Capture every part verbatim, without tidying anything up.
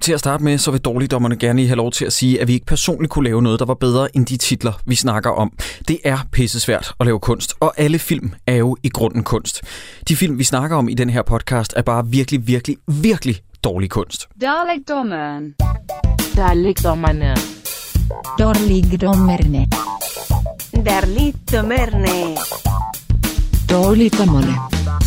Til at starte med, så vil dårligdommerne gerne lige have lov til at sige, at vi ikke personligt kunne lave noget, der var bedre end de titler, vi snakker om. Det er pissesvært at lave kunst, og alle film er jo i grunden kunst. De film, vi snakker om i den her podcast, er bare virkelig, virkelig, virkelig dårlig kunst. Dårligdommerne. Dårligdommerne. Dårligdommerne. Dårligdommerne. Dårligdommerne.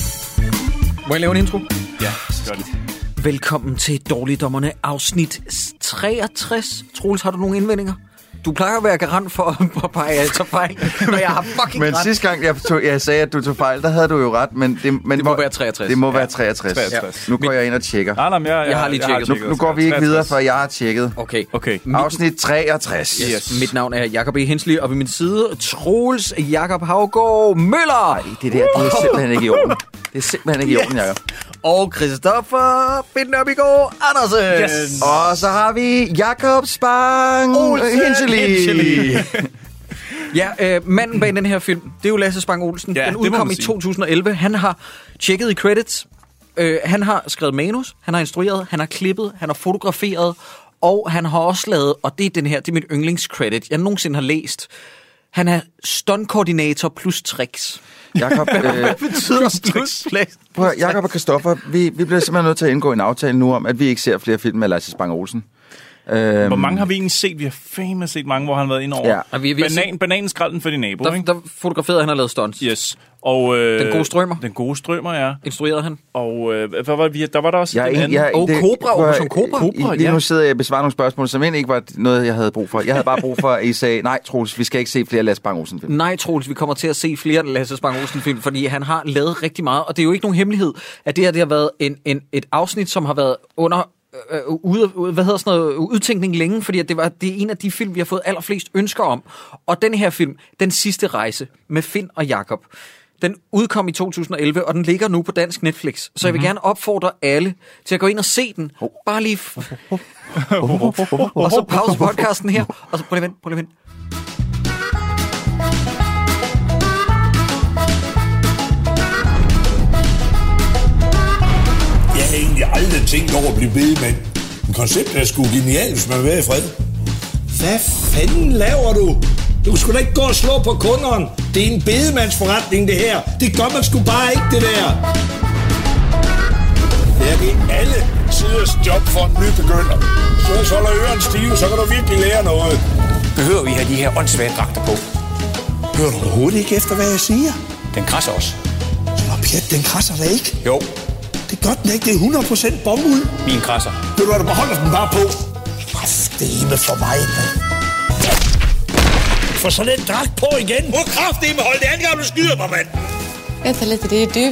Må jeg lave en intro? Ja, gør det. Velkommen til Dårligdommerne, afsnit treogtres. Troels, har du nogle indvendinger? Du plejer at være garant for at påpege, at jeg tager fejl, når jeg har fucking men ret. sidste gang, jeg, tog, jeg sagde, at du tog fejl, der havde du jo ret, men det, men Det må hvor, være treogtres. Det må Ja. være treogtres. treogtres. Ja. Nu går jeg ind og tjekker. Nej, nej, men jeg, Jeg har lige tjekket. Nu, nu går vi ikke videre, før jeg har tjekket. Okay. Okay. Afsnit treogtres. Yes. Mit navn er Jakob E. Hensley, og ved min side Troels Jakob Haugaard Møller. Nej, det der, det er simpelthen ikke i orden. Det er simpelthen ikke i orden, Jakob. Og Christoffer Fitnørbygaard Andersen. Yes. Og så har vi Jakob Spang Olsen Hensely. Ja, øh, manden bag den her film, det er jo Lasse Spang Olsen. Ja, Den det må udkom man i sige. to tusind og elleve. Han har tjekket i credits. Øh, han har skrevet manus, han har instrueret, han har klippet, han har fotograferet, og han har også lavet, og det er den her, det er mit yndlingscredit, jeg nogensinde har læst. Han er stuntkoordinator plus tricks. Jakob, øh, Hvad betyder plus tricks? prøv, at- Jakob og Christoffer, vi, vi bliver simpelthen nødt til at indgå en aftale nu om, at vi ikke ser flere film med Lasse Spang Olsen. Øhm, Hvor mange har vi egentlig set? Vi har fandme set mange, hvor han har været inde over. Ja. Og vi, vi Banan, bananskralden for din nabo, der, ikke? der fotograferede han og lavede stunts. Yes. Og, øh, Den gode strømmer. Den gode strømmer, ja. Instruerede han. Og øh, hvad var vi? Der var der også Jeg er den en, anden. jeg, Og det- Cobra, prøv at- Operation Cobra. Cobra, Lige ja. nu sidder jeg og besvarer nogle spørgsmål, som egentlig ikke var noget, jeg havde brug for. Jeg havde bare brug for, at I sagde, nej, Troels, vi skal ikke se flere Lasse Spang Olsen film. Nej, Troels, vi kommer til at se flere Lasse Spang Olsen film, fordi han har lavet rigtig meget, og det er jo ikke nogen hemmelighed, at det her det har været en, en, et afsnit, som har været under øh, ude, hvad hedder sådan noget, udtænkning længe, fordi at det, var, det er en af de film, vi har fået allerflest ønsker om. Og den her film, Den sidste rejse, med Finn og Jakob, den udkom i to tusind og elleve, og den ligger nu på dansk Netflix. Så jeg vil gerne opfordre alle til at gå ind og se den. Bare lige... F- og så pause podcasten her, og så prøv lige vent, prøv lige vent. Jeg havde egentlig aldrig tænkt over at blive bedemand. Men konceptet er sgu genialt, hvis man vil være i fred. Hvad fanden laver du? Du kan sgu da ikke gå og slå på kunderne. Det er en bedemandsforretning, det her. Det gør man sgu bare ikke, det der. Det er det alle siders job for en nybegynder. Så ellers holder ørerne stive, så kan du virkelig lære noget. Behøver vi have de her åndssvage dragter på? Hører du overhovedet ikke efter, hvad jeg siger? Den krasser også. Nå, Pjat, den krasser da ikke. Jo, Det gør den ikke. Det er hundrede procent bomuld. min krasser. Ved du hvad, du beholder den bare på. Kraftedeme for mig, mand. Få sådan en dragt på igen. Må kraftedeme holde det andet, du skyder mig, mand. Vänta lite, det är du.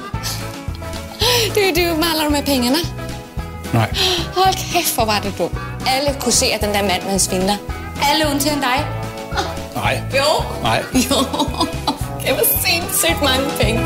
Du, du maler du med pengarna? Nej. Hold kæft, hvor var det dumt. Alle kunne se, at den der mand var en svindler. Alle undtagen dig. Nej. Jo. Nej. Jo. Det var sindssygt mange penge.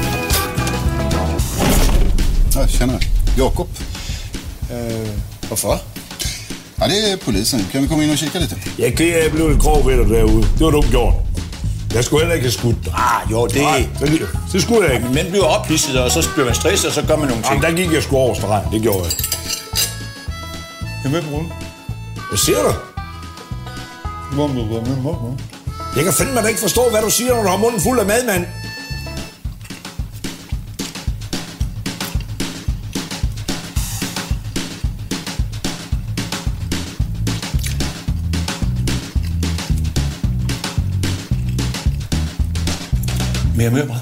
Ja, tjena. Jakob. Eh, varför? Ja, det är polisen. Kan vi komma in och kika lite? Jeg er ked af, at jeg blev lidt grov ved dig derude. Det var dumt gjort. Jeg skulle heller ikke have skudt dig. Ah, jo, det... Nej, det, det skulle jeg ikke. Men bliver ophidset, og så bliver man stresset, og så gør man nogle ting. Jamen, der gik jeg sgu over stregen. Det gjorde jeg. Jag vet inte. Hvad siger du? Vad med vad med vad? Jeg kan fandme da ikke forstå, hvad du siger, når du har munden fuld af mad, mand. Mere mørbrad.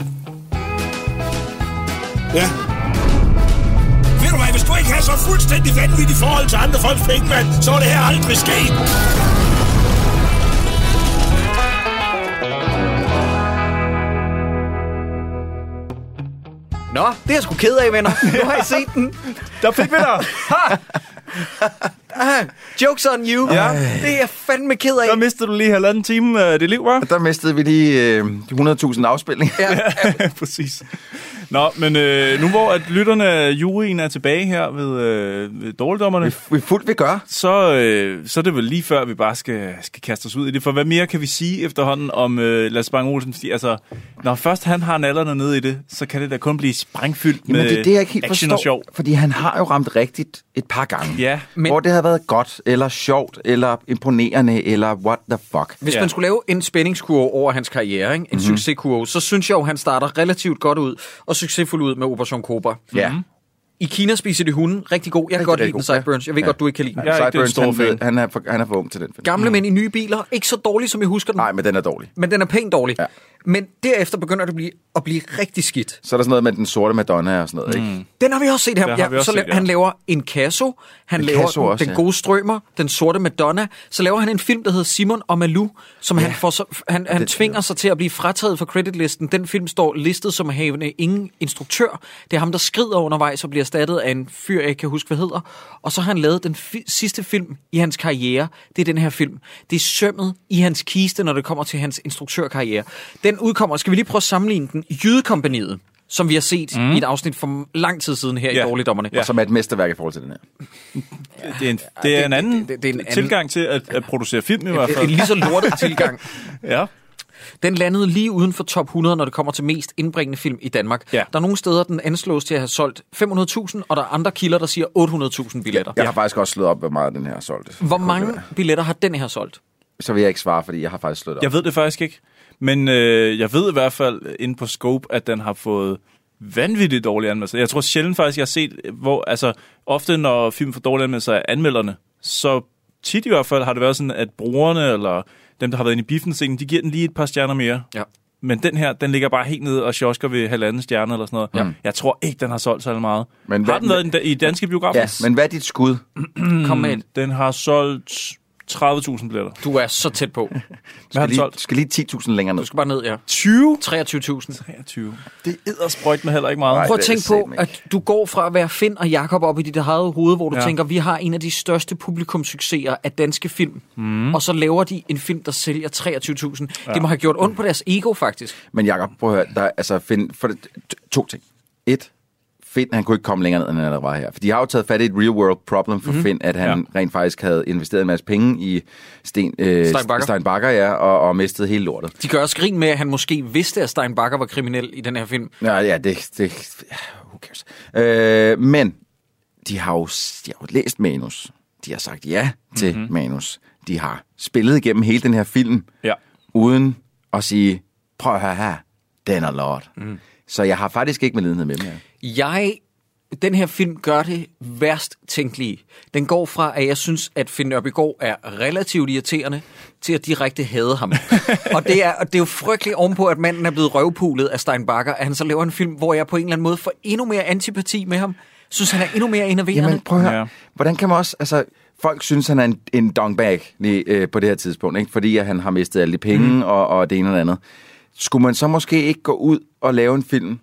Ja. Ved du hvad, hvis du ikke har så fuldstændig vanvittigt forhold til andre folks penge, mand, så er det her aldrig sket. Nå, det er jeg sgu ked af, venner. Nu har I set den. Der fik vi dig. Ha! Ah, jokes on you. Ja. Det er jeg fandme ked af. Der mistede du lige halvanden time af dit liv, var? Der mistede vi lige øh, hundrede tusind afspilninger. Ja. Præcis. Nå, men øh, nu hvor at lytterne af juryen er tilbage her ved, øh, ved dårligdommerne, Vi, vi fuldt vi gør. så, øh, så er det vel lige før, vi bare skal, skal kaste os ud i det. For hvad mere kan vi sige efterhånden om øh, Lasse Bang Olsen? Fordi altså, når først han har nallerne nede i det, så kan det da kun blive sprængfyldt Jamen, med det er det, jeg ikke helt action forstår. og sjov. Fordi han har jo ramt rigtigt et par gange. Ja, Men- Men... Hvor det havde været godt, eller sjovt, eller imponerende, eller what the fuck. Hvis Ja. man skulle lave en spændingskurve over hans karriere, ikke? En mm-hmm. succeskurve, så synes jeg jo, han starter relativt godt ud og succesfuld ud med Operation Cobra. Ja. I Kina spiser de hunden rigtig god. Jeg kan Rigtig, godt lide rigtig den, god, ja. Sideburns. Jeg ved Ja. godt, du ikke kan lide den. Jeg er ikke den Sideburns, store han, fan. ved- han, er for, han er for ung til den film. Gamle mænd i nye biler. Ikke så dårlig, som jeg husker den. Nej, men den er dårlig. Men den er pænt dårlig. Ja. Men derefter begynder det at blive, at blive rigtig skidt. Så er der sådan noget med den sorte Madonna og sådan noget, ikke? Den har vi også set her. Den Ja, har vi også så set, la- ja. Han laver en Casso, han En laver Casso den, også, den ja. gode Strømer, den sorte Madonna. Så laver han en film, der hedder Simon og Malou, som ja. han, får så, han, han det- tvinger sig til at blive frataget fra creditlisten. Den film står listet som havende ingen instruktør. Det er ham, der skrider undervejs og bliver erstattet af en fyr, jeg ikke kan huske, hvad hedder. Og så har han lavet den fi- sidste film i hans karriere. Det er den her film. Det er sømmet i hans kiste, når det kommer til hans instruktørkarriere. Den udkommer, skal vi lige prøve at sammenligne den, Jydekompagniet, som vi har set mm. i et afsnit for lang tid siden her Ja. i Dårligdommerne. Ja. Og som er et mesterværk i forhold til den her. Det er en, det er det- en anden det- det- det er en anden- tilgang til at, at producere film i hvert En fald. lige så lortet tilgang. Ja. Den landede lige uden for top hundrede, når det kommer til mest indbringende film i Danmark. Ja. Der er nogle steder, den anslås til at have solgt fem hundrede tusind, og der er andre kilder, der siger otte hundrede tusind billetter. Jeg har faktisk også slået op, hvor meget den her har solgt. Hvor mange billetter har den her solgt? Så vil jeg ikke svare, fordi jeg har faktisk slået op. Jeg ved det faktisk ikke. Men øh, jeg ved i hvert fald inde på Scope, at den har fået vanvittigt dårlige anmeldelser. Jeg tror sjældent faktisk, jeg har set, hvor altså ofte når film får dårlige anmeldelser af anmelderne, så tit i hvert fald har det været sådan, at brugerne eller dem, der har været inde i biffen, de giver den lige et par stjerner mere. Ja. Men den her, den ligger bare helt nede og sjosker ved halvanden stjerne eller sådan noget. Ja. Jeg tror ikke, den har solgt så meget. Men Men hvad- har den været i den- i danske biografer? Ja, men hvad er dit skud? Kom med et. Den har solgt tredive tusind billetter. Du er så tæt på. Hvad har Skal den lige, solgt? skal lige ti tusind længere ned. Du skal bare ned, ja. tyve? treogtyve tusind. treogtyve. Det ædersprøjt med heller ikke meget. Nej. Prøv at det er tænke på, satme ikke. at du går fra at være Finn og Jakob op i dit eget hoved, hvor du Ja. tænker, vi har en af de største publikumssucceser af danske film. Mm. Og så laver de en film, der sælger treogtyve tusind. Ja. Det må have gjort ondt på deres ego, faktisk. Men Jacob, prøv at høre, der, er- altså, find, for det, t- to ting. Et, Finn, han kunne ikke komme længere ned, end han allerede var her. For de har jo taget fat i et real world problem for mm-hmm. Finn, at han ja. rent faktisk havde investeret en masse penge i Sten, øh, Steinbacher. Steinbacher, ja, og, og mistet hele lortet. De gør også grin med, at han måske vidste, at Steinbacher var kriminel i den her film. Ja, ja, det... det ja, who cares? Øh, men de har, jo, de har jo læst manus. De har sagt ja til mm-hmm. manus. De har spillet igennem hele den her film, Ja. uden at sige, prøv at høre her, den er lort. Mm. Så jeg har faktisk ikke med lidenhed med dem her. Jeg, den her film gør det værst tænkelige. Den går fra, at jeg synes, at Finn Nørbegaard er relativt irriterende, til at direkte hade ham. og, det er, og det er jo frygteligt ovenpå, at manden er blevet røvpulet af Steinbacher, at han så laver en film, hvor jeg på en eller anden måde får endnu mere antipati med ham. Synes, han er endnu mere enerverende. Jamen, prøv at høre. Ja. Ja. Hvordan kan man også... Altså, folk synes, han er en, en dongbag lige, øh, på det her tidspunkt, ikke? Fordi at han har mistet alle de penge mm. og, og det ene og det andet. Skulle man så måske ikke gå ud og lave en film,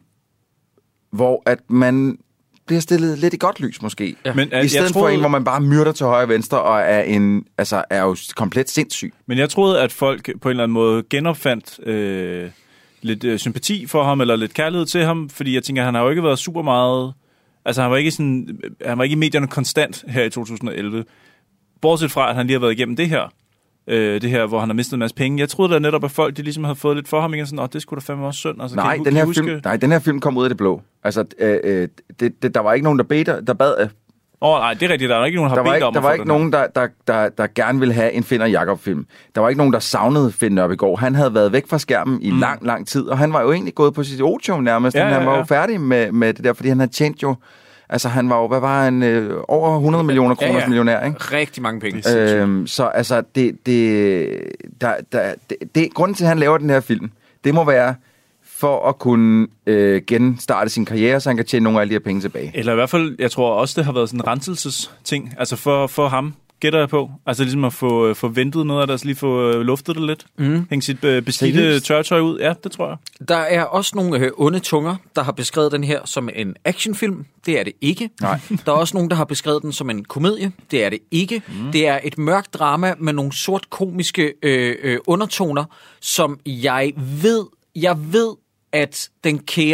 hvor at man bliver stillet lidt i godt lys, måske? Ja. Men, øh, I stedet jeg for troede- en, hvor man bare myrder til højre og venstre og er, en, altså, er jo komplet sindssyg. Men jeg troede, at folk på en eller anden måde genopfandt øh, lidt øh, sympati for ham, eller lidt kærlighed til ham, fordi jeg tænker, han har jo ikke været super meget... Altså, han var ikke, sådan, han var ikke i medierne konstant her i to tusind og elleve. Bortset fra, at han lige har været igennem det her, øh, det her, hvor han har mistet en masse penge. Jeg troede da netop, at folk de ligesom havde fået lidt for ham igen, sådan, åh, det skulle da fandme også synd. Altså, Nej, kan I, den kan I her huske... film, nej, den her film kom ud af det blå. Altså, øh, øh, det, det, der var ikke nogen, der bad, der bad øh, Åh, oh, nej, det er rigtigt. Der er ikke nogen, der Der har var bedt ikke, om der at var få ikke den her. nogen, der, der, der, der gerne ville have en Finn og Jakob-film. Der var ikke nogen, der savnede Finn Nørbegaard. Han havde været væk fra skærmen i mm. lang, lang tid, og han var jo egentlig gået på sit otium nærmest. Ja, Ja, han ja, var ja. jo færdig med, med det der, fordi han havde tjent jo... Altså, han var jo, hvad var han, øh, over hundrede millioner kroners Ja, ja. millionær, ikke? Rigtig mange penge. Øhm, så altså, det, det, der, der, det, det, grunden til, at han laver den her film, det må være for at kunne øh, genstarte sin karriere, så han kan tjene nogle af alle de her penge tilbage. Eller i hvert fald, jeg tror også, det har været sådan en renselsesting. Altså for, for ham, gætter jeg på. Altså ligesom at få, få ventet noget af det, altså lige få øh, luftet det lidt. Mm. Hænge sit øh, beskidte Seriøst? tørtøj ud. Ja, det tror jeg. Der er også nogle øh, onde tunger, der har beskrevet den her som en actionfilm. Det er det ikke. Nej. Der er også nogen, der har beskrevet den som en komedie. Det er det ikke. Mm. Det er et mørkt drama med nogle sort komiske øh, øh, undertoner, som jeg ved, jeg ved, at den kære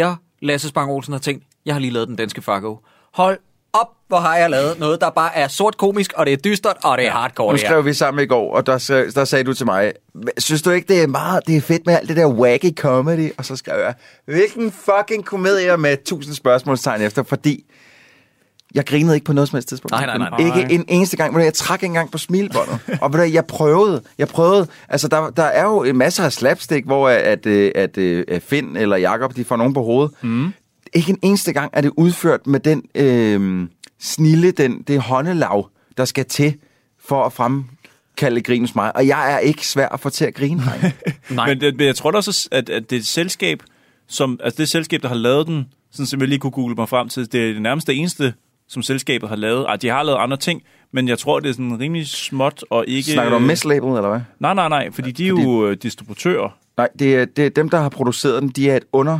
Lasse Spang Olsen har tænkt, jeg har lige lavet Den Danske Fargo. Hold op, hvor har jeg lavet noget, der bare er sort komisk, og det er dystert, og det er hardcore. Nu skrev vi sammen i går, og der, der sagde du til mig, synes du ikke, det er meget, det er fedt med alt det der wacky comedy? Og så skrev jeg, hvilken fucking komedie med tusind spørgsmålstegn efter, fordi jeg grinede ikke på noget som helst tidspunkt. Nej, nej, nej, nej. Ikke en eneste gang. Jeg trak ikke engang på smilebåndet. Og jeg prøvede. Jeg prøvede. Altså, der, der er jo en masse af slapstick, hvor at, at, at, at Finn eller Jakob, de får nogen på hovedet. Mm. Ikke en eneste gang er det udført med den øh, snille, den, det håndelav, der skal til for at fremkalde grin hos mig. Og jeg er ikke svær at få til at grine. Nej. Men, men jeg tror da også, at, at det er et selskab, som, altså det selskab, der har lavet den, sådan som jeg lige kunne google mig frem til, det er det nærmeste eneste, som selskabet har lavet. Altså, de har lavet andre ting, men jeg tror, det er sådan rimelig småt og ikke... Snakker du om mislabel, eller hvad? Nej, nej, nej, fordi de er fordi... jo distributører. Nej, det er, det er dem, der har produceret den. De er et under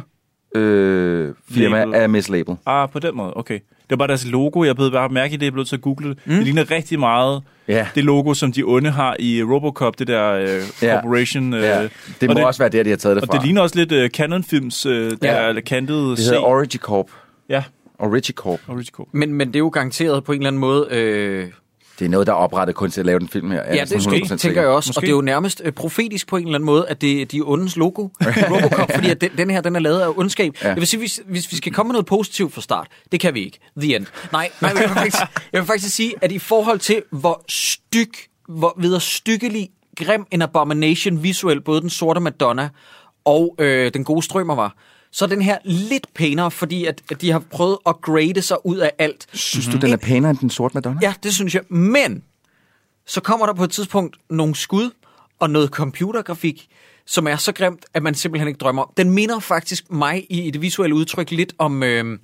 øh, firma Label. Af mislabel. Ah, på den måde, okay. Det var bare deres logo. Jeg blev bare mærke i det, jeg blev til at google det. Mm. Det ligner rigtig meget yeah. det logo, som de onde har i Robocop, det der uh, Corporation. Yeah. Yeah. Det må det, også være der, de har taget det og fra. Og det ligner også lidt uh, Canon-films, uh, der yeah. kantede det hedder Origicorp. Ja. Origicorp. Origicorp. Men, men det er jo garanteret på en eller anden måde... Øh... Det er noget, der er oprettet kun til at lave den film her. Ja, det måske, tænker jeg også. Måske. Og det er jo nærmest øh, profetisk på en eller anden måde, at det er de ondes logo. Robocop, fordi at den, den her, den er lavet af ondskab. Ja. Jeg vil sige, hvis, hvis vi skal komme med noget positivt fra start, det kan vi ikke. The end. Nej, nej jeg, vil faktisk, jeg vil faktisk sige, at i forhold til, hvor styg, hvor videre stykkelig, grim en abomination visuelt, både den sorte Madonna og øh, den gode Strømer var, så er den her lidt pænere, fordi at, at de har prøvet at grade sig ud af alt. Synes mm-hmm. du, den er pænere end den sorte Madonna? Ja, det synes jeg. Men så kommer der på et tidspunkt nogle skud og noget computergrafik, som er så grimt, at man simpelthen ikke drømmer om. Den minder faktisk mig i det visuelle udtryk lidt om... Øh,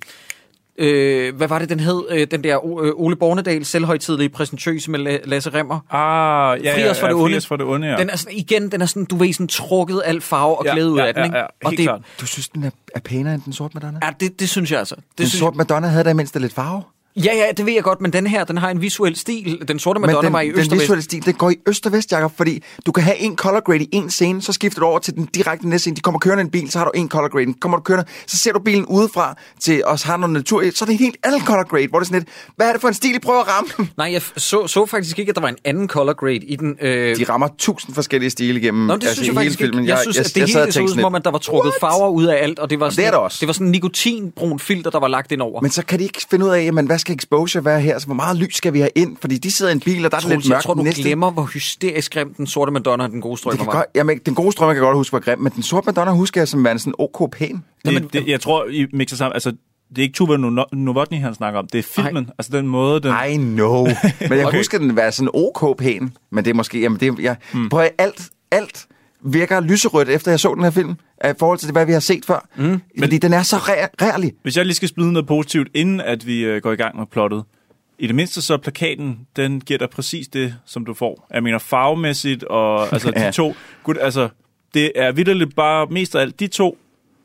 Øh, hvad var det, den hed? Øh, den der Ole Bornedal selvhøjtidelige præsentøse med Lasse Rimmer. Ah, ja, ja, ja, for det onde. for det onde, ja. Den er sådan, igen, den er sådan, du ved, sådan trukket alt farve og glæde ja, ud ja, af den, ikke? Ja, ja, og det, du synes, den er, er pænere end den sorte Madonna? Ja, det, det synes jeg altså. Det den synes sorte Madonna havde da mindst lidt farve. Ja, ja, det ved jeg godt, men den her, den har en visuel stil. Den sorte Madonna den, var i øst og vest. Den visuelle stil, den går i øst og vest, Jacob, fordi du kan have en color grade i en scene, så skifter du over til den direkte næste scene. De kommer kørende en bil, så har du en color grade. Kommer du kørende, så ser du bilen udefra til os har noget natur, så er det en helt anden color grade, hvor det er sådan lidt, hvad er det for en stil, I prøver at ramme? Nej, jeg så, så faktisk ikke, at der var en anden color grade i den. Øh... De rammer tusind forskellige stile igennem. Nå, det altså, synes jeg faktisk filmen. ikke. Jeg, jeg synes, jeg, at det hele så ud, som om, at der var trukket What? farver ud af alt, og det var sådan, det er der også. Det var sådan en nikotinbrun filter, der var lagt ind over. Men så kan de ikke finde ud af, jamen, hvad skal exposure være her? Så hvor meget lys skal vi have ind? Fordi de sidder i en bil, og der er lidt mørkt. Jeg tror, du næste... glemmer, hvor hysterisk grim den sorte Madonna og den gode Strømmer var. Godt, jamen, den gode Strømmer kan godt huske, hvor grim, men den sorte Madonna husker jeg som værende sådan ok pæn. Det, men, det, jeg tror, I mixer sammen. Altså, det er ikke Tuva Novotny, han snakker om. Det er filmen. Ej. Altså den måde, den... I know. Men jeg okay. husker, den være sådan ok pæn. Men det er måske... Jamen, det er, jeg, hmm. prøv at alt, alt virker lyserødt, efter jeg så den her film, i forhold til det, hvad vi har set før. Mm. Fordi men, den er så rærlig. Hvis jeg lige skal smide noget positivt, inden at vi uh, går i gang med plottet. I det mindste så plakaten, den giver dig præcis det, som du får. Jeg mener farvemæssigt, og altså ja. de to... Gud, altså, det er vitterligt bare mest af alt de to,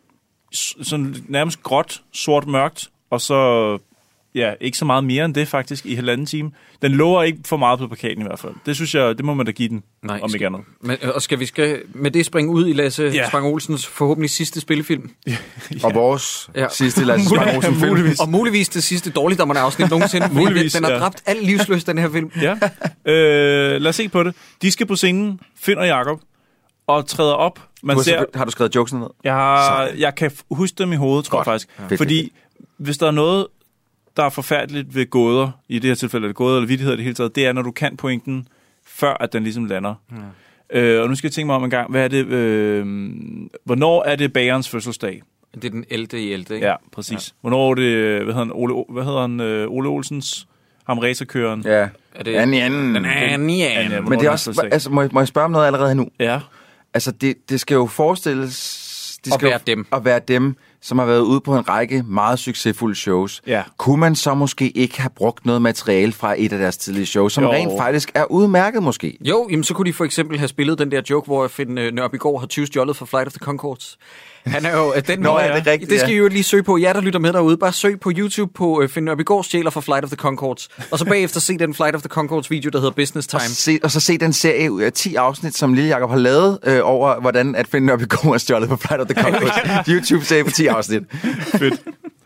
sådan nærmest gråt, sort, mørkt, og så... Ja, ikke så meget mere end det faktisk i halvanden time. Den lover ikke for meget på plakaten i hvert fald. Det synes jeg, det må man da give den, Nej, om ikke andet. Men, og skal vi skal med det springe ud i Lasse ja. Spang Olsens forhåbentlig sidste spillefilm? ja. Og vores ja. sidste Lasse Spang Olsen film. Muligvis. Og muligvis det sidste dårligdommerne afsnit nogensinde. muligvis, den har ja. dræbt al livsløst, den her film. ja. øh, lad os se på det. De skal på scenen, Finn og Jakob, og træder op. Man du har, ser, har du skrevet jokesene ned? Jeg, har, jeg kan huske dem i hovedet, tror jeg faktisk. Ja. Fordi hvis der er noget, der er forfærdeligt ved gåder, i det her tilfælde er det gåder eller vittigheder det hele taget, det er, når du kan pointen, før at den ligesom lander. Ja. Øh, og nu skal jeg tænke mig om en gang, hvad er det, øh, hvornår er det bagerens fødselsdag? Det er den ellevte i ellevte, ikke? Ja, præcis. Ja. Hvornår er det, hvad hedder han, Ole, hvad hedder han, øh, Ole Olsens, ham racerkøren? Ja, er det anden i anden. Den anden i anden. Men det er også, altså, må jeg, må jeg spørge om noget allerede nu? Ja. Altså, det, det skal jo forestilles... De skal at være dem. At være dem, som har været ude på en række meget succesfulde shows. Ja. Kunne man så måske ikke have brugt noget materiale fra et af deres tidlige shows, som jo. rent faktisk er udmærket måske? Jo, jamen, så kunne de for eksempel have spillet den der joke, hvor Finn Nørbygaard har tyve stjålet for Flight of the Conchords. Han er jo den Nå, er det rigtigt, det skal I jo lige søge på. Ja, der lytter med derude. Bare søg på YouTube på uh, Finn Nørbygaard stjæler for Flight of the Conchords. Og så bagefter se den Flight of the Conchords video, der hedder Business Time. Og, se, og så se den serie ud af ti afsnit, som Lille Jacob har lavet øh, over, hvordan at Finn Nørbygaard har stjålet for Flight of the Conchords. YouTube-serie på ti forskellige afsnit. Fedt.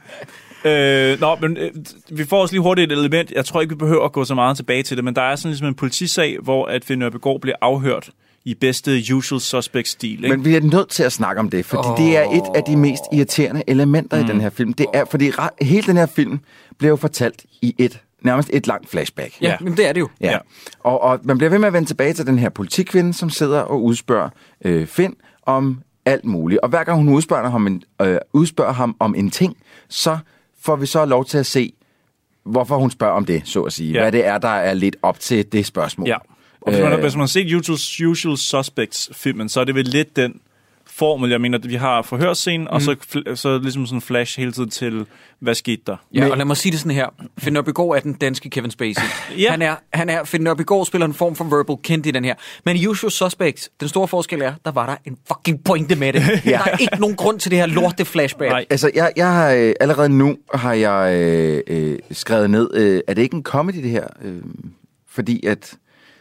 Øh, nå, men øh, vi får også lige hurtigt et element. Jeg tror ikke, vi behøver at gå så meget tilbage til det, men der er sådan ligesom en politisag, hvor at Finn Nørbegaard bliver afhørt i bedste usual suspect-stil. Men vi er nødt til at snakke om det, fordi oh. det er et af de mest irriterende elementer mm. i den her film. Det er, fordi hele den her film bliver jo fortalt i et nærmest et langt flashback. Ja, men det er det jo. Ja. Ja. Og, og man bliver ved med at vende tilbage til den her politikvinde, som sidder og udspørger øh, Finn om alt muligt. Og hver gang hun udspørger ham, en, øh, udspørger ham om en ting, så får vi så lov til at se, hvorfor hun spørger om det, så at sige. Ja. Hvad det er, der er lidt op til det spørgsmål. Ja. Og hvis man, hvis man har set Usual, Usual Suspects-filmen, så er det vel lidt den formel, jeg mener, at vi har forhørsscenen, mm. og så, så ligesom sådan en flash hele tiden til, hvad skete der? Ja, og lad mig sige det sådan her. Finn Nørbegaard er den danske Kevin Spacey. Ja. Han er, han er, Finn Nørbegaard spiller en form for verbal kendt i den her. Men i Usual Suspects, den store forskel er, der var der en fucking pointe med det. Ja. Der er ikke nogen grund til det her lorte flashback. Nej. Altså, jeg, jeg har øh, allerede nu har jeg øh, øh, skrevet ned, øh, er det ikke en comedy det her? Øh, fordi at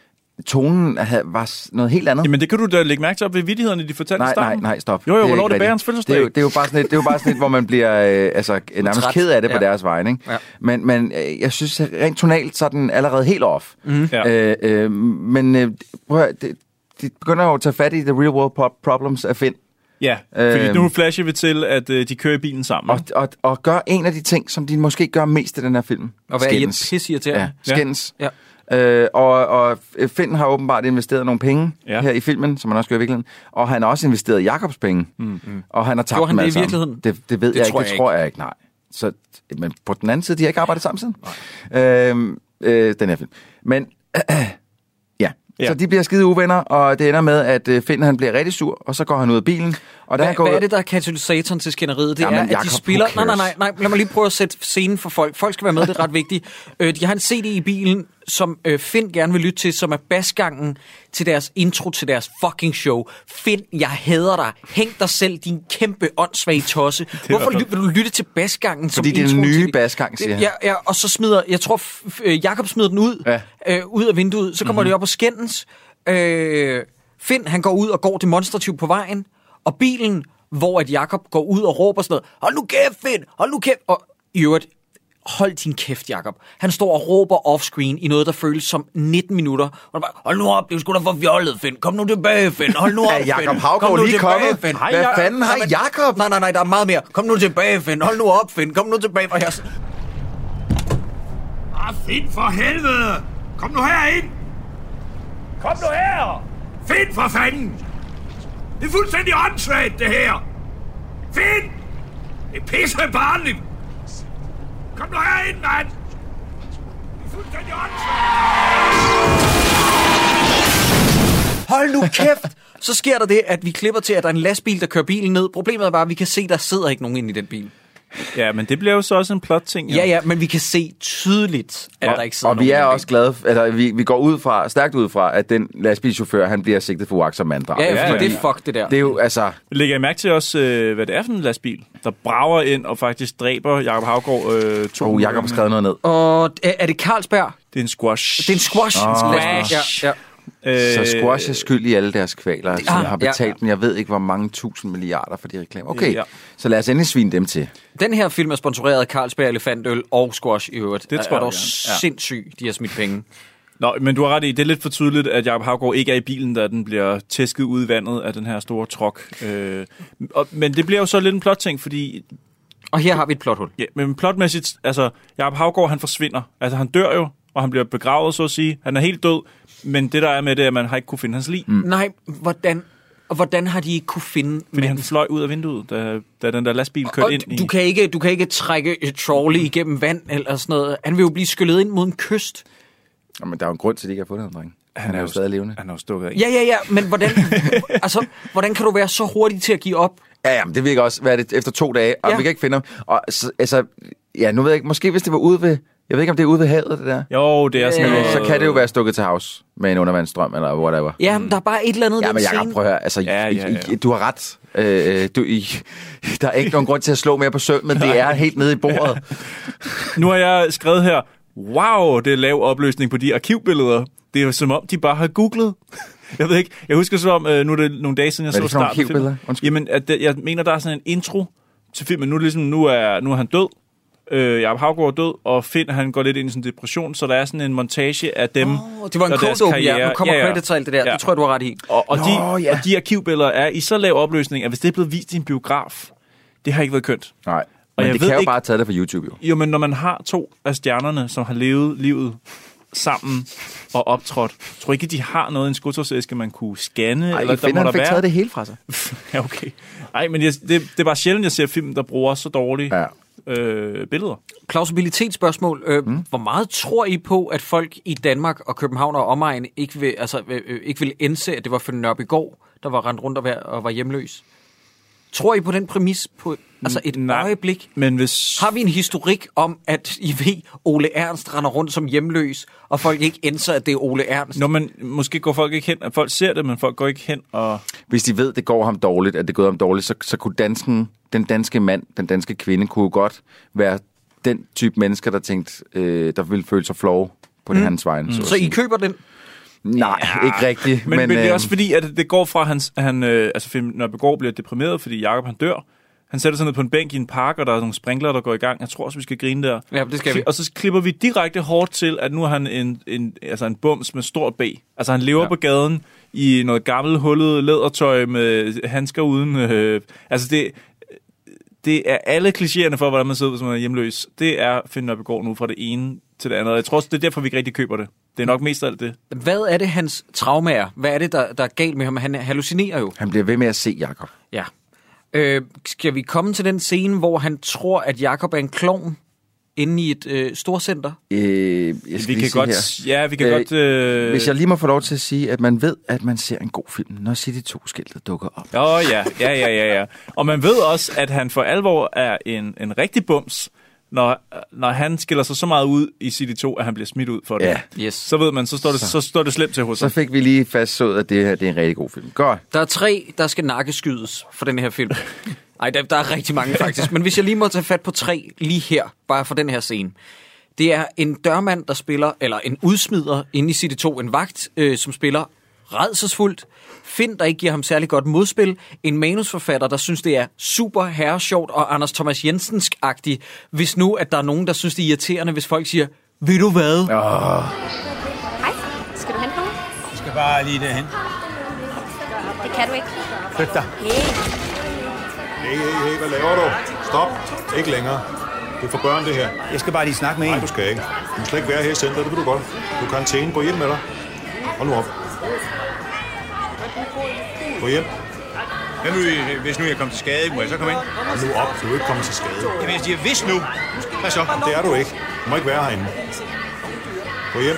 tonen var noget helt andet. Jamen det kan du da lægge mærke til op ved vittighederne, de fortalte nej, i starten. Nej, nej, stop. Jo, jo, hvornår er det bærens fødselsdag? Det er jo, det er jo bare sådan et, det er jo bare sådan et, hvor man bliver øh, altså, nærmest ked af det ja. på deres vegne. Ikke? Ja. Men, men øh, jeg synes, rent tonalt, så er den allerede helt off. Mm. Ja. Øh, øh, men øh, prøv at høre, det, de begynder jo at tage fat i the real world problems af Finn. Ja, fordi øh, nu flasher vi til, at øh, de kører i bilen sammen. Og, og, og gør en af de ting, som de måske gør mest i den her film. Og hvad er I pisse til? Ja, skændes. Ja. Øh, og, og Finn har åbenbart investeret nogle penge ja. her i filmen, som han også gør i virkeligheden. Og han har også investeret Jakobs penge. Mm. Og han har tabt dem alle sammen. Det, det ved det jeg ikke, det tror jeg ikke, nej. Så, men på den anden side, de har ikke arbejdet sammen siden. Øh, øh, den her film. Men øh, ja. ja, så de bliver skide uvenner, og det ender med, at Finn han bliver rigtig sur, og så går han ud af bilen. Og Hva, han går hvad er det, der er katalysatoren til skænderiet? Det Jamen, er, at Jacob, de spiller... Nej, nej, nej, nej, lad mig lige prøve at sætte scenen for folk. Folk skal være med, det er ret vigtigt. Øh, de har en C D i bilen, som øh, Finn gerne vil lytte til, som er basgangen til deres intro til deres fucking show. Finn, jeg hader dig. Hæng dig selv, din kæmpe åndssvage tosse. Hvorfor vil du lytte til basgangen som Fordi intro? Fordi det er den nye til... basgang, siger han. Ja, ja, og så smider... Jeg tror, øh, Jacob smider den ud, ja. øh, ud af vinduet. Så kommer mm-hmm. de op og skændes. Øh, Finn, han går ud og går demonstrativt på vejen. Og bilen, hvor at Jacob går ud og råber sådan noget, hold nu kæft, Finn, hold nu kæft. Og i øvrigt, hold din kæft, Jacob. Han står og råber offscreen i noget, der føles som nitten minutter. Og bare, hold nu op, det er sgu da for fjollet, Finn. Kom nu tilbage, Finn. Hold nu op, Finn. Er Jacob Haugaard lige kommet? Finn. Hvad Hej, fanden har Jacob? Nej, nej, nej, der er meget mere. Kom nu tilbage, Finn. Hold nu op, Finn. Kom nu tilbage fra her. Ah, Finn, for helvede. Kom nu herind. Kom nu her. Finn, for fanden. Det er fuldstændig åndssvagt, det her. Finn! Det er pisse barnligt. Kom nu herind, mand! Det er fuldstændig åndssvagt. Hold nu kæft! Så sker der det, at vi klipper til, at der er en lastbil, der kører bilen ned. Problemet er bare, at vi kan se, at der sidder ikke nogen inde i den bil. Ja, men det bliver jo så også en plot-ting. Ja, ja, ja, men vi kan se tydeligt, at og, der ikke sidder og nogen. Og vi er også glade, altså vi, vi går ud fra, stærkt ud fra, at den lastbilchauffør, han bliver sigtet for uagtsom manddrab. Ja, ja, ja, det er fuck det der. Det er jo, altså... Lægger I mærke til også, øh, hvad det er for en lastbil, der brager ind og faktisk dræber Jacob Haugaard øh, to... Oh, Jacob har skrevet noget ned. Og er, er det Carlsberg? Det er en squash. Det er en squash. Oh. squash. Ja, ja. Så Squash er skyld i alle deres kvaler, som ah, har betalt ja, ja. dem, jeg ved ikke, hvor mange tusind milliarder for de reklamer. Okay, ja. Så lad os endelig svine dem til. Den her film er sponsoreret af Carlsberg Elefantøl og Squash i øvrigt. Det tror er, jeg. Er dog sindssygt, de har smidt penge. Nå, men du har ret i, det er lidt for tydeligt, at Jacob Haugaard ikke er i bilen, da den bliver tæsket ud i vandet af den her store trok. Øh, og, men det bliver jo så lidt en plotting, fordi... Og her har vi et plothul. Ja, men plotmæssigt, altså, Jacob Haugaard, han forsvinder. Altså, han dør jo, og han bliver begravet, så at sige. Han er helt død, men det, der er med det, er, at man har ikke kunne finde hans lig. Mm. Nej, hvordan... Og hvordan har de ikke kunne finde... Fordi manden? Han fløj ud af vinduet, da, da den der lastbil kørte og ind i... Du kan ikke, du kan ikke trække et trolley igennem vand eller sådan noget. Han vil jo blive skyllet ind mod en kyst. Jamen, der er jo en grund til, at de ikke har fundet ham, dreng. Han, han er jo stadig levende. Han er jo stukket af. Ja, ja, ja, men hvordan, altså, hvordan kan du være så hurtig til at give op? Ja, ja, men det virker også, hvad er det, efter to dage, og ja. vi kan ikke finde ham. Og så, altså, ja, nu ved jeg ikke, måske hvis det var ude ved... Jeg ved ikke, om det er ude ved havet, det der. Jo, det er sådan øh, noget... Så kan det jo være stukket til havs med en undervandsstrøm, eller whatever. Ja, men der er bare et eller andet... Ja, men Jacob, prøv at høre. Altså, ja, ja, ja. I, du har ret. Øh, du, I, der er ikke nogen grund til at slå mere på søm, men det er helt nede i bordet. Ja. Nu har jeg skrevet her, wow, det er lav opløsning på de arkivbilleder. Det er jo som om, de bare har googlet. Jeg ved ikke, jeg husker så om, øh, nu er det nogle dage siden, jeg så starten. Hvad er det for nogle arkivbilleder? Jamen, at det, jeg mener, der er sådan en intro til filmen. Nu er, ligesom, nu er, nu er han død. Øh, Jacob Haugaard er død, og Finn, han går lidt ind i sådan en depression, så der er sådan en montage af dem, oh, det var en cold open, ja. Nu kommer ja, ja. credits og alt det der. Ja. Det tror jeg, du har ret i. Og, og, Nå, de, ja. og de arkivbilleder er i så lav opløsning, at hvis det er blevet vist i en biograf, det har ikke været kønt. Nej, og men jeg det ved kan jo ikke, bare tage det fra YouTube, jo. Jo, men når man har to af stjernerne, som har levet livet sammen og optrådt, tror ikke, de har noget i en skudtårsæske, man kunne scanne? Ej, eller der må der fik være? taget det hele fra sig. Ja, okay. Nej, men jeg, det, det er bare sjældent, jeg ser film, der bruger så dårlige ja. øh, billeder. Plausibilitetsspørgsmål. Øh, mm. Hvor meget tror I på, at folk i Danmark og København og omegn ikke vil, altså, øh, ikke vil indse, at det var for Nørbegaard, der var rendt rundt og var, og var hjemløs? Tror I på den præmis på altså et Nej, øjeblik? Men hvis... Har vi en historik om, at I ved, Ole Ernst render rundt som hjemløs, og folk ikke indser, at det er Ole Ernst? Nå, men måske går folk ikke hen, at folk ser det, men folk går ikke hen og... Hvis de ved, det går ham dårligt, at det går ham dårligt, så, så kunne dansken, den danske mand, den danske kvinde, kunne godt være den type mennesker, der tænkte, øh, der ville føle sig flove på mm. det hans vejen. Mm. Så, så I køber den? Nej, ja, ikke rigtigt. Men, men, men det er øh, også fordi, at det går fra, at han, han øh, altså Finn Nørbegaard bliver deprimeret, fordi Jacob han dør. Han sætter sig ned på en bænk i en park, og der er nogle sprinkler, der går i gang. Jeg tror også, vi skal grine der. Ja, det skal vi. Og så klipper vi direkte hårdt til, at nu er han en, en, altså en bums med stort B. Altså han lever ja. på gaden i noget gammelt, hullet lædertøj med handsker uden... Øh, altså det... Det er alle klichéerne for, hvordan man ser ud, hvis man er hjemløs. Det er Finn Nørbegaard nu fra det ene til det andet. Jeg tror også, det er derfor, vi ikke rigtig køber det. Det er nok mest af alt det. Hvad er det, hans traume er? Hvad er det, der, der er galt med ham? Han hallucinerer jo. Han bliver ved med at se Jakob. Ja. Øh, skal vi komme til den scene, hvor han tror, at Jakob er en klovn inde i et øh, storcenter? Øh, jeg vi kan godt, her. Ja, vi kan øh, godt... Øh... Hvis jeg lige må få lov til at sige, at man ved, at man ser en god film, når City to-skiltet dukker op. Åh oh, ja, ja, ja, ja, ja. Og man ved også, at han for alvor er en, en rigtig bums, når, når han skiller sig så meget ud i City to, at han bliver smidt ud for det. Ja. Yes. Så ved man, så står det, så. Så står det slemt til hos ham. Så fik vi lige fastslået, at det her det er en rigtig god film. Godt. Der er tre, der skal nakkeskydes for den her film. Ej, der, der er rigtig mange faktisk. Men hvis jeg lige må tage fat på tre lige her, bare for den her scene. Det er en dørmand, der spiller, eller en udsmider inde i City to, en vagt, øh, som spiller rædselsfuldt. Finn, der ikke giver ham særlig godt modspil. En manusforfatter, der synes, det er super herresjovt og Anders Thomas Jensensk-agtigt. Hvis nu, at der er nogen, der synes, det er irriterende, hvis folk siger, ved du hvad? Oh. Hej, skal du hente nogen? Jeg skal bare lige derhen. Det kan du ikke. Flyt dig. Hey. Hey, hey, hey, hvad laver du? Stop. Ikke længere. Det er for børn, det her. Jeg skal bare lige snakke med en. Nej, du skal ikke. Du skal ikke være her i centret, det vil du godt. Du kan karantæne. Gå hjem med dig. Hold nu op. Gå hjem. Hvad nu, hvis nu jeg kommer til skade? Må jeg så komme ind? Hold nu op. Du er ikke kommet til skade. Jamen, jeg siger, hvis nu. Hvad så? Det er du ikke. Du må ikke være herinde. Gå hjem.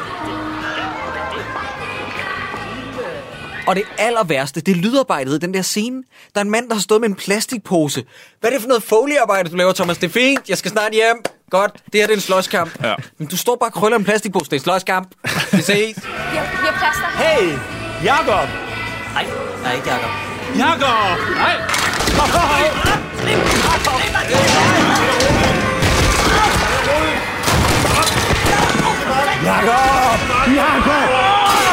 Og det aller værste, det er lydarbejdet i den der scene. Der er en mand, der har stået med en plastikpose. Hvad er det for noget foliearbejde, du laver, Thomas? Det er fint, jeg skal snart hjem. Godt, det her det er en slåskamp. Ja. Men du står bare og krøller en plastikpose, det er en slåskamp. Vi ses. Vi har, vi har plaster. Hey, Jakob! Nej, nej, ikke Jakob. Jakob! Nej! Jakob! Jakob!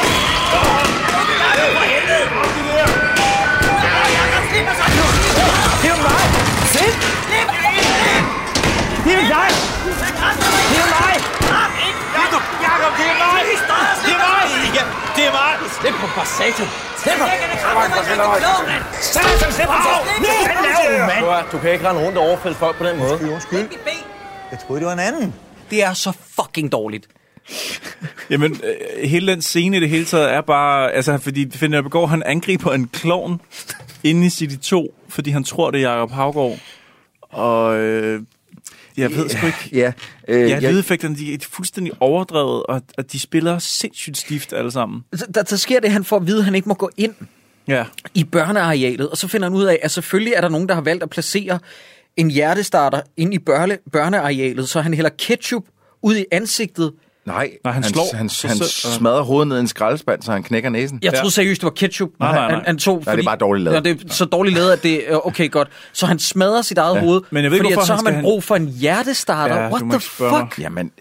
Det er mig! Sind! Det er dig! Det er mig! Jakob! Jakob, det er mig! Det er mig! Ja, det er mig! Slip på for satan! Slip på! Satan, slip på! Hvad laver du, mand? Du kan ikke rende rundt og overfælde folk på den måde. Undskyld, undskyld. Jeg troede, det var en anden. Det er så fucking dårligt. Jamen, øh, hele den scene i det hele taget er bare... Altså, fordi Finn Nørbegaard, han angriber en klovn inde i City to, fordi han tror, det er Jacob Haugaard. Og øh, jeg ved sgu ikke... Ja, øh, ja lydeffekterne, de er fuldstændig overdrevet, og, og de spiller sindssygt stift alle sammen. Der, der sker det, han får at vide, at han ikke må gå ind ja. i børnearealet, og så finder han ud af, at selvfølgelig er der nogen, der har valgt at placere en hjertestarter ind i børne, børnearealet, så han hælder ketchup ud i ansigtet. Nej, nej han, han slår. Han, han, han smadrer hovedet ned i en skraldespand, så han knækker næsen. Jeg troede seriøst, det var ketchup. Nej, nej, nej. Han, han tog, fordi, nej, det er bare dårligt lavet. Ja, det er så dårligt lavet, at det okay, godt. Så han smadrer sit eget ja. hoved, men jeg ved, fordi hvorfor, at så har man han... brug for en hjertestarter. Ja, What the fuck? Jamen,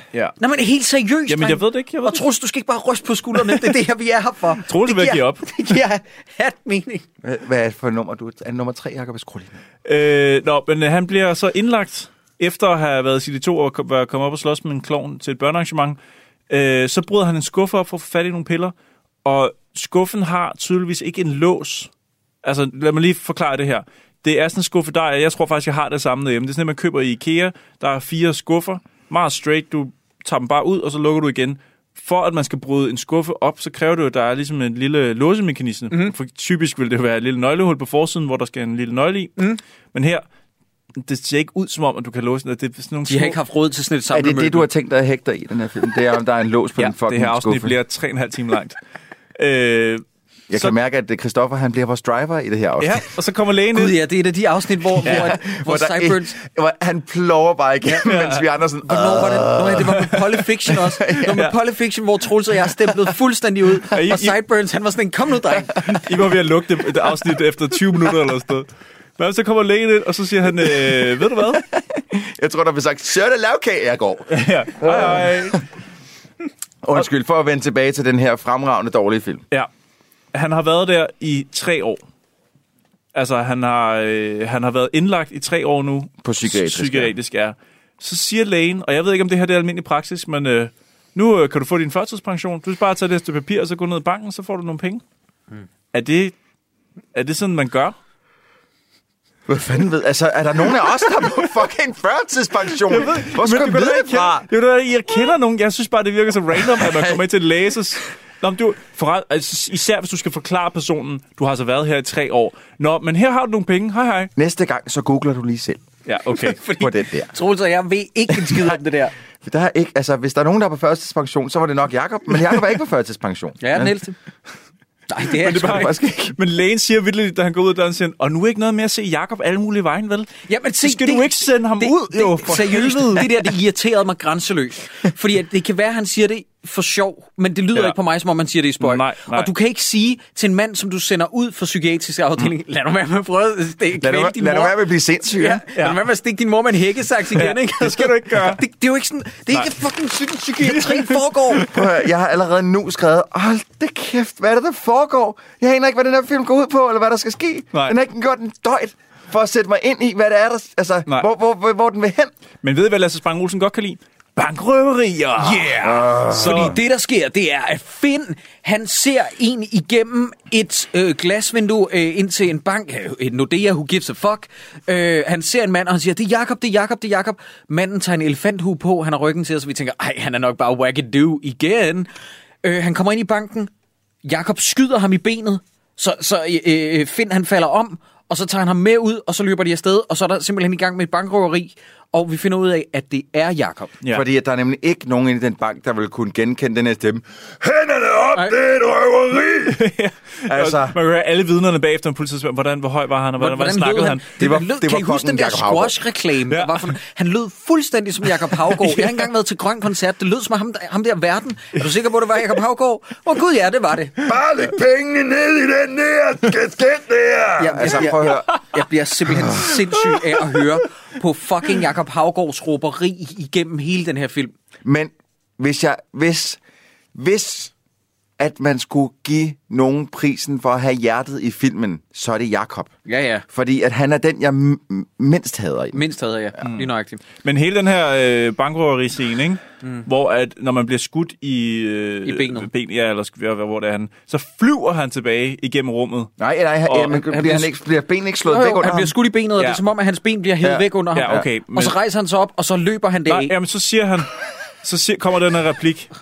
Ja. Nå, men helt seriøst. Jamen, jeg ved det ikke. Jeg ved og Troels, du skal ikke bare ryste på skuldrene. Det er det her, vi er her for. Troels vil give op. Det giver hat mening. Hvad, hvad er det for nummer? Du er nummer tre, Jacob. Skru lige. Øh, nå, men øh, han bliver så indlagt, efter at have været i de to år og komme op og slås med en klovn til et børnearrangement. Øh, så bryder han en skuffe op for at få fat i nogle piller, og skuffen har tydeligvis ikke en lås. Altså, lad mig lige forklare det her. Det er sådan en skuffe, der jeg tror faktisk, jeg har det samme derhjemme. Det er sådan, at man køber i IKEA. Der er fire skuffer. Meget straight. Du tager dem bare ud, og så lukker du igen. For at man skal bryde en skuffe op, så kræver det jo, at der er ligesom en lille låsemekanisme. Mm-hmm. For typisk vil det være et lille nøglehul på forsiden, hvor der skal en lille nøgle i. Mm. Men her, det ser ikke ud som om, at du kan låse den. Det er sådan nogle De har små... ikke haft råd til sådan et samlemøbel. Er det det, du har tænkt dig at hægte i den her film? Det er, om der er en lås på ja, den fucking skuffe. det her afsnit bliver tre og en halv time langt. øh, Jeg så... kan mærke, at Christoffer han bliver vores driver i det her afsnit. Ja, og så kommer lægen ind. Gud ja, det er et af de afsnit, hvor, ja. hvor, hvor, hvor Sideburns... Hvor han plover bare igennem, ja. mens vi andre sådan... Hvornår var det? Nå, ja, det var med Polyfiction også. Det var med ja. Polyfiction, hvor Troels og jeg stemplede fuldstændig ud. Ja, I, og Sideburns, han var sådan en, kom nu, dreng. I var ved at lukke det, det afsnit efter tyve minutter eller sådan. Men så kommer lægen ind, og så siger han, øh, ved du hvad? Jeg tror, der bliver sagt, så er det lavkage, jeg går. Ja, hej hej. Undskyld, for at vende tilbage til den her fremragende dårlige film. Ja. Han har været der i tre år. Altså, han har, øh, han har været indlagt i tre år nu. På psykiatrisk. Psykiatrisk, ja. Så siger lægen, og jeg ved ikke, om det her det er almindelig praksis, men øh, nu øh, kan du få din førtidspension. Du skal bare tage det til papir, og så gå ned i banken, så får du nogle penge. Mm. Er det, er det sådan, man gør? Hvad fanden ved? Altså, er der nogen af os, der er på fucking førtidspension? Jeg ved, Hvor skal du vide det fra? Det er jo, jeg kender nogen. Jeg synes bare, det virker så random, at man kommer ind til at læse. Nå, du, for, altså, især hvis du skal forklare personen, du har så været her i tre år. Nå, men her har du nogle penge. Hej, hej. Næste gang, så googler du lige selv. Ja, okay. På det der. Troels og jeg ved ikke en skid om det der. Der er ikke, altså, hvis der er nogen, der er på førtidspension, så var det nok Jacob. Men Jacob er ikke på førtidspension. Ja, den ældste. Nej, det er, men det er bare ikke. Men lægen siger vildt, da han går ud af døren, siger, og nu er ikke noget mere at se Jakob alle mulige vejen, vel? Ja, men se, så skal det, du ikke sende ham det, ud, det, jo, for seriøst, det der, det irriterede mig grænseløst. Fordi at det kan være, at han siger det for sjov, men det lyder ja. ikke på mig, som om man siger det i spøj. Nej, nej. Og du kan ikke sige til en mand, som du sender ud for psykiatrisk afdeling, mm. lad nu være med at prøve at kvæle din mor. Lad nu være med at blive sindssyg. Ja, ja. Lad nu være med at stikke din mor med en hækkesaks igen, ja. ikke? Det skal du ikke gøre. Det, det er jo ikke sådan, det er nej. ikke fucking psykiatri foregår. Prøv, jeg har allerede nu skrevet, hold det kæft, hvad er det, der foregår? Jeg aner ikke, hvad den her film går ud på, eller hvad der skal ske. Nej. Den har ikke gjort en døjt for at sætte mig ind i, hvad det er, der, altså, hvor, hvor, hvor, hvor den vil hen. Men ved I, hvad Lasse Spang Olsen godt kan lide? Bankrøverier! Yeah! Uh. Fordi det, der sker, det er, at Finn, han ser en igennem et øh, glasvindue øh, ind til en bank, øh, et Nordea, who gives a fuck. Øh, han ser en mand, og han siger, det er Jakob, det er Jakob, det er Jakob. Manden tager en elefanthue på, han har ryggen til os, så vi tænker, ej, han er nok bare wackadoo igen. Øh, han kommer ind i banken, Jakob skyder ham i benet, så, så øh, Finn, han falder om, og så tager han ham med ud, og så løber de afsted, og så er der simpelthen i gang med et bankrøveri, og vi finder ud af, at det er Jakob. Ja. Fordi at der er nemlig ikke nogen i den bank, der vil kunne genkende den her stemme. Hænderne op, Ej. det er et røveri! ja. Altså, man kan høre alle vidnerne bagefter en politiet, hvordan, hvor høj var han, og hvordan, hvordan snakkede han? Det, det var, lød, det var kan I huske den der squash-reklame? Ja. For, han lød fuldstændig som Jakob Haugaard. Jeg har ikke engang været til Grøn Koncert. Det lød som ham, ham der verden. Er du sikker på, at det var Jakob Haugaard? Åh oh, gud, ja, det var det. Bare læg pengene ned i den der kasket der! Ja, altså, jeg, jeg, jeg bliver simpelthen sindssyg af at høre på fucking Jakob Haugaards råberi igennem hele den her film. Men hvis jeg hvis hvis at man skulle give nogen prisen for at have hjertet i filmen, så er det Jakob. Ja, ja. Fordi at han er den, jeg m- mindst hader i. Mindst hader, ja. Mm. Lige nøjagtigt. Men hele den her øh, bankrøveri-scene, ikke? Mm. Hvor at, når man bliver skudt i, øh, I benet, ben, ja, eller hvor det er han, så flyver han tilbage igennem rummet. Nej, nej, og, ja, men bliver, bliver, han ikke, bliver benen ikke slået jo, væk under han ham? Han bliver skudt i benet, og ja. det er som om, at hans ben bliver hævet ja. væk under ham. Ja, okay, men... Og så rejser han sig op, og så løber han det nej, af. Jamen, så siger han, så siger, kommer den her replik.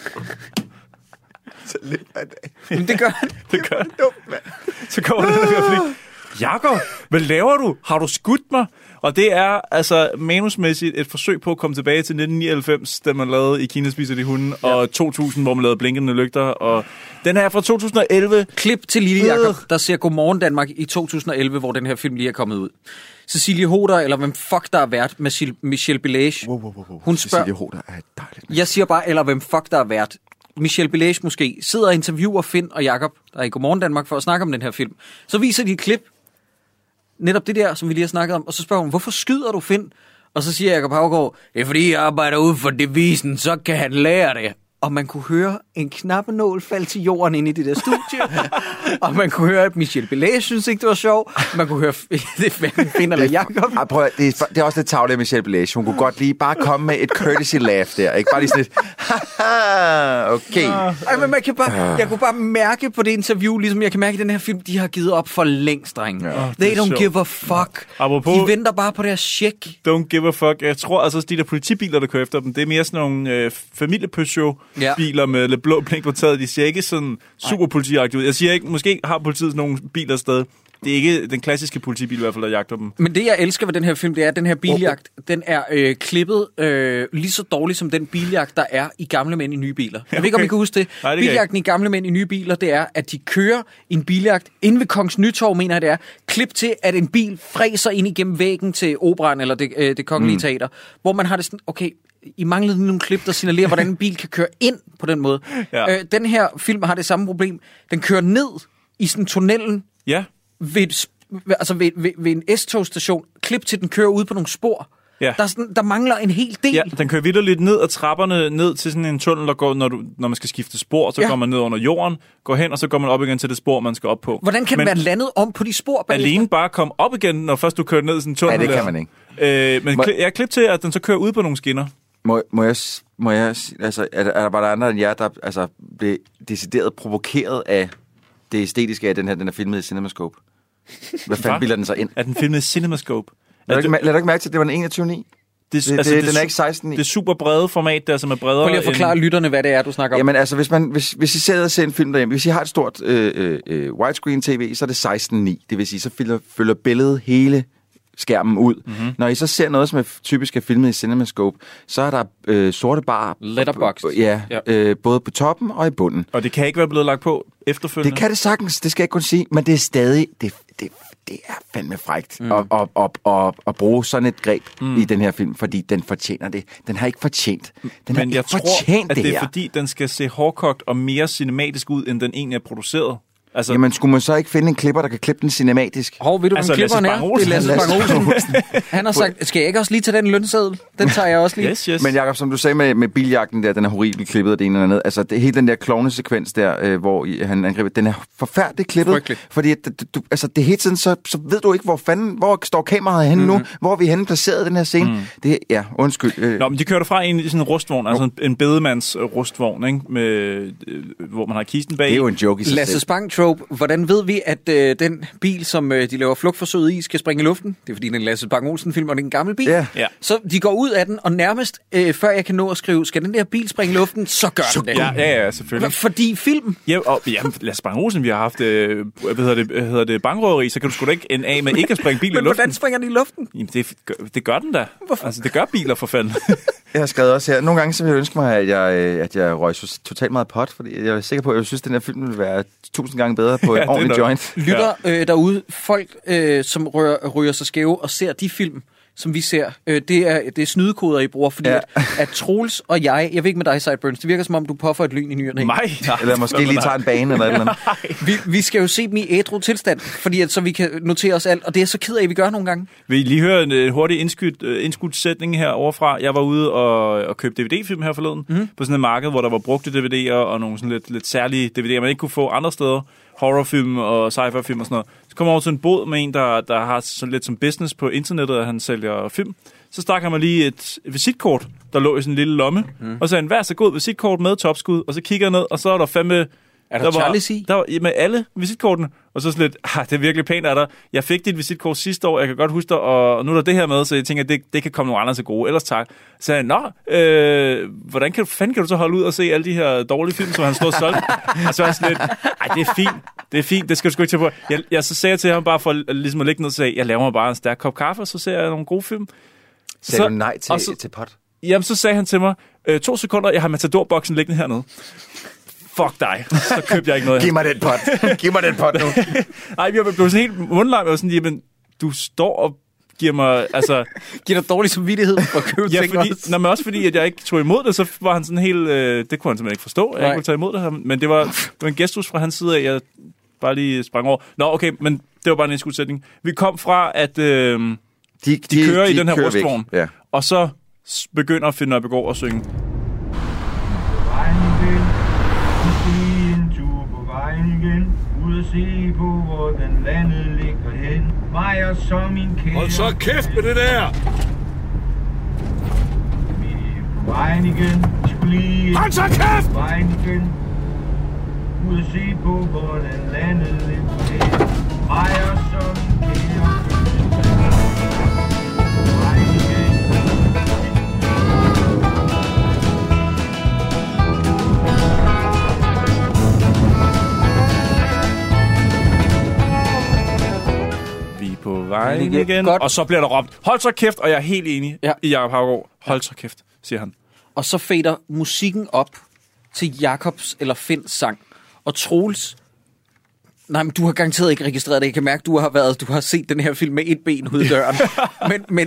Så løber han det. Men det gør han. Det gør han. Så kommer den her replik. Jakob, hvad laver du? Har du skudt mig? Og det er altså manusmæssigt et forsøg på at komme tilbage til nitten nioghalvfems, da man lavede I Kina spiser de hunde, ja. og to tusind, hvor man lavede blinkende lygter. Og den her fra to tusind og elleve. Klip til Lille Jakob, der ser Godmorgen Danmark i to tusind og elleve, hvor den her film lige er kommet ud. Cecilie Hoder, eller hvem fuck der er vært, med Michelle Bellage. Wow, wow, wow, wow. Hun spørger, Cecilie Hoder er dejligt. Jeg siger bare, eller hvem fuck der er vært. Michelle Bellage måske sidder og interviewer Finn og Jakob, der er i Godmorgen Danmark, for at snakke om den her film. Så viser de et klip, netop det der, som vi lige har snakket om, og så spørger hun, hvorfor skyder du Finn? Og så siger Jacob Haugaard, det er fordi, jeg arbejder ude for devisen, så kan han lære det. Og man kunne høre en knappenål falde til jorden inde i det der studie. Og man kunne høre, at Michel Belet synes ikke, det var sjovt. Man kunne høre, det finder eller Jacob. Ah, prøv, det, er, det er også lidt tavligt af Michel Belet. Hun kunne godt lige bare komme med et courtesy laugh der. Ikke bare lige sådan et, haha, okay. Ej, men man kan bare, jeg kunne bare mærke på det interview, ligesom jeg kan mærke i den her film, de har givet op for længst, drenge. Ja, They don't sjovt. give a fuck. Apropos, de venter bare på deres check. Don't give a fuck. Jeg tror altså, de der politibiler, der kører efter dem, det er mere sådan nogle øh, familie-Peugeot ja. biler med lidt blå blink på taget. De ser ikke sådan super politiagtigt ud. Jeg siger ikke, måske har politiet sådan nogle biler stadig. Det er ikke den klassiske politibil i hvert fald, der jagter dem. Men det, jeg elsker ved den her film, det er, at den her biljagt, oh. den er øh, klippet øh, lige så dårligt som den biljagt, der er i Gamle Mænd i Nye Biler. Jeg okay. ved ikke, om I kan huske det. Nej, det Biljagten i Gamle Mænd i Nye Biler, det er, at de kører en biljagt inde ved Kongens Nytorv, mener jeg det er. Klip til, at en bil fræser ind igennem væggen til Operan, eller det, øh, det kongelige mm. teater, hvor man har det sådan, okay, I manglede nogle klip, der signalerer, hvordan en bil kan køre ind på den måde. Ja. Øh, den her film har det samme problem. Den kører ned i sådan tunnelen, ja. ved, altså ved, ved, ved en S-togstation. Klip til, den kører ud på nogle spor. Ja. Der, sådan, der mangler en hel del. Ja, den kører vitterligt ned ad trapperne, ned til sådan en tunnel, der går, når, du, når man skal skifte spor, så ja. går man ned under jorden, går hen, og så går man op igen til det spor, man skal op på. Hvordan kan men den være landet om på de spor bagefter? Alene bare komme op igen, når først du kører ned i sådan en tunnel. Ja, det kan man ikke. Øh, men må... jeg er klip til, at den så kører ud på nogle skinner. Må, må jeg, må jeg altså, er der, er der bare der andre end jer, der altså, blev decideret provokeret af det æstetiske af den her, den er filmet i CinemaScope? Hvad fanden bilder den så ind? Er den filmet i CinemaScope? Lad du ikke, ikke mærke til, at det var en enogtyve ni? Det, det, altså, det, den er ikke seksten ni. Det er super brede format, der som er bredere. Prøv lige at forklare end... lytterne, hvad det er, du snakker om. Jamen altså, hvis, man, hvis, hvis I sidder og ser en film derhjemme, hvis I har et stort øh, øh, widescreen tv, så er det seksten ni. Det vil sige, så følger, følger billedet hele skærmen ud. Mm-hmm. Når I så ser noget, som er typisk er filmet i CinemaScope, så er der øh, sorte bar. Letterboxd. Ja, ja. Øh, både på toppen og i bunden. Og det kan ikke være blevet lagt på efterfølgende? Det kan det sagtens, det skal jeg ikke kun sige, men det er stadig, det, det, det er fandme frækt mm. at, at, at, at, at bruge sådan et greb mm. i den her film, fordi den fortjener det. Den har ikke fortjent. Den men har ikke jeg fortjent tror, at det, det er fordi, den skal se hårdkogt og mere cinematisk ud, end den egentlig er produceret. Altså, jamen, skulle man så ikke finde en klipper, der kan klippe den cinematisk? Hov, ved du, altså, hvem klipperen er? Det er Lasse Spang Olsen. Han har sagt, skal jeg ikke også lige tage den lønseddel? Den tager jeg også lige. Yes, yes. Men Jacob, som du sagde med, med biljagten der, den er horribelt klippet og det ene eller andet. Altså, det, hele den der klovnesekvens der, øh, hvor han angriber, den er forfærdeligt klippet. Frygtelig. Fordi det, du, altså, det hele tiden, så, så ved du ikke, hvor fanden, hvor står kameraet henne mm-hmm. nu? Hvor er vi henne placeret den her scene? Mm. Det, ja, undskyld. Øh. Nå, men de kørte fra en, sådan en rustvogn, altså en, en bedemands rustvogn, ikke? Med, øh, hvor man har kisten bag. Det er jo en joke i sig Lasse Spang-trope. Hvordan ved vi, at øh, den bil, som øh, de laver flugtforsøget i, skal springe i luften? Det er fordi, den Lasse Spang Olsen-film, og det er en gammel bil. Yeah. Ja. Så de går ud af den, og nærmest øh, før jeg kan nå at skrive, skal den der bil springe i luften, så gør så den det. Ja, ja, ja, selvfølgelig. Fordi film... Ja, og ja, Lasse Spang Olsen, vi har haft øh, hvad hedder det, hedder det bankrøveri, så kan du sgu da ikke en af med ikke at springe bilen i luften. Men hvordan springer den i luften? Jamen, det, det gør den da. Hvorfor? Altså, det gør biler for fanden. Jeg har skrevet også her. Nogle gange så vil jeg ønske mig, at jeg, at jeg røg totalt meget pot, fordi jeg er sikker på, at jeg synes, at den her film vil være tusind gange bedre på ja, en ordentlig joint. Lytter øh, derude, folk, øh, som rører, ryger sig skæve og ser de film, som vi ser, øh, det, er, det er snydekoder, I bruger, fordi ja. at, at Troels og jeg, jeg ved ikke med dig, Sideburns, det virker som om, du puffer et lyn i nyerne. Nej. Eller måske lige tager en bane eller et eller andet. Vi, vi skal jo se dem i ædru tilstand, fordi at, så vi kan notere os alt, og det er så ked af, at vi gør nogle gange. Vil I lige høre en uh, hurtig indskudt, uh, indskudt sætning her overfra? Jeg var ude og, og købte D V D-film her forleden, mm-hmm. på sådan et marked, hvor der var brugte D V D'er og nogle sådan lidt, lidt særlige D V D'er, man ikke kunne få andre steder. Horrorfilm og sci-fi-film og sådan noget. Så kommer jeg over til en båd med en, der, der har sådan lidt som business på internettet, og han sælger film. Så stak han mig lige et visitkort, der lå i sådan en lille lomme, mm. og så en vær så god visitkort med topskud, og så kigger jeg ned, og så er der fandme... Er der, der Charlies i? Der var med alle visitkortene, og så sådan lidt, ah, det er virkelig pænt af dig. Jeg fik dit visitkort sidste år, jeg kan godt huske dig, og nu er der det her med, så jeg tænker, at det, det kan komme nogle andre til gode. Ellers tak. Så sagde jeg, nå, øh, hvordan kan du, fanden kan du så holde ud og se alle de her dårlige film, som han stod og solgte? Og så var jeg sådan lidt, ej, det er fint, det er fint, det skal du sgu ikke tage på. Jeg, jeg så sagde jeg til ham bare for ligesom at lægge ned og sagde, jeg laver mig bare en stærk kop kaffe, og så ser jeg nogle gode film. Sagde så, du nej til, så, til pot? Jamen, så sagde han til mig, øh, to sekunder, jeg har Matador-boksen liggende hernede. Fuck dig. Så købte jeg ikke noget. Giv mig den pot. Giv mig den pot nu. Nej, jeg blev sådan helt mundlam. Jeg var sådan, jamen, du står og giver mig, altså... giver dig dårlig samvittighed for at købe ja, ting fordi, også. Nå, men også fordi, at jeg ikke tog imod det, så var han sådan helt... Øh, det kunne han simpelthen ikke forstå, at jeg ikke ville tage imod det her. Men det var, det var en gestus fra hans side af, jeg bare lige sprang over. Nå, okay, men det var bare en indskudsætning. Vi kom fra, at... Øh, De, de, de kører de i den her kører rustvogn, væk. Ja. og så begynder Finn Nørbegaard at synge. Ud og se på, hvor den landet ligger hen. Mig og så min kære. Hold så kæft med det der! Vi er på vejen igen. Vi skulle lige... Hold så kæft! På vejen igen. Ud og se på, hvor den landet ligger hen. Mig og så min kære. På vejen igen. På vejen igen, igen. Og så bliver der råbt, hold så kæft, og jeg er helt enig ja. i Jacob Haugaard. Hold så kæft, siger han. Og så fader musikken op til Jacobs eller Finns sang. Og Troels, nej, men du har garanteret ikke registreret det. Jeg kan mærke, du har været, du har set den her film med et ben ud af døren. men, men,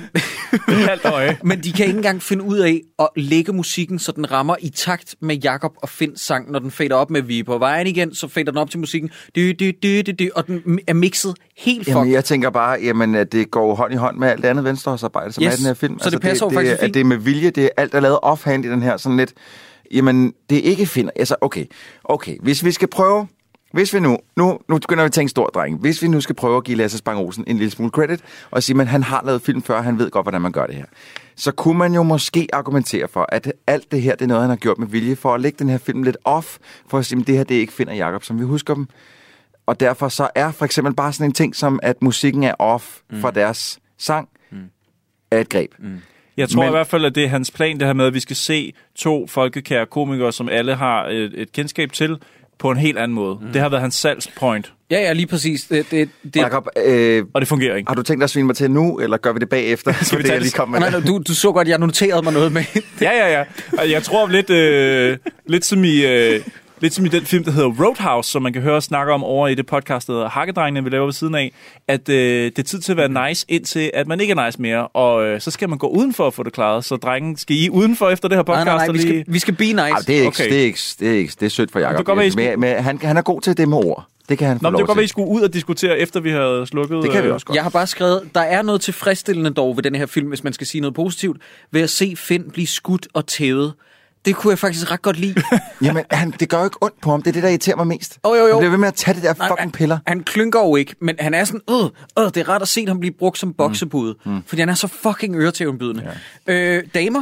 men de kan ikke engang finde ud af at lægge musikken, så den rammer i takt med Jacob og Finns sang. Når den fader op med Vi er på vejen igen, så fader den op til musikken. Dy, dy, dy, dy, dy, og den er mixet helt fuck. Jamen, jeg tænker bare, jamen, at det går hånd i hånd med alt det andet venstrehåndsarbejde, som yes. er i den her film. Så altså, det passer det, jo faktisk det, fint. At det er med vilje, det er alt, der er lavet offhand i den her, sådan lidt, jamen, det er ikke finder. Altså, okay, okay, hvis vi skal prøve... Hvis vi nu, nu, nu begynder vi at tænke stor dreng, hvis vi nu skal prøve at give Lasse Spang Olsen en lille smule credit, og sige, at han har lavet film før, han ved godt, hvordan man gør det her, så kunne man jo måske argumentere for, at alt det her, det er noget, han har gjort med vilje, for at lægge den her film lidt off, for at sige, at det her, det er ikke Finn og Jacob, som vi husker dem. Og derfor så er for eksempel bare sådan en ting, som at musikken er off mm. fra deres sang, mm. er et greb. Mm. Jeg tror Men, i hvert fald, at det er hans plan, det her med, at vi skal se to folkekære komikere, som alle har et, et kendskab til, på en helt anden måde. Mm. Det har været hans salgspoint. Ja, ja, lige præcis. Det, det, det... Jacob, øh, og det fungerer ikke. Har du tænkt dig at svine mig til nu, eller gør vi det bagefter? Skal vi tage det? Lige kom med nej, nej, du, du så godt, jeg noterede mig noget med. ja, ja, ja. Jeg tror lidt, øh, lidt som i... Øh, Lidt som i den film, der hedder Roadhouse, som man kan høre snakke om over i det podcast, der hedder Hakkedrengene, vi laver ved siden af, at øh, det er tid til at være nice, indtil at man ikke er nice mere, og øh, så skal man gå udenfor at få det klaret. Så drengen, skal I udenfor efter det her podcast? Nej, nej, nej, vi skal, lige... vi skal be nice. Ej, det er ikke, okay. det er ikke, det er ikke, det er sødt for Jacob. Godt, altså, med, med, han, han er god til det med ord. Det kan han få Nå, lov det kan godt til. være, I skulle ud og diskutere, efter vi havde slukket. Det kan vi også godt. Jeg har bare skrevet, der er noget tilfredsstillende dog ved den her film, hvis man skal sige noget positivt, ved at se Finn blive skudt og tævet. Det kunne jeg faktisk ret godt lide. Jamen, han, det gør jo ikke ondt på ham. Det er det, der irriterer mig mest. Oh, jo, jo. Han bliver ved med at tage det der fucking han, piller. Han klynker jo ikke, men han er sådan, øh, øh, det er rart at se ham blive brugt som boksebude. Mm. Mm. Fordi han er så fucking øretævnbydende. Ja. Øh, damer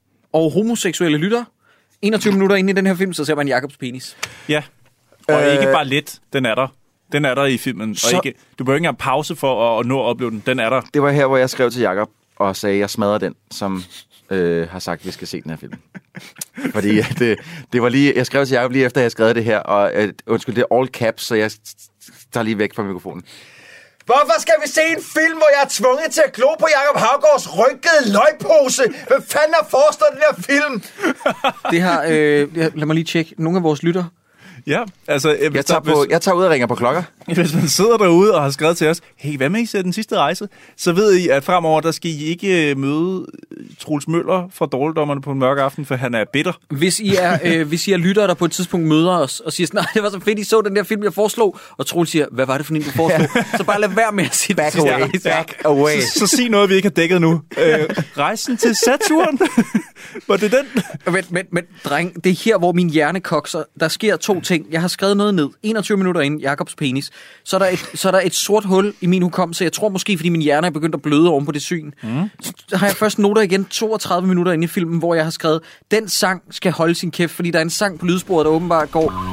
og homoseksuelle lyttere. enogtyve minutter inde i den her film, så ser man Jacobs penis. Ja, og øh... ikke bare lidt. Den er der. Den er der i filmen. Så... Og ikke, du behøver ikke engang pause for at, at nå at opleve den. Den er der. Det var her, hvor jeg skrev til Jacob og sagde, at jeg smadrer den, som... Øh, har sagt, at vi skal se den her film. Fordi det, det var lige... Jeg skrev til Jacob lige efter, at jeg skrev det her, og øh, undskyld, det er all caps, så jeg tager lige væk fra mikrofonen. Hvorfor skal vi se en film, hvor jeg er tvunget til at glo på Jacob Haugaards rynkede løgpose? Hvad fanden har forestået den her film? Det har... Øh, lad mig lige tjekke. Nogle af vores lytter. Ja, altså... Jeg, jeg, tager, på, jeg tager ud og ringer på klokker. Hvis man sidder derude og har skrevet til os, hey, hvad med I ser den sidste rejse? Så ved I, at fremover, der skal I ikke møde Troels Møller fra Dårligdommerne på en mørk aften, for han er bitter. Hvis I er, øh, hvis I er lyttere, der på et tidspunkt møder os og siger sådan, nej, det var så fedt, I så den der film, jeg foreslog, og Troels siger, hvad var det for en, du foreslog? Så bare lad være med at sige back away, rejse. back away. Så, så sig noget, vi ikke har dækket nu. Øh, rejsen til Saturn. Var det den? Men, men, men dreng, det er her, hvor min hjerne kokser. Der sker to ting. Jeg har skrevet noget ned. enogtyve minutter inden Jacobs penis. Så er der et, så er der et sort hul i min hukommelse. Jeg tror måske, fordi min hjerne er begyndt at bløde oven på det syn. Mm. Så har jeg først noter igen toogtredive minutter inde i filmen, hvor jeg har skrevet, den sang skal holde sin kæft, fordi der er en sang på lydsporet, der åbenbart går...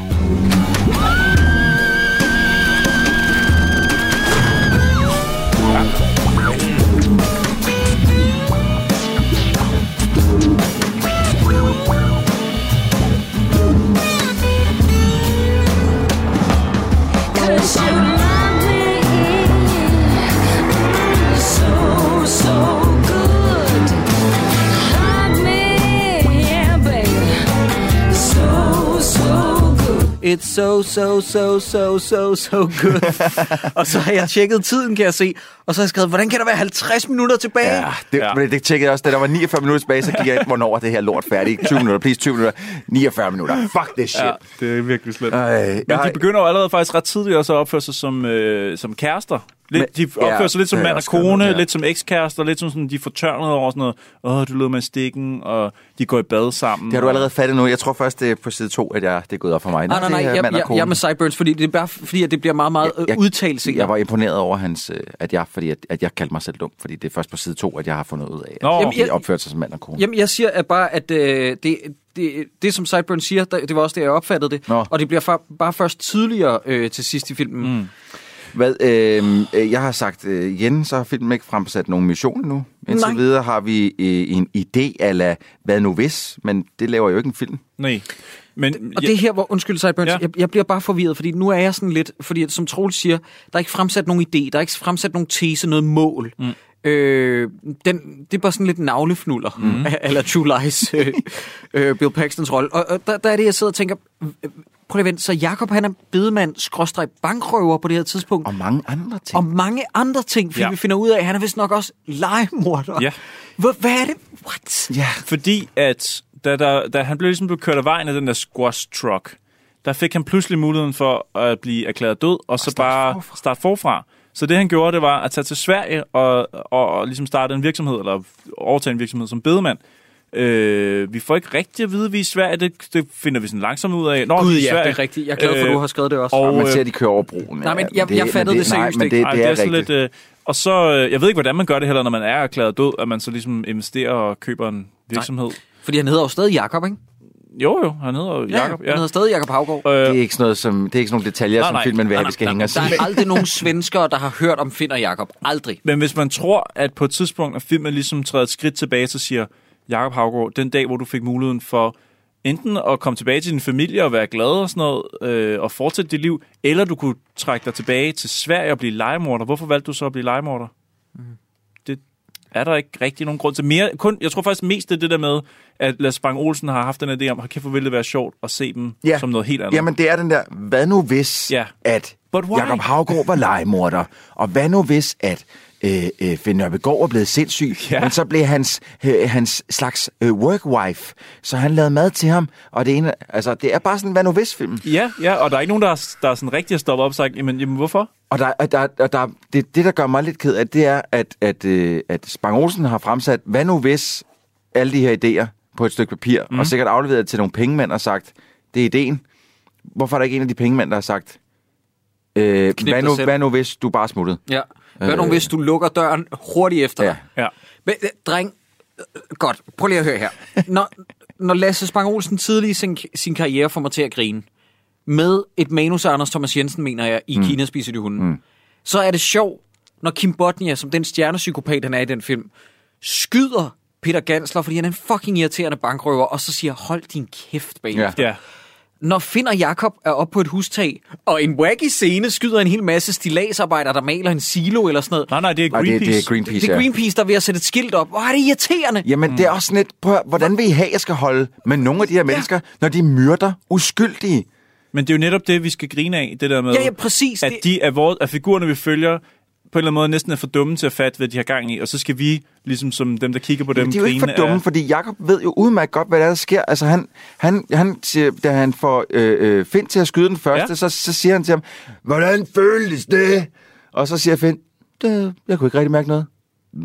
It's so, so, so, so, so, so good. Og så har jeg tjekket tiden, kan jeg se. Og så har jeg skrevet, hvordan kan der være halvtreds minutter tilbage? Ja, det, ja. det tjekkede jeg også. Da der var niogfyrre minutter tilbage, så gik jeg ind, hvornår er det her lort færdigt. tyve minutter, please, tyve minutter. niogfyrre minutter. Fuck this shit. Ja, det er virkelig slemt. Ej, Men de begynder jo allerede faktisk ret tidligt også at opføre sig som, øh, som kærester. Lidt, de opfører ja, sig lidt som det har mand jeg og også skrevet kone, ned, ja. lidt som ekskærester, lidt som sådan, de er fortørnet over sådan noget, åh, du lød med stikken, og de går i bad sammen. Det har du allerede fattet nu. Jeg tror først, det er på side to, at jeg, det er gået op for mig. Nej, nej, nej, det er jeg, mand og jeg, kone. jeg er med Sideburns, fordi det er bare fordi, at det bliver meget, meget jeg, jeg, udtalt senere. Jeg var imponeret over hans, øh, at jeg, fordi at, at jeg kaldte mig selv dum, fordi det er først på side to, at jeg har fundet ud af, at Nå. de opførte sig som mand og kone. Jamen, jeg siger at bare, at øh, det, det, det, som Sideburns siger, det var også det, jeg opfattede det, Nå. og det bliver fa- bare først tydeligere øh, til sidst i filmen. Mm. Hvad, øh, jeg har sagt, øh, igen, så har filmen ikke fremsat nogen mission endnu. Indtil Nej. videre har vi øh, en idé ala hvad nu hvis, men det laver jo ikke en film. Nej. Men, Og det er her, hvor, undskyld Sideburns, Ja. jeg, jeg bliver bare forvirret, fordi nu er jeg sådan lidt, fordi at, som Troels siger, der er ikke fremsat nogen idé, der er ikke fremsat nogen tese, noget mål. Mm. Øh, den, det er bare sådan lidt navlefnuller, mm. eller True Lies, øh, øh, Bill Paxtons rolle. Og, og der, der er det, jeg sidder og tænker, øh, prøv lige at vente, så Jakob han er bedemand, skråstreg bankrøver på det her tidspunkt. Og mange andre ting. Og mange andre ting, fordi Ja. ja. vi finder ud af, at han er vist nok også legemorder. Ja. Hvor, hvad er det? What? Ja. Fordi at, da, der, da han blev ligesom blev kørt af vejen af den der squash truck, der fik han pludselig muligheden for at blive erklæret død, og så bare forfra. starte forfra. Så det han gjorde, det var at tage til Sverige og, og, og ligesom starte en virksomhed, eller overtage en virksomhed som bedemand. Øh, vi får ikke rigtig at vide, at vi er i Sverige. Det, det finder vi sådan langsomt ud af. Når Gud, vi er i ja, Sverige. det er rigtigt. Jeg er glad for, at du har skrevet det også. Og, Og, man ser, øh, at de kører over broen. Nej, men ja, jeg- jeg fattede men det nej, seriøst men ikke. det, Ej, det, er, er sådan rigtigt. lidt, øh, og så, øh, jeg ved ikke, hvordan man gør det heller, når man er erklæret død, at man så ligesom investerer og køber en virksomhed. Fordi han hedder jo stadig Jakob, ikke? Jo, jo, han hedder jo Ja, Jakob. han hedder stadig Jakob Havgaard. Øh, Det er ikke sådan noget, som, det er ikke sådan nogle detaljer, Nej, som nej. filmen vil Nej, have, nej, vi skal nej, hænge os Der i. er aldrig nogen svenskere, der har hørt om Finn og Jakob. Aldrig. Men hvis man tror, at på et tidspunkt, at filmen ligesom træder et skridt tilbage, så siger Jakob Havgaard, den dag, hvor du fik muligheden for enten at komme tilbage til din familie og være glad og sådan noget, øh, og fortsætte dit liv, eller du kunne trække dig tilbage til Sverige og blive legemorder. Hvorfor valgte du så at blive legemorder? Mm. Det er der ikke rigtig nogen grund til. Mere, kun, jeg tror faktisk mest, det er det der med, at Lasse Bang Olsen har haft den idé om, at hvor ville det være sjovt at se dem Ja. som noget helt andet. Jamen, det er den der, hvad nu hvis, Ja. at But why? Jakob Havgaard var legemorder, og hvad nu hvis, at øh, øh, Finn Nørbegaard var blevet sindssyg, Ja. men så blev hans, øh, hans slags øh, workwife, så han lavede mad til ham, og det ene, altså, det er bare sådan, hvad nu hvis film. Ja, ja, og der er ikke nogen, der er, der er sådan rigtig at stoppe op og sagt, jamen, jamen hvorfor? Og der, og der, og der, det, det, der gør mig lidt ked af, det er, at, at, øh, at Spang Olsen har fremsat, hvad nu hvis alle de her idéer på et stykke papir, mm. og sikkert afleveret det til nogle pengemænd og sagt, det er ideen. Hvorfor er der ikke en af de pengemænd, der har sagt, øh, Knip hvad, dig nu, selv. hvad nu hvis du bare smuttede? Ja. Hvad nu, Øh. hvis du lukker døren hurtigt efter Ja. dig? Ja. Men, øh, dreng, øh, godt, prøv lige at høre her. Når, når Lasse Spang Olsen tidlig i sin, sin karriere får mig til at grine, med et manus af Anders Thomas Jensen, mener jeg, i mm. Kina spiser de hunden, mm. så er det sjovt, når Kim Bodnia, som den stjernepsykopat, han er i den film, skyder Peter Gansler, fordi han er en fucking irriterende bankrøver, og så siger, hold din kæft bagefter. Ja. Når Finn og Jakob er oppe på et hustag, og en wacky scene skyder en hel masse stilladsarbejdere, der maler en silo eller sådan noget. Nej, nej, det er Nej, Greenpeace. det, det er Greenpeace, Det er ja. Greenpeace, der er ved at sætte et skilt op. Hvor er det irriterende? Jamen, mm. det er også sådan lidt, prøv, at høre, hvordan vil I have, jeg skal holde med nogle af de her mennesker, når de myrder uskyldige? Men det er jo netop det, vi skal grine af, det der med, Ja, ja, præcis. at Det- de af, vores, af figurerne, vi følger, på en eller anden måde næsten er for dumme til at fatte, hvad de har gang i, og så skal vi, ligesom som dem, der kigger på dem, Men de er jo ikke for grine dumme, af- fordi Jakob ved jo udmærket godt, hvad der, er, der sker. Altså, han, han, han siger, da han får øh, øh, Finn til at skyde den første, Ja. så, så siger han til ham, hvordan føles det? Og så siger Finn, det, jeg kunne ikke rigtig mærke noget.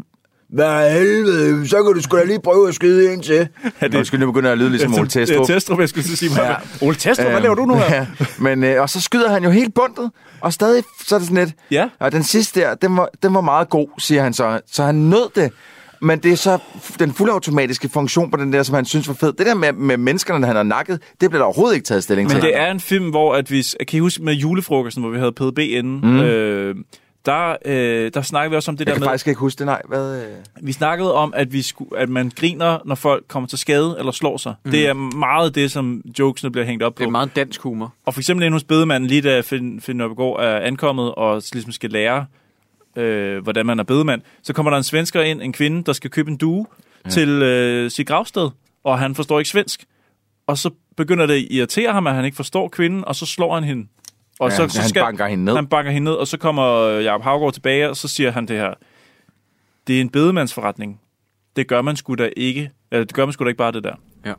Hvad helvede, så kan du sgu da lige prøve at skyde en til. Ja, det skulle nu begynde at lyde ligesom Ole Testrup. Det er Testrup, jeg skulle til at sige. Ja. Ja. Ole Testrup, hvad laver du nu her? Ja, men, øh, og så skyder han jo helt bundet, og stadig så er det sådan lidt. Ja. Og den sidste der, den var, den var meget god, siger han så. Så han nød det. Men det er så den fuldautomatiske funktion på den der, som han synes var fed. Det der med, med menneskerne, han har nakket, det bliver der overhovedet ikke taget stilling Men til. det er en film, hvor at vi... Kan I huske med julefrokosten, hvor vi havde P D B inden? Mm. Øh, der, øh, der snakkede vi også om det Jeg der kan med... faktisk ikke huske det, nej. Hvad, øh? Vi snakkede om, at, vi skulle, at man griner, når folk kommer til skade eller slår sig. Mm. Det er meget det, som jokesene bliver hængt op på. Det er meget dansk humor. Og for eksempel inde hos bedemanden, lige da Finn, Finn Nørbegaard er ankommet og ligesom skal lære, øh, hvordan man er bedemand, så kommer der en svensker ind, en kvinde, der skal købe en due ja. til øh, sit gravsted, og han forstår ikke svensk. Og så begynder det at irritere ham, at han ikke forstår kvinden, og så slår han hende. Og Ja, så, så han skal, banker hende ned. Han banker hende ned, og så kommer Jacob Havgaard tilbage, og så siger han det her. Det er en bedemandsforretning. Det gør man sgu da ikke. Eller det gør man sgu da ikke bare det der. Ja.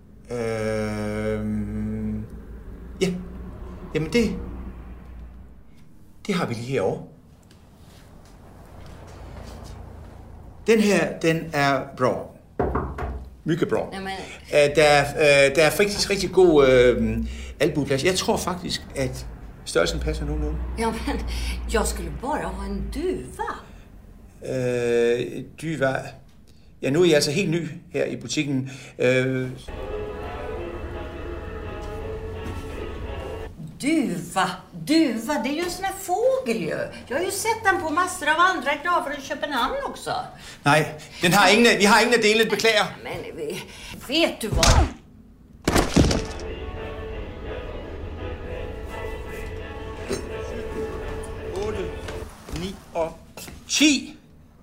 Øhm... Ja. Jamen det... Det har vi lige herovre. Den her, den er bra. Mycket bra. Jamen. Uh, der, er, uh, der er faktisk rigtig god uh, albueplads. Jeg tror faktisk, at størrelsen passer nogenlunde. Ja, men jag skulle bara ha en duva. Uh, duva. Ja, nu er jeg altså helt ny her i butikken. Uh, Duva, duva, det är ju en sån här fågel ju. Jag har ju sett den på massor av andra reklam för Köpenhamn också. nej, den har ingen, vi har ingen af delene, beklager. Men vet du vad? otte, ni og ti.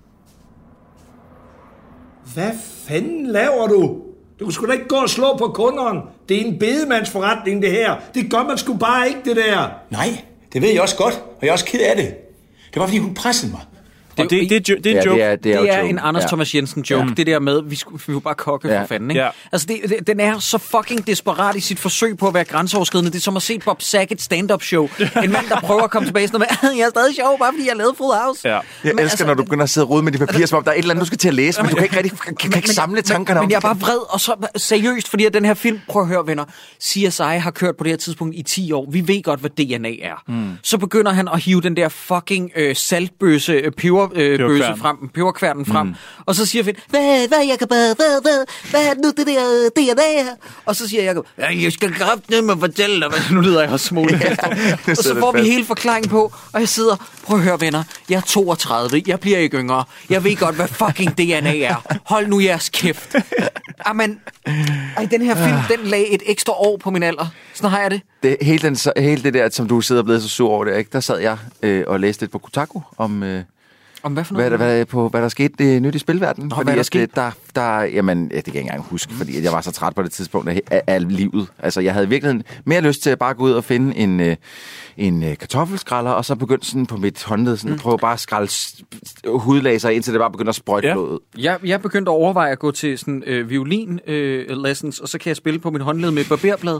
Hvad fanden laver du? Du kan sgu da ikke gå og slå på kunderne. Det er en bedemandsforretning, det her. Det gør man sgu bare ikke, det der. Nej, det ved jeg også godt, og jeg er også ked af det. Det var, fordi hun pressede mig. Og det, det, det, det er en joke. Ja, det er, det er, det det er joke. en Anders Ja. Thomas Jensen joke. Ja. Det der med, vi skulle vi var bare kokke Ja. for fanden, ikke? Ja. Altså, det, det, den er så fucking desperat i sit forsøg på at være grænseoverskridende. Det er som at se Bob Saget stand-up show. En mand, der prøver at komme tilbage sådan noget med, jeg er stadig sjov, bare fordi jeg lavede Full House. Ja. Jeg Men elsker, altså, når du begynder at sidde og rode med de papirer, som om der er et eller andet, du skal til at læse, men du kan ikke rigtig kan, kan ikke samle tankerne om Men jeg er bare vred, og så seriøst, fordi at den her film, prøv at høre, venner, C S I har kørt på det her tidspunkt i ti år. Vi ved godt, hvad D N A er. Mm. Så begynder han at hive den der fucking øh, saltbøsse, øh, peber, øh, bøsse Peberkværn. frem, peberkværnen frem, mm. og så siger Finn, hvad, hvad, Jacob, hvad, hvad, hvad er nu det der D N A her? Og så siger Jacob, ja, jeg skal kraftedeme fortælle dig, hvad nu lyder jeg også smule. Og så får vi hele forklaringen på, og jeg sidder, prøv at høre, venner, jeg er toogtredive, jeg bliver ikke yngre, jeg ved godt, hvad fucking D N A er. Hold nu jeres kæft. Amen, ej, den her film, den lagde et ekstra år på min alder. Sådan har jeg det. det, hele, den, så- hele det der, som du sidder og blevet så sur over det, ikke? Der sad jeg øh, og læste lidt på Kotaku om... Øh, Om hvad for noget? Hvad, der- hvad, på, hvad der skete det nyt i spilverdenen. Nå, fordi hvad der at skete? det, der, der, jamen, ja, det kan jeg ikke engang huske, fordi at jeg var så træt på det tidspunkt af, af, af livet. Altså, jeg havde virkelig mere lyst til at bare gå ud og finde en, øh, en øh, kartoffelskralder, og så begyndte sådan på mit håndled, sådan, mm. prøve bare at skrælle hudlaser, indtil det bare begyndte at sprøjte Ja. blod ud. Jeg, jeg begyndte at overveje at gå til sådan øh, violin øh, lessons, og så kan jeg spille på min håndled med et barberblad.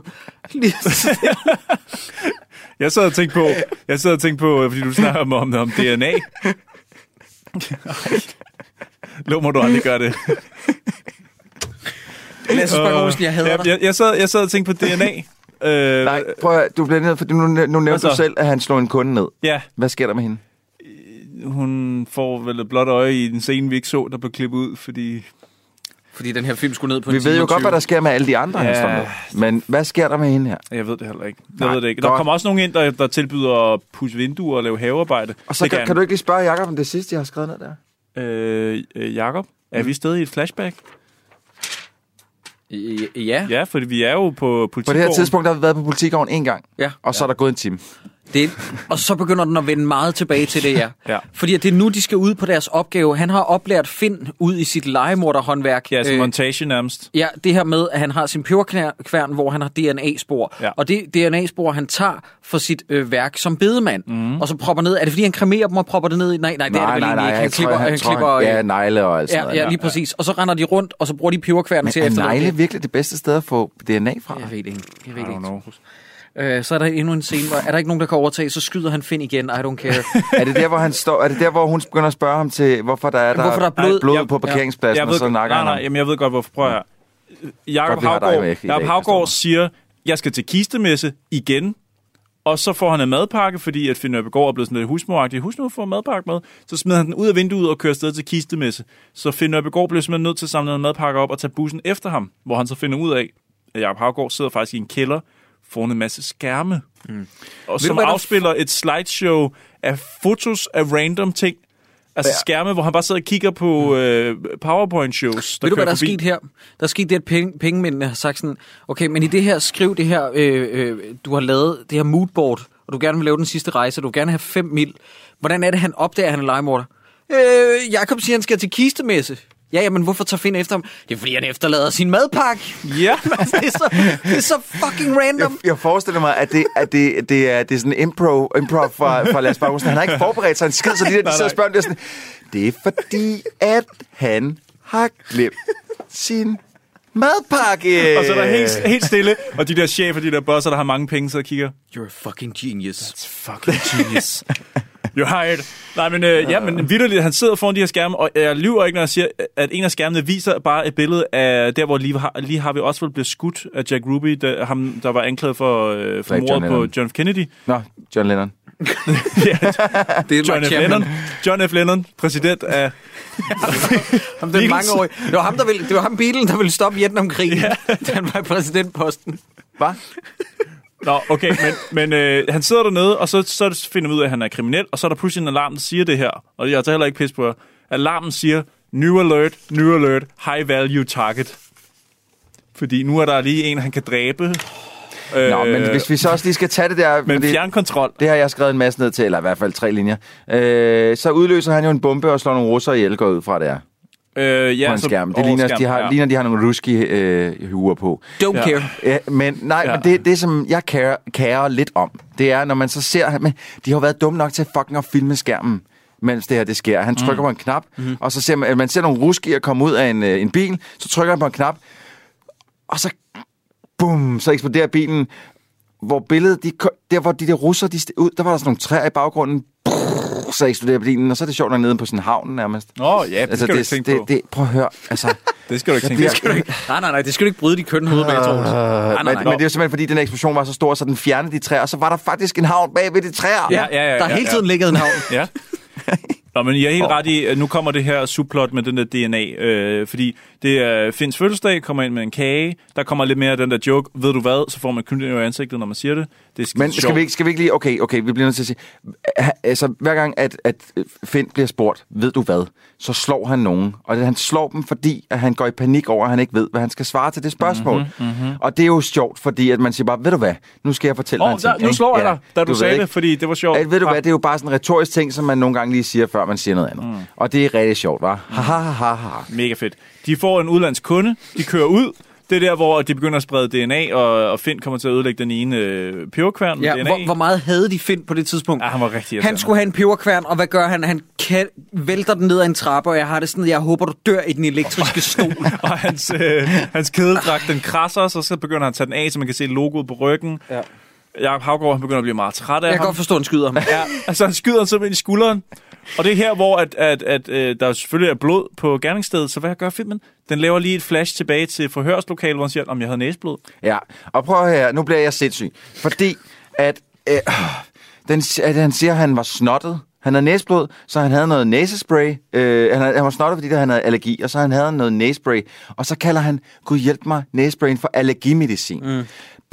Jeg sad og tænkte på, jeg sad og tænkte på, fordi du snakker om, om, om D N A. Lå må du aldrig gøre det. Lasse Spang Olsen, jeg hader jeg, dig. jeg, jeg, sad, jeg sad og tænkte på D N A. Øh, Nej, prøv at, du bliver ned, for nu, nu nævnte så? du selv, at han slår en kunde ned. Ja. Hvad sker der med hende? Hun får vel et blåt øje i den scene, vi ikke så, der blev klippet ud, fordi... Fordi den her film skulle ned på Vi en ved time jo og godt, tyve. hvad der sker med alle de andre, ja. han slår ned. Men hvad sker der med hende her? Jeg ved det heller ikke. Jeg Nej, ved det ikke. Der godt. kommer også nogen ind, der, der tilbyder at pudse vinduer og lave havearbejde. Og så Det kan, kan du ikke lige spørge Jacob om det sidste, jeg har skrevet ned der? Øh, øh, Jakob, er mm. vi stadig i et flashback? Ja. Ja, fordi vi er jo på På politigården. det her tidspunkt der har vi været på politigården en gang, Ja. og så er der gået en time. Det, og så begynder den at vende meget tilbage til det, ja. Ja. Fordi at det er nu, de skal ud på deres opgave. Han har oplært Finn ud i sit legemorderhåndværk. Ja, som Øh, montage nærmest. Ja, det her med, at han har sin peberkværn, hvor han har D N A-spor. Ja. Og det D N A-spor, han tager for sit øh, værk som bedemand, mm. og så propper ned. Er det, fordi han kremerer dem og propper det ned i? Nej, nej, det er det vel egentlig ikke. Han jeg tror, klipper, han, han tror, klipper han, ja, øh, negle og alt sådan ja, noget. ja, lige præcis. Og så render de rundt, og så bruger de peberkværnen til at Men er efterlade negle det. virkelig det bedste sted at få D N A fra? Jeg ved det ikke. Jeg ved I det don't ikke. know. Øh, så er der endnu en scene, hvor er der ikke nogen, der kan overtage, så skyder han Finn igen. I don't care. Er det der, hvor han står? Er det der, hvor hun begynder at spørge ham til, hvorfor der er, der, Hvorfor der er blod? blod Jeg- på parkeringspladsen, Jeg og ved, så nakker nej, han nej, ham? jamen, jeg ved godt, hvorfor. Prøv her. Jakob Godt, vi har dig Havgård, med i dag, Jacob Havgård forstår siger, jeg skal til kistemesse igen, og så får han en madpakke, fordi at Finn Nørbegaard er blevet sådan lidt husmoragtig. Husk nu at få en madpakke med. Så smider han den ud af vinduet og kører afsted til kistemesse. Så Finn Nørbegaard bliver simpelthen nødt til at samle en madpakke op og tage bussen efter ham, hvor han så finder ud af, at Jacob Havgård sidder faktisk i en kælder foran en masse skærme, mm. og som du, hvad der- afspiller et slideshow af fotos af random ting. Altså Ja. skærme, hvor han bare sidder og kigger på øh, PowerPoint-shows, der Ved du, hvad kører der er forbi. sket her? Der er sket det, at penge, pengemændene har sagt sådan, okay, men i det her, skriv det her, øh, øh, du har lavet det her moodboard, og du gerne vil lave den sidste rejse, og du vil gerne have fem mil. Hvordan er det, han opdager, at han er legemorder? Øh, Jakob siger, han skal til kistemesse. Ja, ja, men hvorfor tager Finn efter ham? Det er, fordi han efterlader sin madpakke. Ja. Altså, det, er så, det er så fucking random. Jeg, jeg forestiller mig, at det, at det, det, er, det er sådan impro, improv fra, fra Lasse Bang Olsen. Han har ikke forberedt sig en skid, så de der, de sidder og spørger, det er sådan, det er fordi, at han har glemt sin madpakke! Og så er der helt, helt stille, og de der chefer, de der bosser, der har mange penge, så kigger. You're a fucking genius. That's fucking genius. You're hired. Nej, men, øh, ja, men vitterligt, han sidder foran de her skærme, og jeg lyver ikke, når jeg siger, at en af skærmene viser bare et billede af der, hvor lige har, lige Harvey Oswald blev skudt af Jack Ruby, der, ham, der var anklaget for, øh, for mordet på John F. Kennedy. Nå, John Lennon. Ja, det er John F. Lennon. John F. Lennon, præsident af... ham den mangeårige. Det var ham, der ville, det var ham bilen, der ville stoppe Vietnamkrigen. Ja. Han var i præsidentposten. Hvad? Nå, okay, men, men øh, han sidder dernede, og så, så finder vi ud af, at han er kriminel, og så er der pludselig en alarm, der siger det her. Og jeg tager heller ikke pis på jer. Alarmen siger, new alert, new alert, high value target. Fordi nu er der lige en, han kan dræbe. Nå, men hvis vi så også lige skal tage det der... Men fjernkontrol. Det har jeg skrevet en masse ned til, eller i hvert fald tre linjer. Øh, så udløser han jo en bombe og slår nogle russere ihjel, går ud fra det her. Øh, ja, på en skærm. Det ligner, skærm, de har, ja. ligner, de har nogle ruski øh, huer på. Don't ja. care. Ja, men nej, ja. men det, det som jeg care, care lidt om, det er, når man så ser... Men de har været dumme nok til fucking at filme skærmen, mens det her det sker. Han trykker mm. på en knap, mm. og så ser man, man ser nogle ruskier komme ud af en, en bil, så trykker han på en knap, og så... Bum, så eksploderer bilen, hvor billedet, de, der hvor de der russer, de ud, der var der sådan nogle træer i baggrunden, brrr, så eksploderer bilen, og så er det sjovt nok nede på sådan en havn nærmest. Åh, oh, ja, det altså, skal det, du ikke tænke det, på. Det, prøv at høre, altså... det skal du ikke tænke på. Nej, nej, nej, det skal du ikke bryde de kønne hoved bag, Troels. Nej, nej, nej. Men, men det er jo simpelthen, fordi den eksplosion var så stor, så den fjernede de træer, og så var der faktisk en havn bag ved de træer. Ja, ja, ja, der har ja, hele tiden ja. ligget en havn. Ja. Nå, men jeg er helt ret i, nu kommer det her subplot med den der D N A, øh, fordi det er Finns fødselsdag, kommer ind med en kage, der kommer lidt mere af den der joke, ved du hvad, så får man knyttet i ansigtet, når man siger det. Det er men skal vi, ikke, skal vi ikke lige, okay, okay, vi bliver nødt til at sige, altså hver gang, at, at Finn bliver spurgt, ved du hvad, så slår han nogen, og det, han slår dem, fordi at han går i panik over, at han ikke ved, hvad han skal svare til det spørgsmål. Mm-hmm, mm-hmm. Og det er jo sjovt, fordi at man siger bare, ved du hvad, nu skal jeg fortælle oh, dig en ting. Der, nu slår jeg ja, dig, da du, du sagde det, fordi det var sjovt. At, ved du hvad, det er jo bare sådan en retorisk ting, som man nogle gange lige siger, før man siger noget andet. Mm. Og det er rigtig sjovt, hva'? Ha, ha, ha, ha. Mega fedt. De får en udlandsk kunde, de kører ud. Det er der, hvor de begynder at sprede D N A, og, og Finn kommer til at ødelægge den ene øh, peberkværn med ja, D N A. Hvor, hvor meget havde de Finn på det tidspunkt? Ja, han var rigtig Han skulle have en peberkværn, og hvad gør han? Han kan, vælter den ned ad en trappe, og jeg har det sådan, jeg håber, du dør i den elektriske stol. og hans, øh, hans kædedragt, den krasser, så, så begynder han at tage den af, så man kan se logoet på ryggen. Ja. Jakob Havgaard, han begynder at blive meget træt af jeg ham. Jeg kan godt forstå, han skyder ham. ja, altså han skyder ham simpelthen i skulderen. Og det er her, hvor at, at, at, at der selvfølgelig er blod på gerningsstedet. Så hvad gør filmen? Den laver lige et flash tilbage til forhørslokalet, hvor han siger, om jeg havde næseblod. Ja, og prøv her, nu bliver jeg sindssyg. Fordi at, øh, den, at han siger, at han var snottet. Han havde næseblod, så han havde noget næsespray. Øh, han, havde, han var snottet, fordi han havde allergi, og så han havde noget næsespray. Og så kalder han, Gud hjælp mig, næsesprayen for allergimedicin. Mm.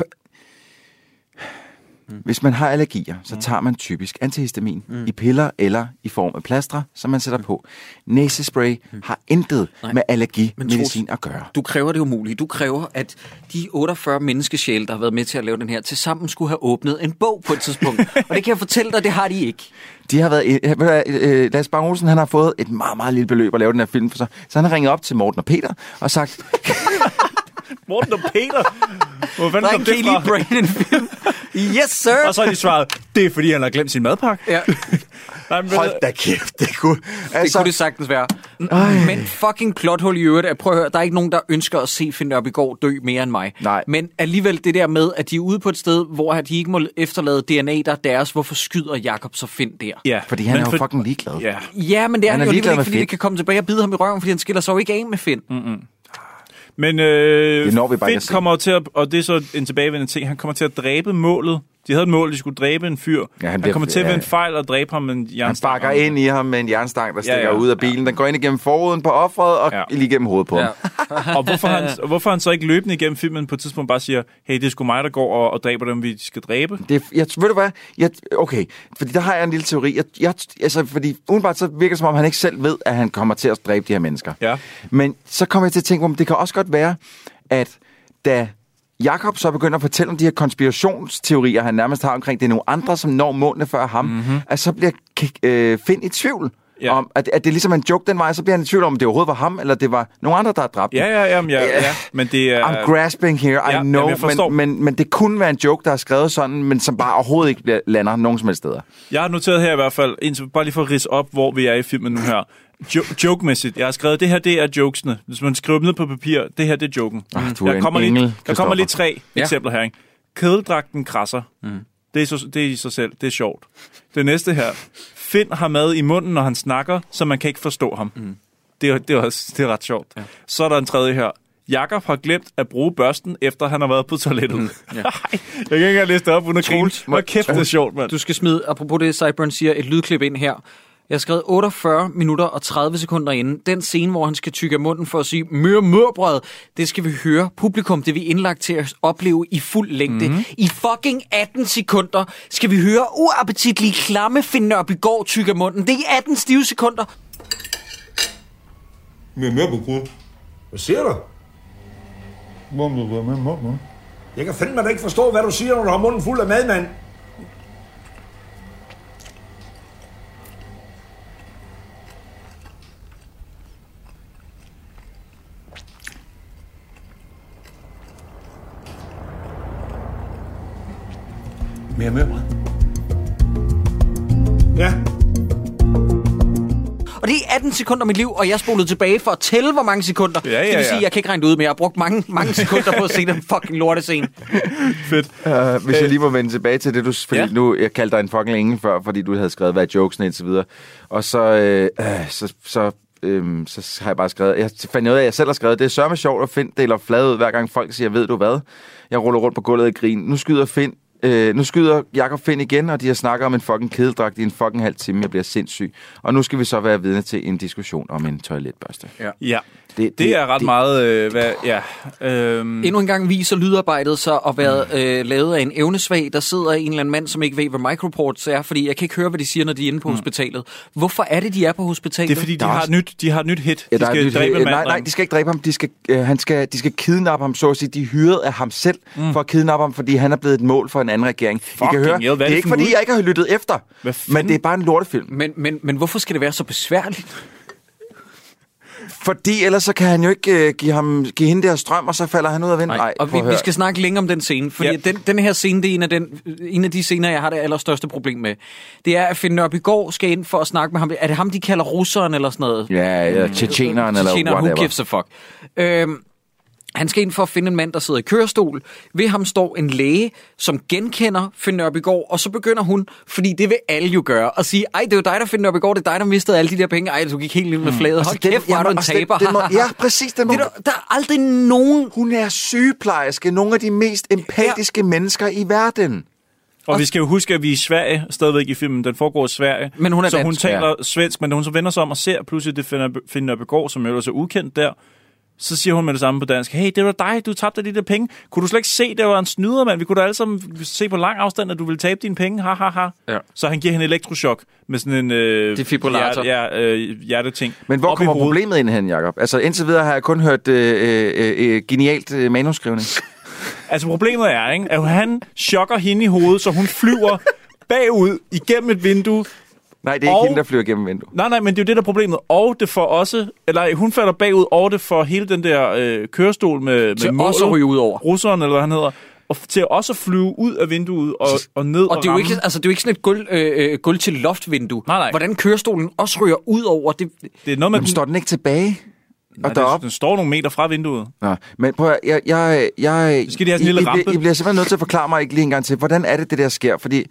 Hvis man har allergier, så tager man typisk antihistamin mm. i piller eller i form af plastre, som man sætter på. Næsespray mm. har intet Nej. med allergimedicin at gøre. Du kræver det umuligt. Du kræver, at de otteogfyrre menneskesjæle, der har været med til at lave den her, til sammen skulle have åbnet en bog på et tidspunkt. Og det kan jeg fortælle dig, det har de ikke. De har været... Øh, Lars Bang Olsen, han har fået et meget, meget lille beløb at lave den her film for sig. Så han har ringet op til Morten og Peter og sagt... Morten og Peter? Hvor fanden kom det fra? Brain en film. Yes, sir! Og så har de svaret, det er fordi, han har glemt sin madpakke. Ja. Nej, men, hold da kæft, det kunne... Altså... Det kunne det sagtens være. Øj. Men fucking plothul i øvrigt. Prøv at høre, der er ikke nogen, der ønsker at se Finn Nørbygaard dø mere end mig. Nej. Men alligevel det der med, at de er ude på et sted, hvor de ikke må efterlade D N A, der er deres. Hvorfor skyder Jakob så Finn der? Ja, fordi han men er jo for... fucking ligeglad. Ja. ja, men det er han, han jo alligevel ikke, fordi det kan komme tilbage og bide ham i røven, fordi han skiller sig jo ikke af med Finn. Mm-mm. Men øh, Finn kommer til at, og det er så en tilbagevendende ting, han kommer til at dræbe målet. De havde et mål, de skulle dræbe en fyr. Ja, han, han kommer til at være ja, en fejl at dræbe ham med en jernstang. Han bakker ind i ham med en jernstang, der stikker ja, ja. ud af bilen. Den går ind igennem forruden på offeret og ja. lige igennem hovedet på ja. ham. og hvorfor han, hvorfor han så ikke løbende igennem filmen på et tidspunkt bare siger, hey, det er sgu mig, der går og, og dræber dem, vi skal dræbe? Det, jeg, ved du hvad? Jeg, okay, fordi der har jeg en lille teori. Jeg, jeg, altså, fordi udenbart så virker det, som om han ikke selv ved, at han kommer til at dræbe de her mennesker. Ja. Men så kommer jeg til at tænke, om det kan også godt være, at da Jakob så begynder at fortælle om de her konspirationsteorier, han nærmest har omkring, det er nogle andre, som når målene før ham, mm-hmm. at så bliver øh, Finn i tvivl. Ja. Om, at, at det er ligesom en joke den vej, så bliver han i tvivl om, det overhovedet var ham, eller det var nogle andre, der har dræbt ja, ja, ja, ja, ja, men det er... I'm grasping here, I ja, know, jamen, men, men, men det kunne være en joke, der er skrevet sådan, men som bare overhovedet ikke bliver, lander nogen som helst steder. Jeg har noteret her i hvert fald, indtil, bare lige for at ridse op, hvor vi er i filmen nu her, Jo- joke-mæssigt. Jeg har skrevet, det her, det er jokesene. Hvis man skriver dem ned på papir, det her, det er joken. Ah, du er der kommer en engel, lige, der kommer lige tre Ja. eksempler her, ikke? Kædeldragten krasser. Mm. Det, er så, det er i sig selv. Det er sjovt. Det næste her. Finn har mad i munden, når han snakker, så man kan ikke forstå ham. Mm. Det, er, det, er også, det er ret sjovt. Ja. Så er der en tredje her. Jakob har glemt at bruge børsten, efter han har været på toilettet. Mm. Ja. Jeg kan ikke engang læse det op, uden at grine. Hvor kæft, det er sjovt, mand. Du skal smide, apropos det, Sideburn siger, et lydklip ind her. Jeg har skrevet otteogfyrre minutter og tredive sekunder inden. Den scene, hvor han skal tykke af munden for at sige mør, mørbrød, det skal vi høre. Publikum, det vi indlagt til at opleve i fuld længde. Mm-hmm. I fucking atten sekunder skal vi høre uappetitlige klamme Finn Nørbygaard tykke af munden. Det er i atten stive sekunder. Mør, mørbrød. Hvad siger du? Jeg kan fandme da ikke forstå, hvad du siger, når du har munden fuld af mad, mand. Mere mørbrød. Ja. Og det er atten sekunder af mit liv, og jeg spolede tilbage for at tælle, hvor mange sekunder. Ja, ja, det vil sige, ja. jeg kan ikke regne det ud, men jeg har brugt mange, mange sekunder på at se den fucking lortescene. Fedt. Uh, hvis jeg lige må vende tilbage til det, du, fordi Ja. nu, jeg kaldte dig en fucking engel før, fordi du havde skrevet, hvad er jokesene og så videre. Og så, øh, øh, så, så, øh, så har jeg bare skrevet, jeg fandt ud af, at jeg selv har skrevet, det er sørme sjovt at Finn deler flad ud, hver gang folk siger, ved du hvad? Jeg ruller rundt på gulvet i grin. Nu skyder Finn Øh, nu skyder Jakob Finn igen, og de har snakket om en fucking kedeldragt i en fucking halv time. Jeg bliver sindssyg. Og nu skal vi så være vidne til en diskussion om en toiletbørste. Ja, ja. Det, det, det er ret det, meget... Øh, hvad, ja, øh... Endnu en gang viser lydarbejdet sig at være øh, lavet af en evnesvag, der sidder en eller anden mand, som ikke ved, hvad microports er, fordi jeg kan ikke høre, hvad de siger, når de er inde på mm. hospitalet. Hvorfor er det, de er på hospitalet? Det er, fordi de har, et nyt, de har et nyt hit. Ja, de skal nyt, dræbe øh, manden. Nej, nej, de skal ikke dræbe ham. De skal, øh, han skal, de skal kidnappe ham, så at sige. De er hyret af ham selv mm. for at kidnappe ham, fordi han er blevet et mål for en anden regering. I kan høre, hell, det er ikke, fordi jeg ikke har lyttet efter, men det er bare en lortefilm. Men, men, men hvorfor skal det være så besværligt? Fordi ellers så kan han jo ikke øh, give, ham, give hende der strøm, og så falder han ud af vinden. Nej, og vi, vi skal snakke længere om den scene, fordi ja. den, den her scene, det er en af, den, en af de scener, jeg har det allerstørste problem med. Det er, at Finn Nørbygaard skal ind for at snakke med ham. Er det ham, de kalder russeren eller sådan noget? Ja, ja, tjetjeneren eller whatever. Who gives a fuck? Øhm, Han skal ind for at finde en mand, der sidder i kørestol. Ved ham står en læge, som genkender Finn Nørbygaard, og så begynder hun, fordi det vil alle jo gøre, at sige, ej, det er jo dig, der Finn Nørbygaard, det er dig, der mistede alle de der penge. Ej, du gik helt ind med flaget. Hold altså, kæft, hvor er du en taber. Den, den må, ja, præcis. Den må, der, der er aldrig nogen... Hun er sygeplejerske, nogle af de mest empatiske ja. mennesker i verden. Og vi skal jo huske, at vi er i Sverige, stadigvæk i filmen. Den foregår i Sverige. Men hun er så dansk. hun taler ja. svensk, men da hun så vender sig om og ser pludselig det Finn Nørbygaard, som jo er så ukendt der, så siger hun med det samme på dansk, hey, det var dig, du tabte de der penge. Kunne du slet ikke se, det var en snyder, mand? Vi kunne da alle sammen se på lang afstand, at du ville tabe dine penge. Ha, ha, ha. Ja. Så han giver hende elektrochok med sådan en øh, defibrillator. Hjerte, ja, øh, hjerteting. Men hvor kommer problemet ind hen, Jacob? Altså indtil videre har jeg kun hørt øh, øh, øh, genialt øh, manuskrivning. Altså problemet er, ikke, at han chokker hende i hovedet, så hun flyver bagud igennem et vindue. Nej, det er og, ikke hende, der flyver gennem vinduet. Nej, nej, men det er jo det, der er problemet. Og det får også... Eller hun falder bagud, og det får hele den der øh, kørestol med... Til med også at ryge ud over. Russeren, eller hvad han hedder. Og til også at flyve ud af vinduet og, og ned og, og det er jo ikke, altså, det er jo ikke sådan et gulv, øh, gulv til loftvindue. Nej, nej. Hvordan kørestolen også ryger ud over... Det, det er noget med... Men står den ikke tilbage? Nej, det, den står nogle meter fra vinduet. Ja, men prøv at, jeg... jeg, jeg så skal de have sådan en lille I, rampe. I, I bliver simpelthen nødt til at forklare mig ikke lige en gang til, hvordan er det, det der sker? Fordi...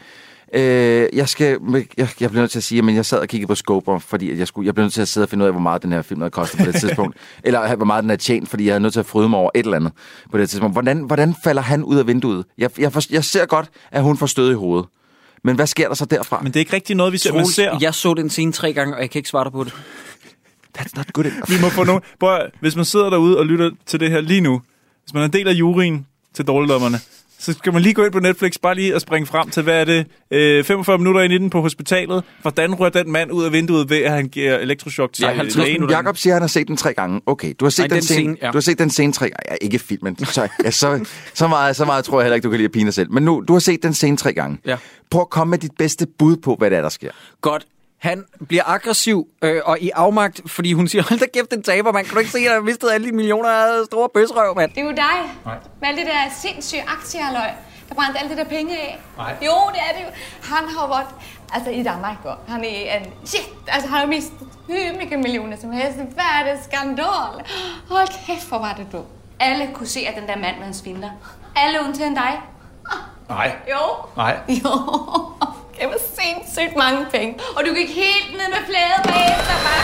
Øh, jeg, skal, jeg, jeg bliver nødt til at sige, at jeg sad og kiggede på Scoper, fordi jeg, skulle, jeg blev nødt til at sidde og finde ud af, hvor meget den her film havde kostet på det tidspunkt. Eller hvor meget den havde tjent, fordi jeg havde nødt til at fryde mig over et eller andet på det tidspunkt. Hvordan, hvordan falder han ud af vinduet? Jeg, jeg, for, jeg ser godt, at hun får stød i hovedet. Men hvad sker der så derfra? Men det er ikke rigtig noget, vi ser. Man ser. Jeg så den scene tre gange, og jeg kan ikke svare dig på det. That's not good enough. Vi må få nogen... Prøv, hvis man sidder derude og lytter til det her lige nu, hvis man er en del af juryen til dårligdommerne, så skal man lige gå ind på Netflix, bare lige og springe frem til, hvad er det, øh, femogfyrre minutter ind i den på hospitalet. Hvordan rører den mand ud af vinduet ved, at han giver elektrochok til ja, lægen? Jakob siger, at han har set den tre gange. Okay, du har set, Ej, den, den, scene, scene, ja. du har set den scene tre gange. Ja, ikke filmen. Så, ja, så, så, meget, så meget tror jeg heller ikke, du kan lide at pine dig selv. Men nu, du har set den scene tre gange. Ja. Prøv at komme med dit bedste bud på, hvad det er, der sker. Godt. Han bliver aggressiv øh, og i afmagt, fordi hun siger, hold da kæft, den taber, man. Kan du ikke se, at jeg har mistet alle de millioner af store bøsrøv, mand? Det er jo dig. Nej. Med alle det der sindssyge aktiehalløj, der brændte alle de der penge af. Nej. Jo, det er det jo. Han har været alltså i Danmark går. Han är en shit, alltså han har mistat hur mycket miljoner som helst. En världens skandal. Hold kæft, hvor var det dumt. Alle kunne se, at den der mand var en svindler. Alle undtagen dig. Nej. Jo. Nej. Jo. Det var sindssygt mange penge. Og du gik helt ned med flæde bagefter bare.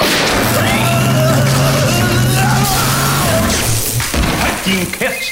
Din kæft!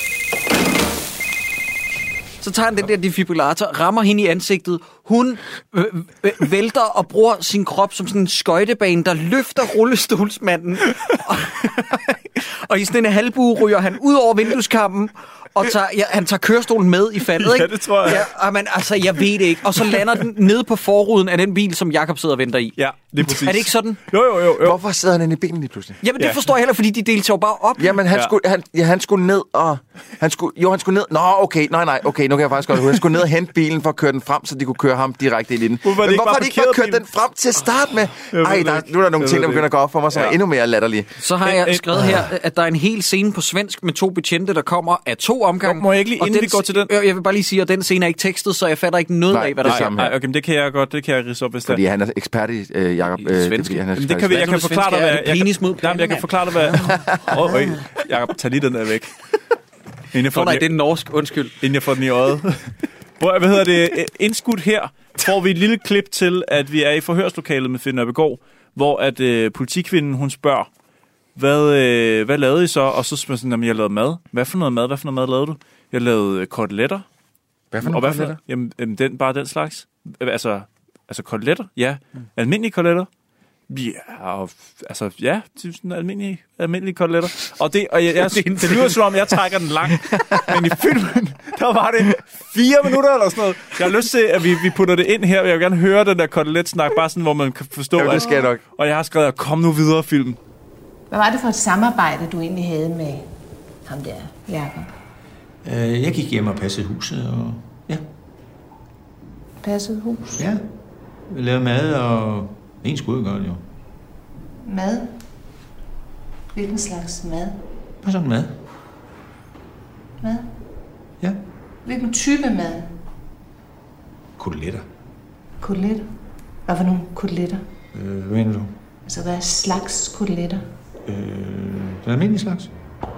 Så tager han den der defibrillator, rammer hende i ansigtet. Hun øh, øh, vælter og bruger sin krop som sådan en skøjtebane, der løfter rullestolsmanden. og, og i sådan en halvbue ryger han ud over vindueskampen, og tager, ja, han tager kørestolen med i faldet, ikke? Ja, det tror jeg. Ja, men altså, jeg ved det ikke. Og så lander den nede på forruden af den bil, som Jakob sidder og venter i. Ja, det er præcis. Er det ikke sådan? Jo, jo, jo. jo. Hvorfor sidder han inde i bilen lige pludselig? Jamen, det Ja. forstår jeg heller, fordi de delte jo bare op. Jamen, han, Ja. skulle, han, ja, han skulle ned og... Han skulle, jo, han skulle ned... Nå, okay, nej, nej, okay, nu kan jeg faktisk godt... Han skulle ned og hente bilen for at køre den frem, så de kunne køre ham direkte ind i den. Hvorfor er det Men ikke hvorfor bare har de ikke bare parkeret kørt den frem til at starte med? Jeg ved Ej, det der, ikke. nu er der nogle Jeg ting, ved der det begynder at gå op for mig, som Ja. er endnu mere latterlige. Så har En- jeg en- skrevet her, at der er en hel scene på svensk med to betjente, der kommer af to omgange. Må jeg ikke lige, Og inden den vi går til den? Øh, Jeg vil bare lige sige, at den scene er ikke tekstet, så jeg fatter ikke noget Nej, af, hvad det der er sker. samme her. Nej, okay, men det kan jeg godt, det kan jeg ridse op, hvis det Fordi er. han er ekspert i, øh, Jacob. I Øh, det er svensk. fordi, han er Jamen, det kan vi, jeg kan Hvad nu, forklare dig, svensk? Er hvad... det Jeg penis mod kan, jamen, jeg kan planemand? forklare dig, hvad... Åh, øj, Jacob, tag lige den der væk. Inden jeg får Åh nej, den det i- er norsk, undskyld. inden jeg får den i øjet. Hvor, hvad hedder det? Indskudt her får vi et lille klip til, at vi er i forhørslokalet med Finn Nørbegaard, hvor at øh, politikvinden, hun spørger, hvad, øh, hvad lavede I så? Og så spørger sådan, jamen, jeg lavede mad. Hvad for noget mad? Hvad for noget mad lavede du? Jeg lavede øh, koteletter. Hvad for Og nogle hvad for koteletter? Jamen, jamen den, bare den slags. Altså, altså koteletter? Ja. Mm. Almindelige koteletter? Ja, og, altså, ja, det er sådan almindelige, almindelige koteletter. Og det, og jeg, jeg, det lyder som om, jeg trækker den langt. Men i filmen, der var det fire minutter eller sådan noget. Jeg har lyst til, at vi, vi putter det ind her. Jeg vil gerne høre den der koteletsnak, bare sådan, hvor man kan forstå, Jamen, det skal jeg nok. Og jeg har skrevet, kom nu videre, film. Hvad var det for et samarbejde, du egentlig havde med ham der, Jacob? Øh, jeg gik hjem og passede huset, og ja, Passet hus? ja. Vi lavede mad, og en skulle jo gøre det jo. Mad? Hvilken slags mad? Bare sådan mad. Mad? Ja. Hvilken type mad? Koteletter. Koteletter? Hvad for nogle koteletter? Øh, hvad mener du? Altså, hvad slags koteletter? Øh, den almindelige slags.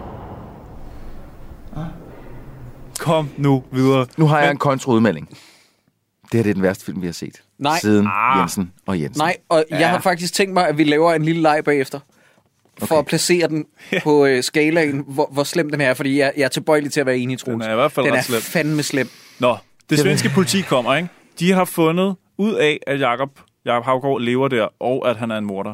Kom nu videre. Nu har jeg en kontraudmelding. Det her det er den værste film, vi har set. Nej. Siden Ah. Jensen og Jensen. Nej, og ja. jeg har faktisk tænkt mig, at vi laver en lille leg bagefter. For Okay. at placere den på øh, skalaen, hvor, hvor slem den er. Fordi jeg, jeg er tilbøjelig til at være enig, Troels. Den er i hvert fald den ret er slem. fandme slem. Nå, det svenske politi kommer, ikke? De har fundet ud af, at Jacob, Jacob Haugaard lever der, og at han er en morder.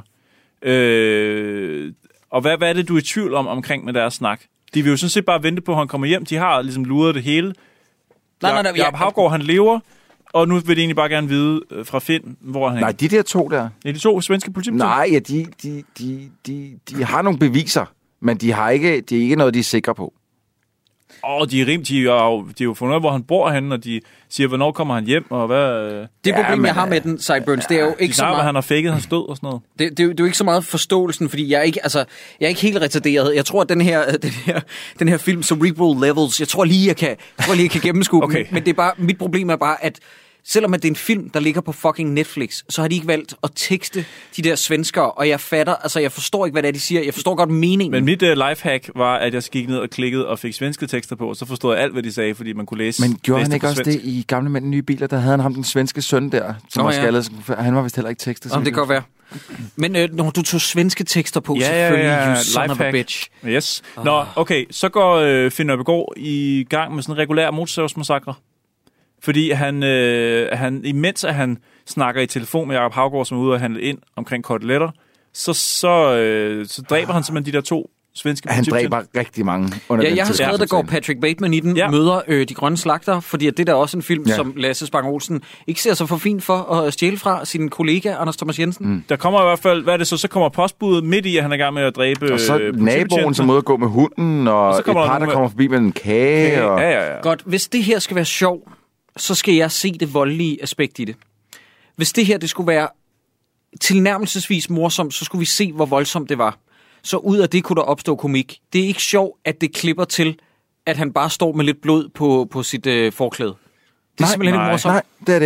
Øh, og hvad, hvad er det, du er i tvivl om omkring med deres snak? De vil jo sådan set bare vente på, at han kommer hjem. De har ligesom luret det hele. Nej, nej, nej, Jacob jeg- Haugaard, han lever, og nu vil de egentlig bare gerne vide øh, fra Finn, hvor han Nej, er. de der to der. Ja, de to svenske politibetjente. Nej, ja, de, de, de, de, de har nogle beviser, men de har ikke, de er ikke noget, de er sikre på. Åh, de er rim, de er jo, de er jo fundet ud af, hvor han bor henne, og de siger, hvornår kommer han hjem, og hvad... øh, Det Ja, problem, men, jeg har med den, Sideburns, det er jo De ikke så snakker, meget... at han har faked hans død og sådan noget. Det, det, er jo- det er jo ikke så meget forståelsen, fordi jeg er ikke, altså, jeg er ikke helt retarderet. Jeg tror, at den her, den her, den her film, Cerebral Levels, jeg tror lige, jeg kan, jeg tror lige, jeg kan gennemskue Okay. den. Men det er bare, mit problem er bare, at selvom at det er en film, der ligger på fucking Netflix, så har de ikke valgt at tekste de der svenskere, og jeg fatter, altså jeg forstår ikke, hvad det er, de siger. Jeg forstår godt meningen. Men mit uh, lifehack var, at jeg gik ned og klikkede og fik svenske tekster på, og så forstod jeg alt, hvad de sagde, fordi man kunne læse. Men gjorde læse han ikke på også svensk. det i Gamle Mænd Nye Biler? Der havde han ham den svenske søn der, som Nå, var ja. skaldet. Han var vist heller ikke tekstet. Om det kan godt være. Men øh, når du tog svenske tekster på, Ja, ja, selvfølgelig, ja, you son of a lifehack. bitch. Yes. Nå, okay, så går øh, Finn Nørbegaard i gang med sådan en regulær motorsavsmassakre. Fordi han, øh, han, imens at han snakker i telefon med Jacob Haugaard, som er ude og handle ind omkring koteletter, så, så, øh, så dræber han simpelthen de der to svenske Han politibetjente. dræber rigtig mange under Ja, den jeg har skrevet, der går tidspunkt. Patrick Bateman i den, Ja. ja. møder øh, de grønne slagter, fordi at det der er også en film, Ja. ja. som Lasse Spang Olsen ikke ser sig for fint for at stjæle fra sin kollega, Anders Thomas Jensen. Mm. Der kommer i hvert fald, hvad er det så? Så kommer postbuddet midt i, at han er i gang med at dræbe Og så øh, naboen, politibetjentene. som er ude at gå med hunden, og, Og så et kommer der par, der nogen med- kommer forbi med en kage. Ja, Og... ja, ja, ja. Godt, hvis det her skal være sjov, så skal jeg se det voldelige aspekt i det. Hvis det her det skulle være tilnærmelsesvis morsomt, så skulle vi se, hvor voldsomt det var. Så ud af det kunne der opstå komik. Det er ikke sjovt, at det klipper til, at han bare står med lidt blod på, på sit øh, forklæde. Det er Nej, simpelthen nej. ikke morsomt. Nej, det er det ikke.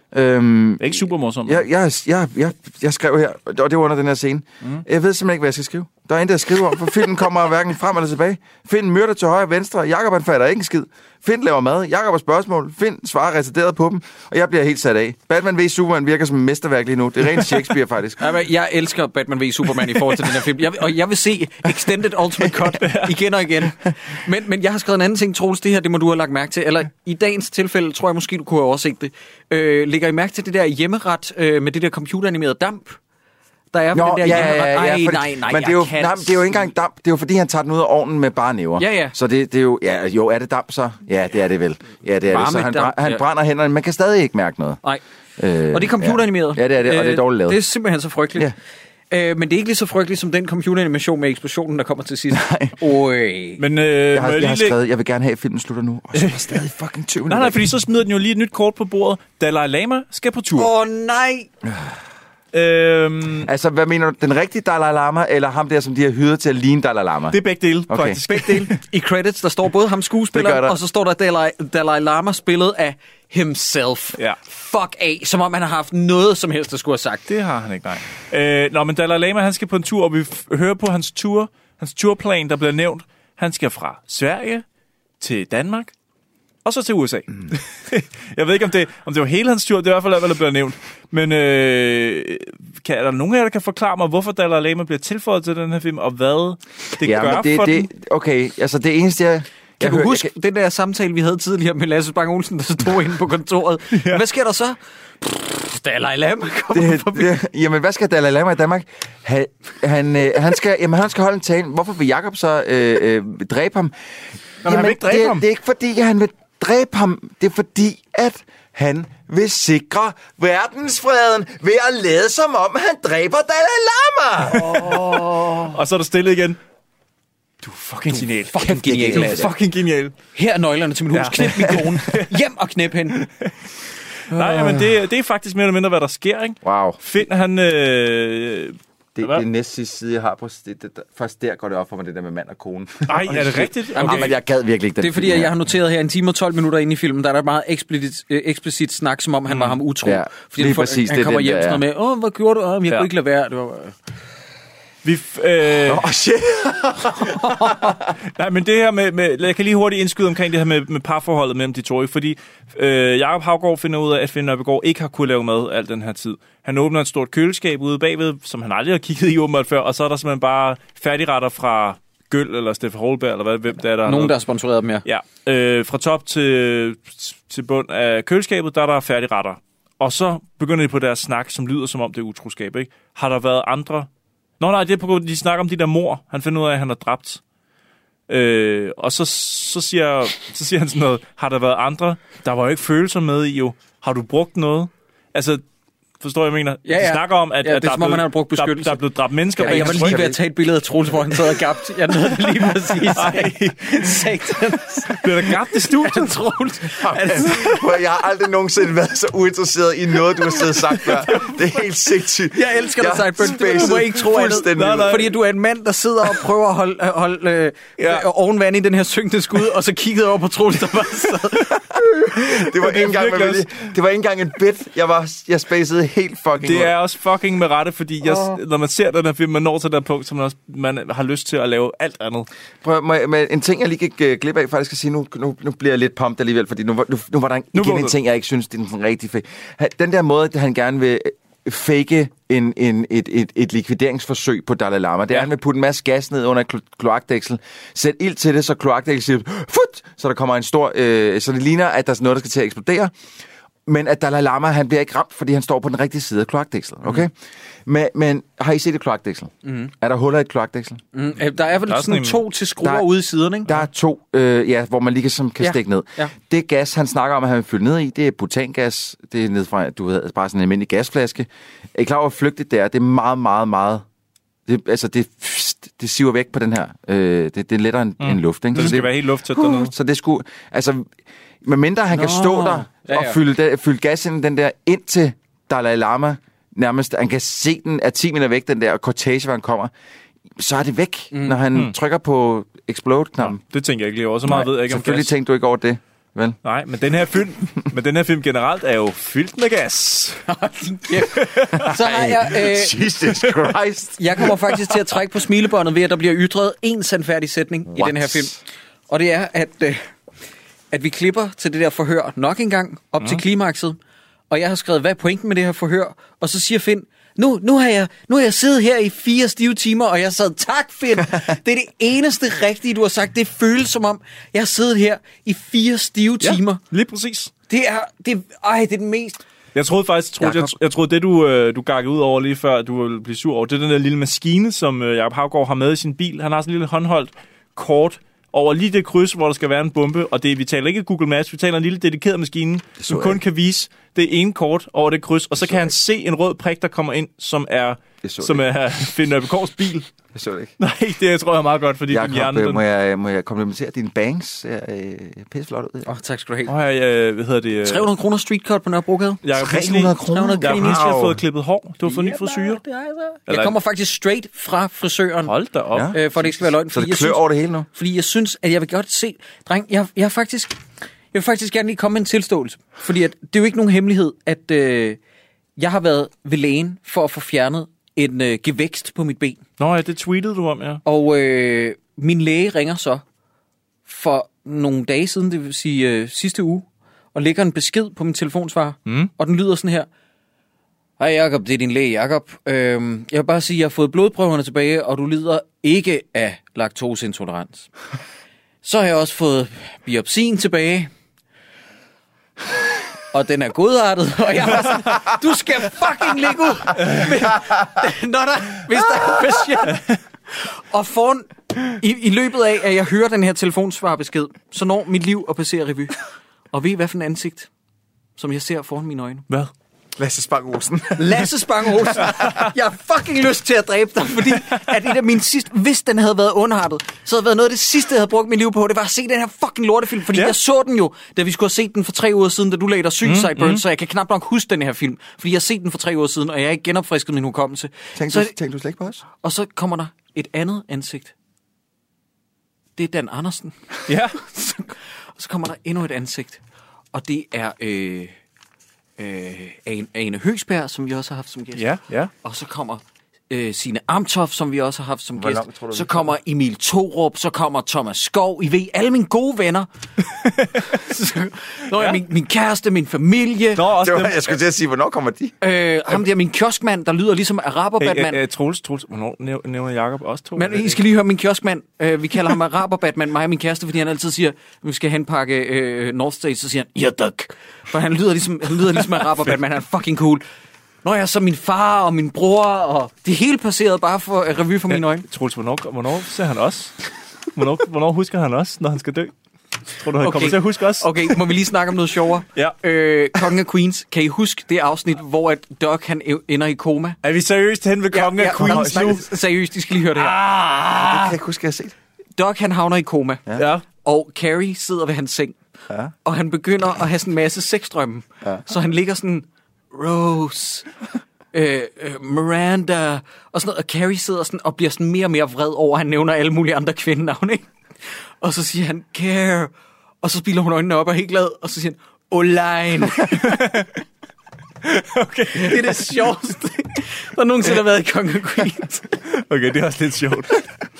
Øhm, det er ikke super morsomt. Jeg, jeg, jeg, jeg, jeg skrev her, og det var under den her scene. Mm. Jeg ved simpelthen ikke, hvad jeg skal skrive. Der er intet at skrive om, for filmen kommer hverken frem eller tilbage. Finn myrder til højre og venstre. Jakob han fatter ikke en skid. Finn laver mad. Jakob har spørgsmål. Finn svarer retarderet på dem. Og jeg bliver helt sat af. Batman v Superman virker som en mesterværk lige nu. Det er rent Shakespeare, faktisk. Jeg elsker Batman v Superman i forhold til den her film. Jeg, og jeg vil se Extended Ultimate Cut igen og igen. Men, men jeg har skrevet en anden ting, Troels. Det her, det må du have lagt mærke til. Eller i dagens tilfælde, tror jeg måske, du kunne have overset det. Øh, lægger I mærke til det der hjemmeret øh, med det der computeranimerede damp? Der er Nå, den der ja, ja, ja, Ej, fordi, nej, nej, men det er, jo, nej, det er jo ikke engang damp. Det er jo fordi, han tager den ud af ovnen med bare næver. Ja, ja. Så det, det er jo... Ja, jo, er det damp så? Ja, det er det vel. Ja, det er Varme det. Så han, damp, han ja. brænder hænderne. Man kan stadig ikke mærke noget. Nej. Øh, og det er computeranimeret. Ja. ja, det er det, og det er dårligt lavet. Det er simpelthen så frygteligt. Ja. Øh, men det er ikke lige så frygteligt som den computeranimation med eksplosionen, der kommer til sidst. Nej. Oj. Men, øh, jeg har, jeg, jeg har skrevet, jeg vil gerne have, at filmen slutter nu. Og så er der stadig fucking tyve minutter. Nej, nej, fordi så smider den jo lige et nyt kort på bordet. Dalai Lama skal på tur. Åh, oh, nej! Øhm, altså, hvad mener du? Den rigtige Dalai Lama, eller ham der, som de har hyret til at ligne Dalai Lama? Det er begge dele, okay. faktisk. Begge dele. I credits, der står både ham skuespilleren, og så står der Dalai, Dalai Lama spillet af himself. Ja. Fuck af, som om han har haft noget som helst, der skulle have sagt. Det har han ikke, nej. Øh, nå, men Dalai Lama, han skal på en tur, og vi f- hører på hans tur, hans turplan, der bliver nævnt. Han skal fra Sverige til Danmark, og så til U S A. Mm. Jeg ved ikke, om det, om det var hele hans tur. Det er i hvert fald, hvad der bliver nævnt. Men øh, kan, er der nogen af jer, der kan forklare mig, hvorfor Dalai Lama bliver tilføjet til den her film, og hvad det ja, gør det, for det, den? Okay, altså det eneste, jeg... Kan jeg du hører, huske kan... den der samtale, vi havde tidligere med Lasse Bang Olsen, der stod inde på kontoret? Ja. Hvad sker der så? Pff, Dalai Lama kommer det, forbi. Det, jamen, hvad skal Dalai Lama i Danmark? Han, han, øh, han, skal, jamen, han skal holde en tale. Hvorfor vil Jakob så øh, øh, dræbe ham? Jamen, han vil ikke dræbe det, ham. Det er ikke fordi, han vil dræbe ham. Det er fordi, at han vil sikre verdensfreden ved at lade som om, han dræber Dalai Lama. Oh. Og så er der stille igen. Du er fucking du genial. Fucking genial. Du er fucking genial. Her er nøglerne til mit hus. Ja. Knip min kone. Hjem og knip hende. Nej, men det, det er faktisk mere eller mindre, hvad der sker, ikke? Wow. Find han... Øh, det, det er næste sidste side, jeg har på... Det, det, først der går det op for mig, det der med mand og kone. Nej, er det rigtigt? Okay. Okay. Men jeg gad virkelig ikke den. Det er fordi, at jeg har noteret her en time og tolv minutter inde i filmen, der er der meget eksplicit, øh, eksplicit snak, som om han mm. var ham utro. Ja, fordi han, præcis, han det kommer den, hjem der, sådan noget med, åh, hvad gjorde du? Åh, jeg ja. kunne ikke lade være. Det var... Vi f- øh... oh, shit. Nej, men det her med, med... Jeg kan lige hurtigt indskyde omkring det her med, med parforholdet mellem de to, fordi øh, Jakob Haugaard finder ud af, at Finn Nørbegaard ikke har kunnet lave mad al den her tid. Han åbner et stort køleskab ude bagved, som han aldrig har kigget i åbenbart før, og så er der simpelthen bare færdigretter fra Gøl eller Steffen Holberg, eller hvad, hvem det er, der nogen, der har sponsoreret dem, ja. Ja, øh, fra top til, til bund af køleskabet, der er der færdigretter. Og så begynder de på deres snak, som lyder som om det er utroskab, ikke? Har der været andre... Nå nej, det er på grund, de snakker om de der mor. Han finder ud af, at han har dræbt. Øh, og så, så, siger, så siger han sådan noget, har der været andre? Der var jo ikke følelser med i jo. Har du brugt noget? Altså, forstår jeg, mener? Ja, ja. De snakker om, at, ja, at der, er, blevet, man har brugt beskyttelse. Der, der er blevet dræbt mennesker. Ja, jeg var lige ved at tage et billede af Troels, hvor han sad og gabt. Jeg nåede det lige præcis. Satans. Bliver der gabt i studiet, Troels? Jeg har aldrig nogensinde været så uinteresseret i noget, du har siddet sagt før. Det er helt sindssygt. Jeg elsker dig, Sideburn. Du må ikke tro andet. Fordi du er en mand, der sidder og prøver at holde, holde øh, ja. ovenvand i den her synkende skud, og så kiggede over på Troels, der bare sad. Det var ikke engang, det var ikke engang en bit. Jeg var jeg spacede helt fucking Det er også fucking med rette, fordi jeg, oh. når man ser den her film, man når til den punkt, så man, også, man har lyst til at lave alt andet. Prøv, må jeg, en ting, jeg lige gik glip af, faktisk at sige, nu, nu, nu bliver jeg lidt pumped alligevel, fordi nu, nu, nu var der en, igen en ting, jeg ikke synes, det er en rigtig fed. Den der måde, at han gerne vil fake en, en, et, et, et likvideringsforsøg på Dalai Lama. Det er, ja. Han vil putte en masse gas ned under klo- kloakdæksel, sæt ild til det, så kloakdæksel siger, fut, så der kommer en stor, øh, så det ligner, at der er noget, der skal til at eksplodere. Men at Dalai Lama, han bliver ikke ramt, fordi han står på den rigtige side af kloakdækslet, okay? Mm. Men, men har I set et kloakdæksel? Mm. Er der huller i et kloakdæksel? Mm. Der er vel der er sådan en, to til skruer der, ude i siderne, ikke? Der er to, øh, ja, hvor man lige kan, kan ja. stikke ned. Ja. Det gas, han snakker om, at han vil fylde ned i, det er butangas. Det er ned fra, du ved, bare sådan en almindelig gasflaske. Er I klar over, hvor flygtigt det er? Det er meget, meget, meget... Det, altså, det, det siver væk på den her. Øh, det, det er lettere end, mm. end luft, ikke? Så det skal det, være helt lufttæt uh, dernede. Så det skulle... Altså, medmindre han Nå. kan stå der ja, ja. og fylde, fylde gas ind den der ind til Dalai Lama, nærmest, han kan se den af ti meter væk, den der cortege, hvor han kommer, så er det væk, mm. når han mm. trykker på explode-knappen. Ja, det tænker jeg ikke lige over. Så meget Nej, ved jeg ikke om selvfølgelig gas. tænkte du ikke over det. vel? Nej, men den her film, men den her film generelt er jo fyldt med gas. Så har jeg... Øh, Jesus Christ. Jeg kommer faktisk til at trække på smilebåndet ved, at der bliver ytret en sandfærdig sætning What? i den her film. Og det er, at, øh, at vi klipper til det der forhør nok en gang op mm. til klimakset. Og jeg har skrevet, hvad er pointen med det her forhør? Og så siger Finn, nu, nu, har jeg, nu har jeg siddet her i fire stive timer, og jeg sad, tak Finn, det er det eneste rigtige, du har sagt. Det føles som om, jeg har siddet her i fire stive ja, timer. Lige præcis. Det er, det, ej, det er den mest... Jeg troede faktisk, troede, jeg, jeg troede det du, øh, du gakkede ud over lige før, du ville blive sur over, det er den der lille maskine, som øh, Jacob Haugaard har med i sin bil. Han har sådan en lille håndholdt kort over lige det kryds, hvor der skal være en bombe, og det vi taler ikke Google Maps, vi taler en lille dedikeret maskine, som kun kan vise det ene kort over det kryds, og så kan han se en rød prik, der kommer ind, som er, som er Finn Nørbegaards bil. Jeg så det ikke. Nej, det tror jeg er meget godt, fordi Jacob, din hjerne... Den... Må, jeg, må jeg komplimentere dine bangs? Jeg er pisseflot ud. Åh, oh, tak skal du have. Åh, oh, ja, hvad hedder det? tre hundrede kroner street cut på Nørrebrogade. tre hundrede kroner? Jeg har lige fået klippet hår. Du har fået ny frisyre. Jeg kommer faktisk straight fra frisøren. Hold da op. Ja. Øh, for det ikke skal være løgn. Så det klør over det hele nu? Fordi jeg synes, at jeg vil godt se... Dreng, jeg, jeg har faktisk... Jeg vil faktisk gerne lige komme med en tilståelse. Fordi at, det er jo ikke nogen hemmelighed, at øh, jeg har været ved lægen for at få fjernet en øh, gevækst på mit ben. Nå ja, det tweetede du om, ja. Og øh, min læge ringer så for nogle dage siden, det vil sige øh, sidste uge, og lægger en besked på min telefonsvarer. Mm. Og den lyder sådan her. Hej Jacob, det er din læge Jacob. Øh, jeg vil bare sige, at jeg har fået blodprøverne tilbage, og du lider ikke af laktoseintolerans. Så har jeg også fået biopsien tilbage. Og den er godartet, og jeg var sådan, du skal fucking ligge ud, når der, hvis der er en patient. Og foran, i, i løbet af, at jeg hører den her telefonsvarbesked, så når mit liv at passere revy. Og ved I, hvad for en ansigt, som jeg ser foran mine øjne? Hvad? Lasse Spang Olsen. Lasse Spang Olsen. Jeg har fucking lyst til at dræbe dig, fordi at et af mine sidste, hvis den havde været underrettet, så havde det været noget af det sidste, jeg havde brugt mit liv på. Det var at se den her fucking lortefilm, fordi ja. jeg så den jo, da vi skulle have set den for tre uger siden, da du lagde dig Suicide mm, Burns, mm. så jeg kan knap nok huske den her film, fordi jeg har set den for tre uger siden, og jeg har ikke genopfrisket min hukommelse. Tænkte du, tænk du slet ikke på os? Og så kommer der et andet ansigt. Det er Dan Andersen. Ja. Og så kommer der endnu et ansigt, og det er... Øh, Øh, Ane Høgsberg, som vi også har haft som gæst. Ja, ja. Og så kommer øh, Signe Amtoft, som vi også har haft som Hvor gæst. Langt, så kommer Emil Thorup, så kommer Thomas Skov. I ved, alle mine gode venner. så, Nå, ja. min, min kæreste, min familie. Nå, også var, jeg skulle til at sige, hvornår kommer de? Øh, ham der, min kioskmand, der lyder ligesom Araber-Batman. Hey, uh, uh, Troels, Troels, hvornår nævner Jacob også to? Men I skal lige høre min kioskmand. Uh, vi kalder ham Araber-Batman, mig og min kæreste, fordi han altid siger, vi skal henpakke uh, North State, så siger han, ja, duk. For han lyder ligesom, han lyder ligesom Araber-Batman, han er fucking cool. Nå ja, så min far og min bror, og det hele passeret bare for uh, revy for ja, mine øjne. Troels, hvornår, hvornår ser han også? Hvornår, hvornår husker han også, når han skal dø? Tror du, han okay. kommer til at huske også? Okay, må vi lige snakke om noget sjovere? Ja. Øh, Kongen af Queens, kan I huske det afsnit, hvor at Doc han ender i koma? Er vi seriøst hen ved Kongen ja, ja, af Queens nu? Seriøst, I skal lige høre det her. Ah, det kan jeg ikke huske, jeg har set. Doc han havner i koma, ja. og Carrie sidder ved hans seng. Ja. Og han begynder at have sådan en masse sexdrømme. Ja. Så han ligger sådan, Rose, øh, øh, Miranda, og sådan noget. Og Carrie sidder sådan og bliver sådan mere og mere vred over, at han nævner alle mulige andre kvindenavne, ikke? Og så siger han, Care, og så spiller hun øjnene op og er helt glad, og så siger han, Oline. Okay. Det er det sjoveste, der nogensinde har været i Kongen af Queens. Okay, det er også lidt sjovt.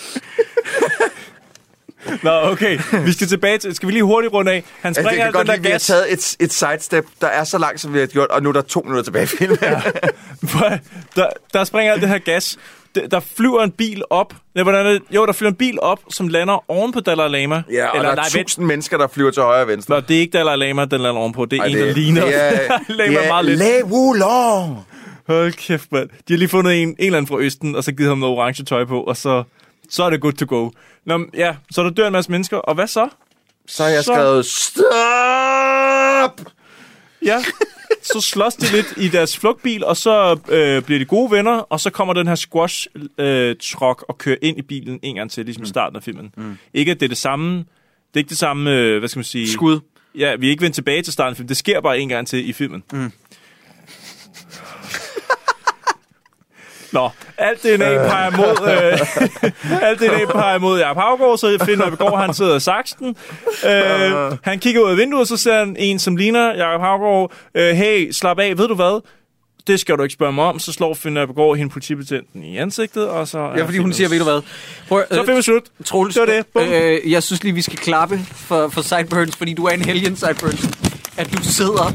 Nå, okay. Vi skal tilbage til... Skal vi lige hurtigt runde af? Han springer altså, den der lide, gas. Vi har taget et, et sidestep, der er så langt, som vi har gjort, og nu er der to minutter tilbage i filmen. Ja. der, der springer alt det her gas. Der, der flyver en bil op. Ja, hvordan er det? Jo, der flyver en bil op, som lander oven på Dalai Lama. Ja, og Eller, der er nej, tusind mennesker, der flyver til højre og venstre. Nå, det er ikke Dalai Lama, den lander ovenpå. Det er Ej, en, det, der ligner. Det er, det er Le Wulong. Hold kæft, mand. De har lige fundet en, en eller anden fra Østen, og så givet ham noget orange tøj på, og så... Så er det good to go. Nå, ja, så der dør en masse mennesker. Og hvad så? Så har jeg så... skrevet, stop! Ja, så slås de lidt i deres flugtbil, og så øh, bliver de gode venner, og så kommer den her squash-truck øh, og kører ind i bilen en gang til, ligesom i starten af filmen. Mm. Ikke at det er det samme, det er ikke det samme, øh, hvad skal man sige... Skud. Ja, vi er ikke vendt tilbage til starten af filmen. Det sker bare en gang til i filmen. Mm. Nå, alt D N A peger mod, øh, alt D N A peger mod Jacob Haugaard, så finder jeg begår, han sidder i saksen. Øh, han kigger ud af vinduet, så ser han en, som ligner Jacob Haugaard. Øh, hey, slap af, ved du hvad? Det skal du ikke spørge mig om. Så slår Finder Begaard hende politibetjenten i ansigtet, og så... Ja, fordi hun siger, ved du hvad? Prøv, så finder vi slut. Troels, det var det. Øh, jeg synes lige, vi skal klappe for, for Sideburns, fordi du er en helgen, Sideburns. At du sidder...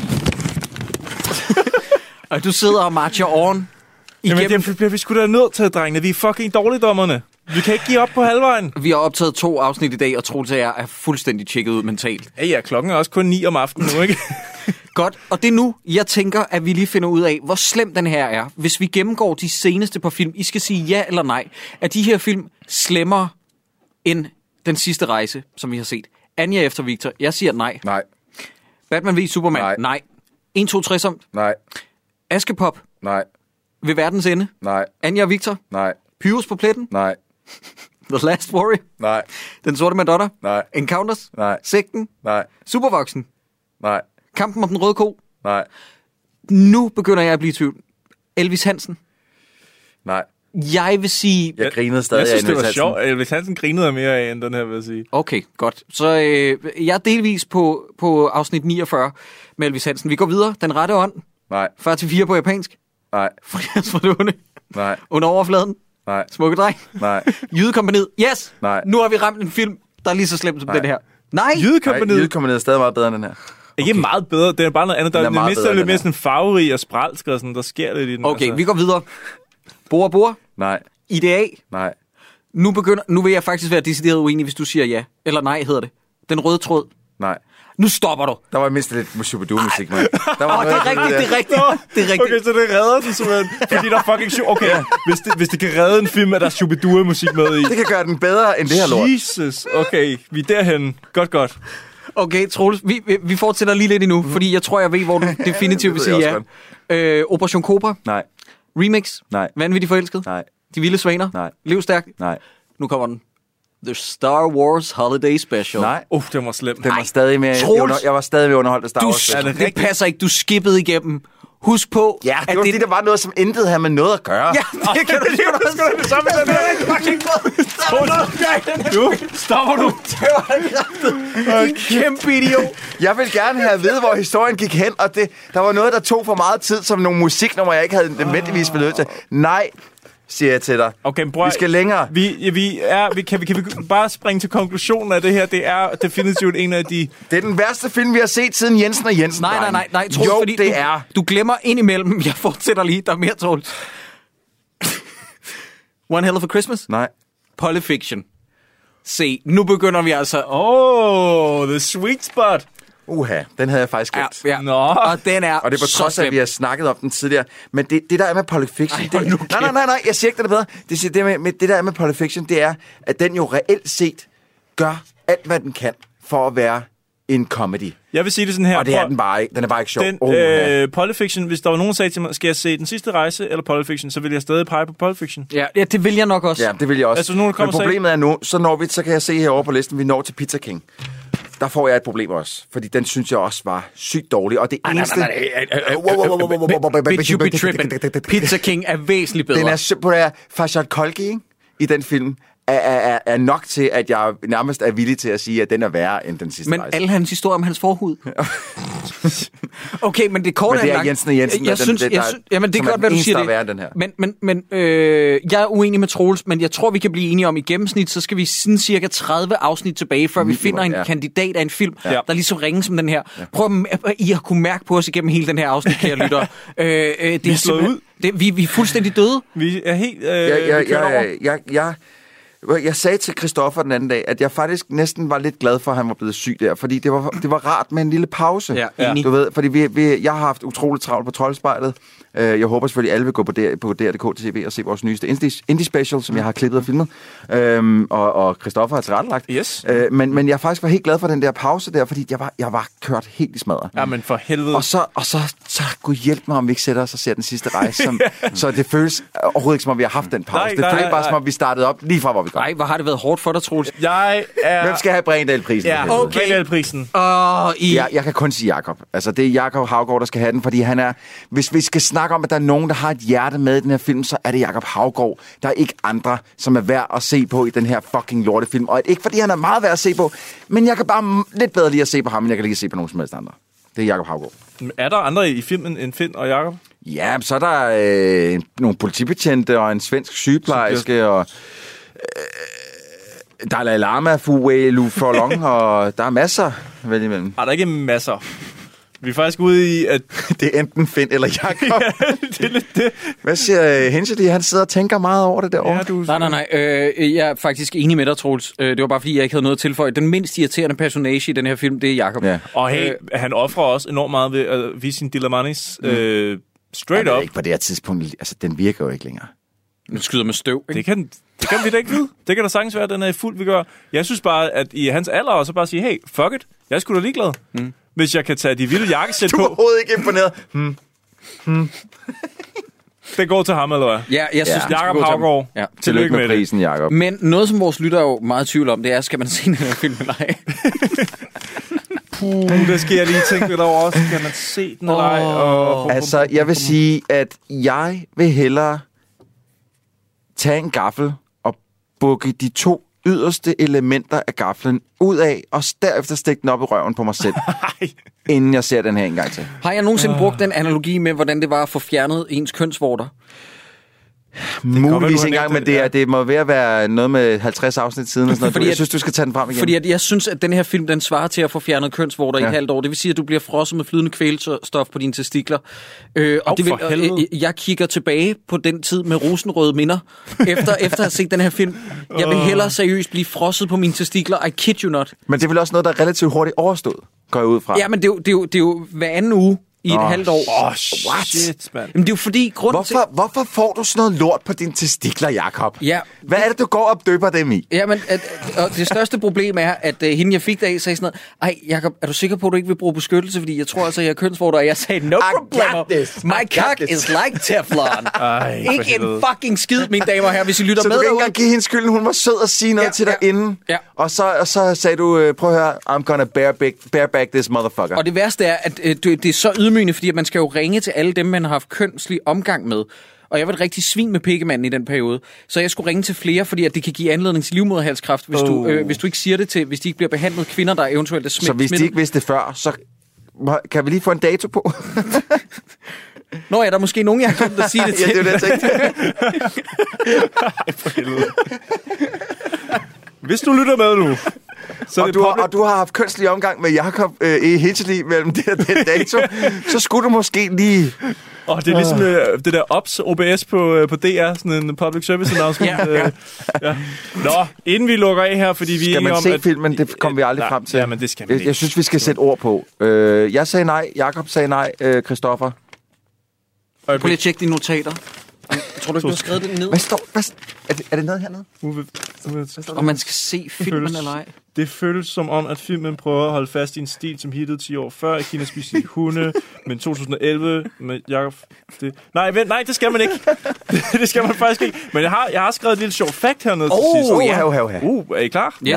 og du sidder og marcher oven. Jamen, det bliver vi sgu da nødt til, drengene. Vi er fucking dårligdommerne. Vi kan ikke give op på halvvejen. Vi har optaget to afsnit i dag, og Troels og jeg er fuldstændig tjekket ud mentalt. Ja, ja, klokken er også kun ni om aftenen nu, ikke? Godt, og det er nu, jeg tænker, at vi lige finder ud af, hvor slem den her er. Hvis vi gennemgår de seneste par film, I skal sige ja eller nej. Er de her film slemmere end Den sidste rejse, som vi har set? Anja efter Victor, jeg siger nej. Nej. Batman v Superman, nej. nej. en, to, tre somt? Nej. Askepop? Nej. Ved verdens ende? Nej. Anja og Victor? Nej. Pyrus på pletten? Nej. The Last Warrior? Nej. Den sorte Madonna? Nej. Encounters? Nej. Sekten? Nej. Supervoksen? Nej. Kampen om den røde ko? Nej. Nu begynder jeg at blive i tvivl. Elvis Hansen? Nej. Jeg vil sige... Jeg grinede stadig jeg, jeg synes, af det var sjovt. Elvis Hansen grinede mere af, end den her, vil jeg sige. Okay, godt. Så øh, jeg er delvis på, på afsnit niogfyrre med Elvis Hansen. Vi går videre. Den rette ånd? Nej. fyrre til fire på japansk? Nej. Frias for det onde? Nej. Under overfladen? Nej. Smukke dreng? Nej. Jydekompaniet? Yes! Nej. Nu har vi ramt en film, der er lige så slemt som Nej. den her. Nej! Jydekompaniet? Jydekompaniet er stadig meget bedre end den her. Okay. Ikke meget bedre, det er bare noget andet. Der Den er er det meget lidt mere bedre, sådan farverig og spralsk og sådan, der sker lidt i den. Okay, altså. vi går videre. Bor Bor? Nej. I D A? Nej. Nu, begynder, nu vil jeg faktisk være decideret uenig, hvis du siger ja. Eller nej, hedder det. Den røde tråd? Nej. Nu stopper du. Der var mistet lidt Shubidoo-musik, man. Der var Åh, det er rigtigt, det er rigtigt. Det er rigtigt. Okay, så det redder den simpelthen. Fordi der er fucking show. Okay, ja. hvis, det, hvis det kan redde en film, at der er Shubidoo-musik med i. Det kan gøre den bedre end det her lort. Jesus, okay. Vi er derhen. Godt, godt. Okay, Troels, vi, vi, vi fortsætter lige lidt endnu, mm. fordi jeg tror, jeg ved, hvor du definitivt vil sige ja. Øh, Operation Cobra? Nej. Remix? Nej. Vanvittig forelsket? Nej. De vilde svaner? Nej. Livstærk? Nej. Nu kommer den. The Star Wars Holiday Special. Nej. Uh, det var slemt. Den var stadig mere, jeg, under, jeg var stadig mere underholdt af Star Wars. Du, det, det passer ikke, du skippede igennem. Husk på, ja, det at var det... fordi, der var noget, som intet havde med noget at gøre. Ja, det kan du sige. Det skal du det samme med den her. Nu stopper du. Det var en kæmpe idiot. Jeg vil gerne have at vide, hvor historien gik hen, og det, der var noget, der tog for meget tid, som nogle musiknummer, jeg ikke havde nødvendigvis benyttet til. Nej, siger jeg til dig. Okay, bror, vi skal længere. Vi, ja, vi er, vi, kan, vi, kan vi bare springe til konklusionen af det her? Det er definitivt en af de... Det er den værste film, vi har set siden Jensen og Jensen. Nej, nej, nej. nej Troels, jo, fordi det du, er. Du glemmer indimellem. Jeg fortsætter lige. Der er mere, Troels. One Hell of a Christmas? Nej. Polyfiction. Se, nu begynder vi altså... Oh, the sweet spot. Uha, den havde jeg faktisk glemt. Ja, ja. Nå. Og den er Og det er på trods af, at vi har snakket om den tidligere. Men det, det der er med Pulp Fiction... Ej, det, nej, nej, nej, nej, jeg siger ikke, det er bedre. Det, det, med, med, det der er med Pulp Fiction, det er, at den jo reelt set gør alt, hvad den kan for at være en comedy. Jeg vil sige det sådan her. Og det er den bare ikke. Den er bare ikke sjov. Den, oh, øh, Pulp Fiction, hvis der var nogen, der sagde til mig, skal jeg se Den sidste rejse eller Pulp Fiction, så vil jeg stadig pege på Pulp Fiction. Ja, ja, det vil jeg nok også. Ja, det vil jeg også. Altså, nogen, der Men problemet er nu, så når vi, så kan jeg se herovre på listen, vi når til Pizza King. Der får jeg et problem også, fordi den synes jeg også var sygt dårlig. Og det eneste... Bitch, you be tripping. Pizza King er væsentligt bedre. Den er simpelthen... Farshad Kholghi i den film er, er, er nok til, at jeg nærmest er villig til at sige, at den er værre end Den sidste Men rejse. alle hans historier om hans forhud. Okay, men det korte men det er langt. Jensen og Jensen, jeg synes, den, jeg synes, jamen det er godt, hvad du siger det. Den her. Men, men, men øh, jeg er uenig med Troels, men jeg tror, vi kan blive enige om, i gennemsnit, så skal vi sådan cirka tredive afsnit tilbage, før vi finder en ja. kandidat af en film, ja. der er lige så ringe som den her. Ja. Prøv at I har kunne mærke på os igennem hele den her afsnit, kære lyttere. øh, øh, det vi er slået ud. Det, vi, vi er fuldstændig døde. Vi er helt øh, jeg, jeg, vi kører jeg, over. jeg, jeg, jeg, jeg sagde til Christoffer den anden dag, at jeg faktisk næsten var lidt glad for, at han var blevet syg der, fordi det var, det var rart med en lille pause. Ja, du ved, fordi vi, vi, jeg har haft utroligt travlt på Troldspejlet. Jeg håber selvfølgelig, at alle vil gå på D R punktum d k T V og se vores nyeste indie special, som jeg har klippet og filmet. Øhm, og, og Christoffer har tilrettelagt. Yes. Øh, men, men jeg faktisk var helt glad for den der pause der, fordi jeg var, jeg var kørt helt i smadret. Ja, men for helvede. Og så, og så, så gud hjælp mig, om vi ikke sætter os og ser Den sidste rejse. Som, så det føles overhovedet ikke, som om vi har haft den pause. Nej, det nej, føles nej, bare, nej. som om vi startede op lige fra, hvor vi Jacob. Nej, hvor har det været hårdt for dig, Troels. Jeg er... Hvem skal have Brændal-prisen? Ja, okay. Brændal-prisen. Og i... jeg, jeg kan kun sige Jacob. Altså, det er Jacob Haugaard, der skal have den, fordi han er... Hvis vi skal snakke om, at der er nogen, der har et hjerte med i den her film, så er det Jacob Haugaard. Der er ikke andre, som er værd at se på i den her fucking lortefilm. Og ikke fordi han er meget værd at se på, men jeg kan bare lidt bedre lide at se på ham, end jeg kan lide at se på nogen som helst andre. Det er Jacob Haugaard. Er der andre i filmen end Finn og Jacob? Ja, så er der øh, nogle politibetjente og en svensk sygeplejerske og øh, Dalai Lama, Fu Wei Lu Forlong, og der er masser vel imellem. Er der ikke masser? Vi er faktisk ude i, at... det er enten Finn eller Jacob. Ja, det er lidt det. Hvad siger Hensley? Han sidder og tænker meget over det derovre. Ja, du... Nej, nej, nej. Øh, jeg er faktisk enig med dig, Troels. Øh, det var bare, fordi jeg ikke havde noget at tilføje. Den mindst irriterende personage i den her film, det er Jacob. Ja. Og hey, øh, han offrer også enormt meget ved at vise sin Dilamanis mm. øh, straight up. Ikke på det her tidspunkt. Altså, den virker jo ikke længere. Den skyder med støv, ikke? Det kan, det kan vi da ikke vide. Det kan da sagtens være, at den er i fuld vigør. Jeg synes bare, at i hans alder, og så bare sige, hey, fuck it. Jeg er sgu da ligeglad. Mm. Hvis jeg kan tage de vilde jakkesæt på. Du er overhovedet ikke imponeret. Hmm. Hmm. Det går til ham, eller hvad? Ja, jeg synes, ja. Jacob Haugaard. Ja. Tillykke med, med prisen, Jacob. Men noget, som vores lytter er jo meget i tvivl om, det er, skal man se den her film eller ej? Puh, det skal jeg lige tænke lidt over også. Kan man se den eller ej? Og... Altså, jeg vil sige, at jeg vil hellere tage en gaffel og bukke de to yderste elementer af gaflen ud af, og derefter stikke den op i røven på mig selv, inden jeg ser den her en gang til. Har jeg nogensinde brugt den analogi med, hvordan det var at få fjernet ens kønsvorter? Muligvis ikke engang, men det, er, det må være, være noget med halvtreds afsnit siden. Og sådan noget. Fordi, jeg synes, du skal tage den frem igen. Fordi at jeg synes, at den her film, den svarer til at få fjernet kønsvorter ja. i et halvt år. Det vil sige, at du bliver frosset med flydende kvælstof på dine testikler. Øh, og oh, det vil, øh, jeg kigger tilbage på den tid med rosenrøde minder, efter, efter at have set den her film. Jeg vil hellere seriøst blive frosset på mine testikler. I kid you not. Men det er vel også noget, der er relativt hurtigt overstået, går jeg ud fra. Ja, men det er jo, det er jo, det er jo hver anden uge. I et oh, halvt år. Åh, oh, shit, mand. Jamen, det er jo fordi... Grund hvorfor, til... hvorfor får du sådan noget lort på dine testikler, Jacob? Ja. Hvad er det, du går og døber dem i? Jamen, at, og det største problem er, at uh, hende, jeg fik det af, sagde sådan noget, ej, Jacob, er du sikker på, at du ikke vil bruge beskyttelse? Fordi jeg tror altså, jeg er kønsvorter, og jeg sagde, no problem. My cock is like Teflon. Ej, ikke en fucking skid, mine damer og herrer, hvis I lytter så med. Så du kan ikke engang give hende skylden, hun var sød at sige noget ja, til dig ja, inden. Ja. Og, så, og så sagde du, prøv at høre, I'm gonna bareback, bareback this motherfucker. Og det værste er, at uh, det er så ydmygende, fordi man skal jo ringe til alle dem, man har haft kønslig omgang med. Og jeg var et rigtig svin med pikkemanden i den periode. Så jeg skulle ringe til flere, fordi at det kan give anledning til livmoderhalskræft, hvis, oh. du, øh, hvis du ikke siger det til, hvis de ikke bliver behandlet kvinder, der eventuelt er smidt. Så hvis de ikke vidste det før, så kan vi lige få en dato på? Nå ja, der er måske nogen, jeg har glemt at sige det til. Ja, det er det, jeg tænkte. Ej, for helvede. Hvis du lytter med nu... Så og, du har, og du har haft kønslig omgang med Jacob øh, i Hitchely mellem det og den dato, så skulle du måske lige... Åh, oh, det er ligesom øh, det der O B S, O B S på, øh, på D R, sådan en public service announcement. ja, ja. Øh, ja. Nå, inden vi lukker af her, fordi vi skal er enige om... Skal man se filmen? Det kommer vi aldrig nej, frem til. Ja, men det skal man jeg, ikke. Jeg synes, vi skal sætte ord på. Øh, jeg sagde nej, Jacob sagde nej, øh, Christoffer. Prøv lige at tjekke dine notater. Jeg tror du ikke, du har skrevet det ned? Hvad står... Hvad, er, det, er det nede hernede? Uwe, Uwe, og man skal se filmen føles, eller ej? Det føles som om, at filmen prøver at holde fast i en stil, som hittede ti år før. I Kina spiste hunde, men to tusind og elleve med Jacob... Det, nej, vent, nej, det skal man ikke. det, det skal man faktisk ikke. Men jeg har, jeg har skrevet et lille sjovt fact hernede oh, til sidst. Oh, ja, ja, ja. Uh, er I klar? Yes. Ja.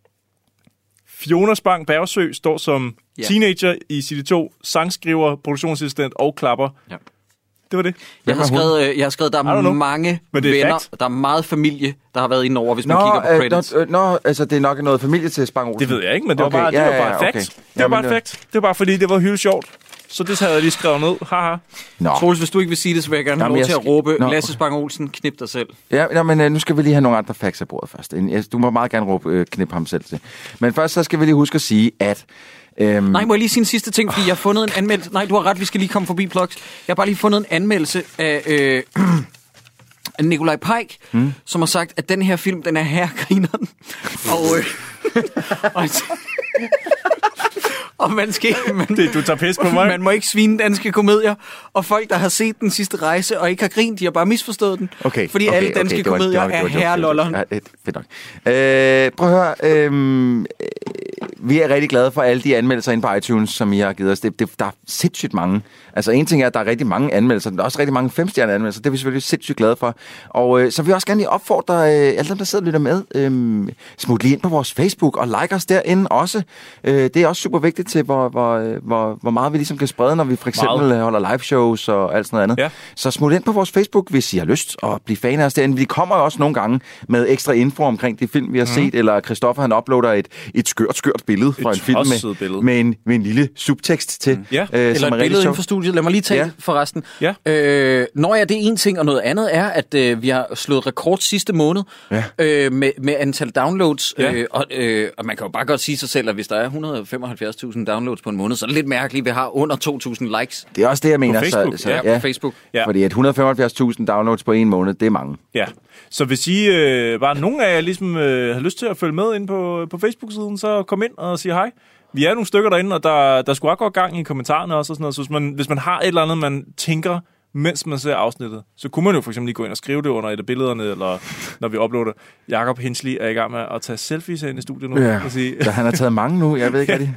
Fiona Spang Bergsø står som yeah. teenager i C D to, sangskriver, produktionsassistent og klapper. Ja. Det var det. Jeg har, skrevet, øh, jeg har skrevet, der er mange venner, fact. Der er meget familie, der har været inde over, hvis man nå, kigger på credits. Nå, nå, altså det er nok noget familie til Spang Olsen. Det ved jeg ikke, men det okay, var bare, det ja, var bare ja, et fact. Okay. Det var bare et fact. Det var bare fordi, det var hylde sjovt. Så det havde jeg lige skrevet ned. Haha. Troels, hvis du ikke vil sige det, så vil jeg gerne have lov til at råbe, nå, Lasse Spang Olsen, knip dig selv. Ja, nå, men uh, nu skal vi lige have nogle andre facts af bordet først. Du må meget gerne råbe, uh, knip ham selv til. Men først så skal vi lige huske at sige, at Øhm. Nej, må jeg lige sige en sidste ting, fordi jeg har fundet en anmeldelse... Nej, du har ret, vi skal lige komme forbi Plugs. Jeg har bare lige fundet en anmeldelse af øh, Nikolaj Pike, hmm. som har sagt, at den her film, den er herregrineren. og, øh, og, og man skal... Man, det, du tager pis på mig. Man må ikke svine danske komedier. Og folk, der har set Den Sidste Rejse og ikke har grint, de har bare misforstået den. Okay, fordi okay, alle danske okay, komedier var, er herrelolleren. Ja, fedt nok. Øh, prøv at høre... Øh, vi er rigtig glade for alle de anmeldelser inde på iTunes, som I har givet os. Det, det, der er sindssygt mange. Altså en ting er, at der er rigtig mange anmeldelser, men der er også rigtig mange femstjerne anmeldelser. Det er vi selvfølgelig sindssygt glade for. Og øh, så vil jeg også gerne lige opfordre øh, alle dem, der sidder og lytter med, øh, smut lige ind på vores Facebook og like os derinde også. Øh, det er også super vigtigt til, hvor, hvor, hvor, hvor meget vi ligesom kan sprede, når vi for eksempel meget. holder live shows og alt sådan noget andet. Ja. Så smut ind på vores Facebook, hvis I har lyst at blive fan af os derinde. Vi kommer jo også nogle gange med ekstra info omkring de film, vi har mm. set, eller Christoffer han uploader et, et skørt, skørt billede fra en film med, med, en, med en lille subtekst til. Mm. Ja. Øh, eller et billede inden for studiet. Lad mig lige tage ja. forresten. Ja. Øh, når jeg det er en ting, og noget andet er, at øh, vi har slået rekord sidste måned ja. øh, med, med antal downloads. Ja. Øh, og, øh, og man kan jo bare godt sige sig selv, at hvis der er et hundrede og femoghalvfjerds tusind downloads på en måned, så er det lidt mærkeligt, at vi har under to tusind likes. Det er også det, jeg mener. På Facebook. Så, så, ja, ja, på Facebook. Ja. Fordi et et hundrede og femoghalvfjerds tusind downloads på en måned, det er mange. Ja. Så hvis I øh, bare nogen af jer ligesom øh, har lyst til at følge med ind på, på Facebook-siden, så kom ind og sig hej. Vi er nogle stykker derinde, og der, der skulle også gå gang i kommentarerne også og sådan noget. Så hvis man, hvis man har et eller andet, man tænker, mens man ser afsnittet, så kunne man jo for eksempel lige gå ind og skrive det under et af billederne, eller når vi uploader. Jakob Hensley er i gang med at tage selfies ind i studiet nu. Ja, så han har taget mange nu, jeg ved ikke, hvad det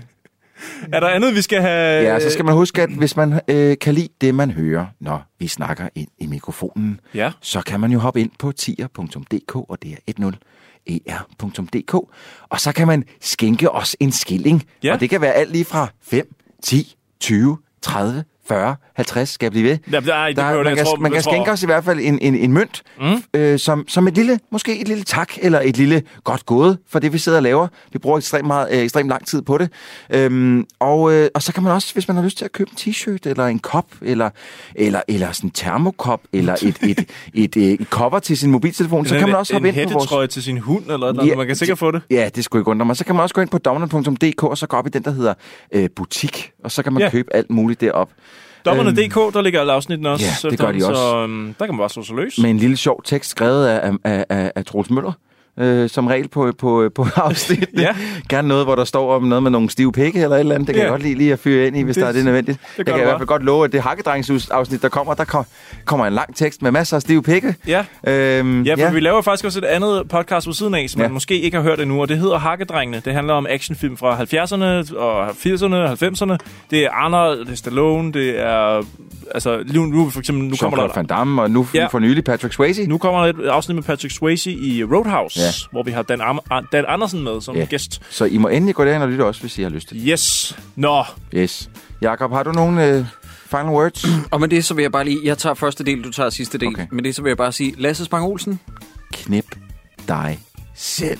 er der andet, vi skal have? Ja, så skal man huske, at hvis man øh, kan lide det, man hører, når vi snakker ind i mikrofonen, ja. så kan man jo hoppe ind på tier punktum d k, og det er ti e r punktum d k, og så kan man skænke os en skilling, ja. og det kan være alt lige fra fem, ti, tyve, tredive, fyrre, halvtreds, skal jeg blive ved. Ja, nej, det der, man det, kan, tror, man kan skænke os i hvert fald en, en, en mønt, mm. øh, som, som et lille, måske et lille tak, eller et lille godt gået for det, vi sidder og laver. Vi bruger ekstremt, meget, øh, ekstremt lang tid på det. Øhm, og, øh, og så kan man også, hvis man har lyst til at købe en t-shirt, eller en kop, eller, eller, eller sådan en termokop, eller et, et, et, et, et, et cover til sin mobiltelefon, så kan man også hoppe ind på vores... En hættetrøje til sin hund, eller noget, ja, man kan sikkert få det. Ja, det skulle ikke undre mig. Så kan man også gå ind på download punktum d k, og så gå op i den, der hedder øh, butik, og så kan man ja. købe alt muligt derop. Dommerne punktum d k, der ligger alle afsnitten også. Ja, det gør de også. Så um, der kan man bare slå sig løs. Med en lille sjov tekst skrevet af, af, af, af Troels Møller. Øh, som regel på, på, på afsnittet. Ja. Gerne noget, hvor der står om noget med nogle stive pikke eller et eller andet. Det kan ja. jeg godt lide lige at fyre ind i, hvis det, der er det nødvendigt. Det jeg kan i hvert fald godt love, at det hakkedrengsafsnit, der kommer, der kom, kommer en lang tekst med masser af stive pikke. Ja, øhm, ja for ja. vi laver faktisk også et andet podcast på siden af, som ja. man måske ikke har hørt endnu, og det hedder Hakkedrengene. Det handler om actionfilm fra halvfjerdserne og firserne og halvfemserne. Det er Arnold, det er Stallone, det er... Altså, nu, nu for eksempel... Nu kommer der Van Damme, og nu ja. for nylig Patrick Swayze. Nu kommer der et afsnit med Patrick Swayze i Roadhouse, ja. hvor vi har Dan, Am- Dan Andersen med som ja. gæst. Så I må endelig gå derind og lytte også, hvis I har lyst til. Yes. Nå. Yes. Jakob, har du nogle øh, final words? Og med det, så vil jeg bare lige... Jeg tager første del, du tager sidste del. Okay. Med det, så vil jeg bare sige, Lasse Spang Olsen. Knip dig selv.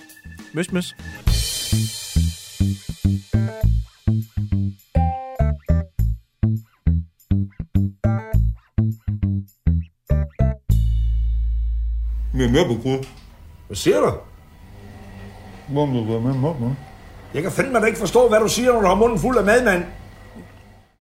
Møs, møs. Mere mere på grund. Hvad siger du? Hvor må du være med, mand? Jeg kan fandme da ikke forstå, hvad du siger, når du har munden fuld af mad, mand.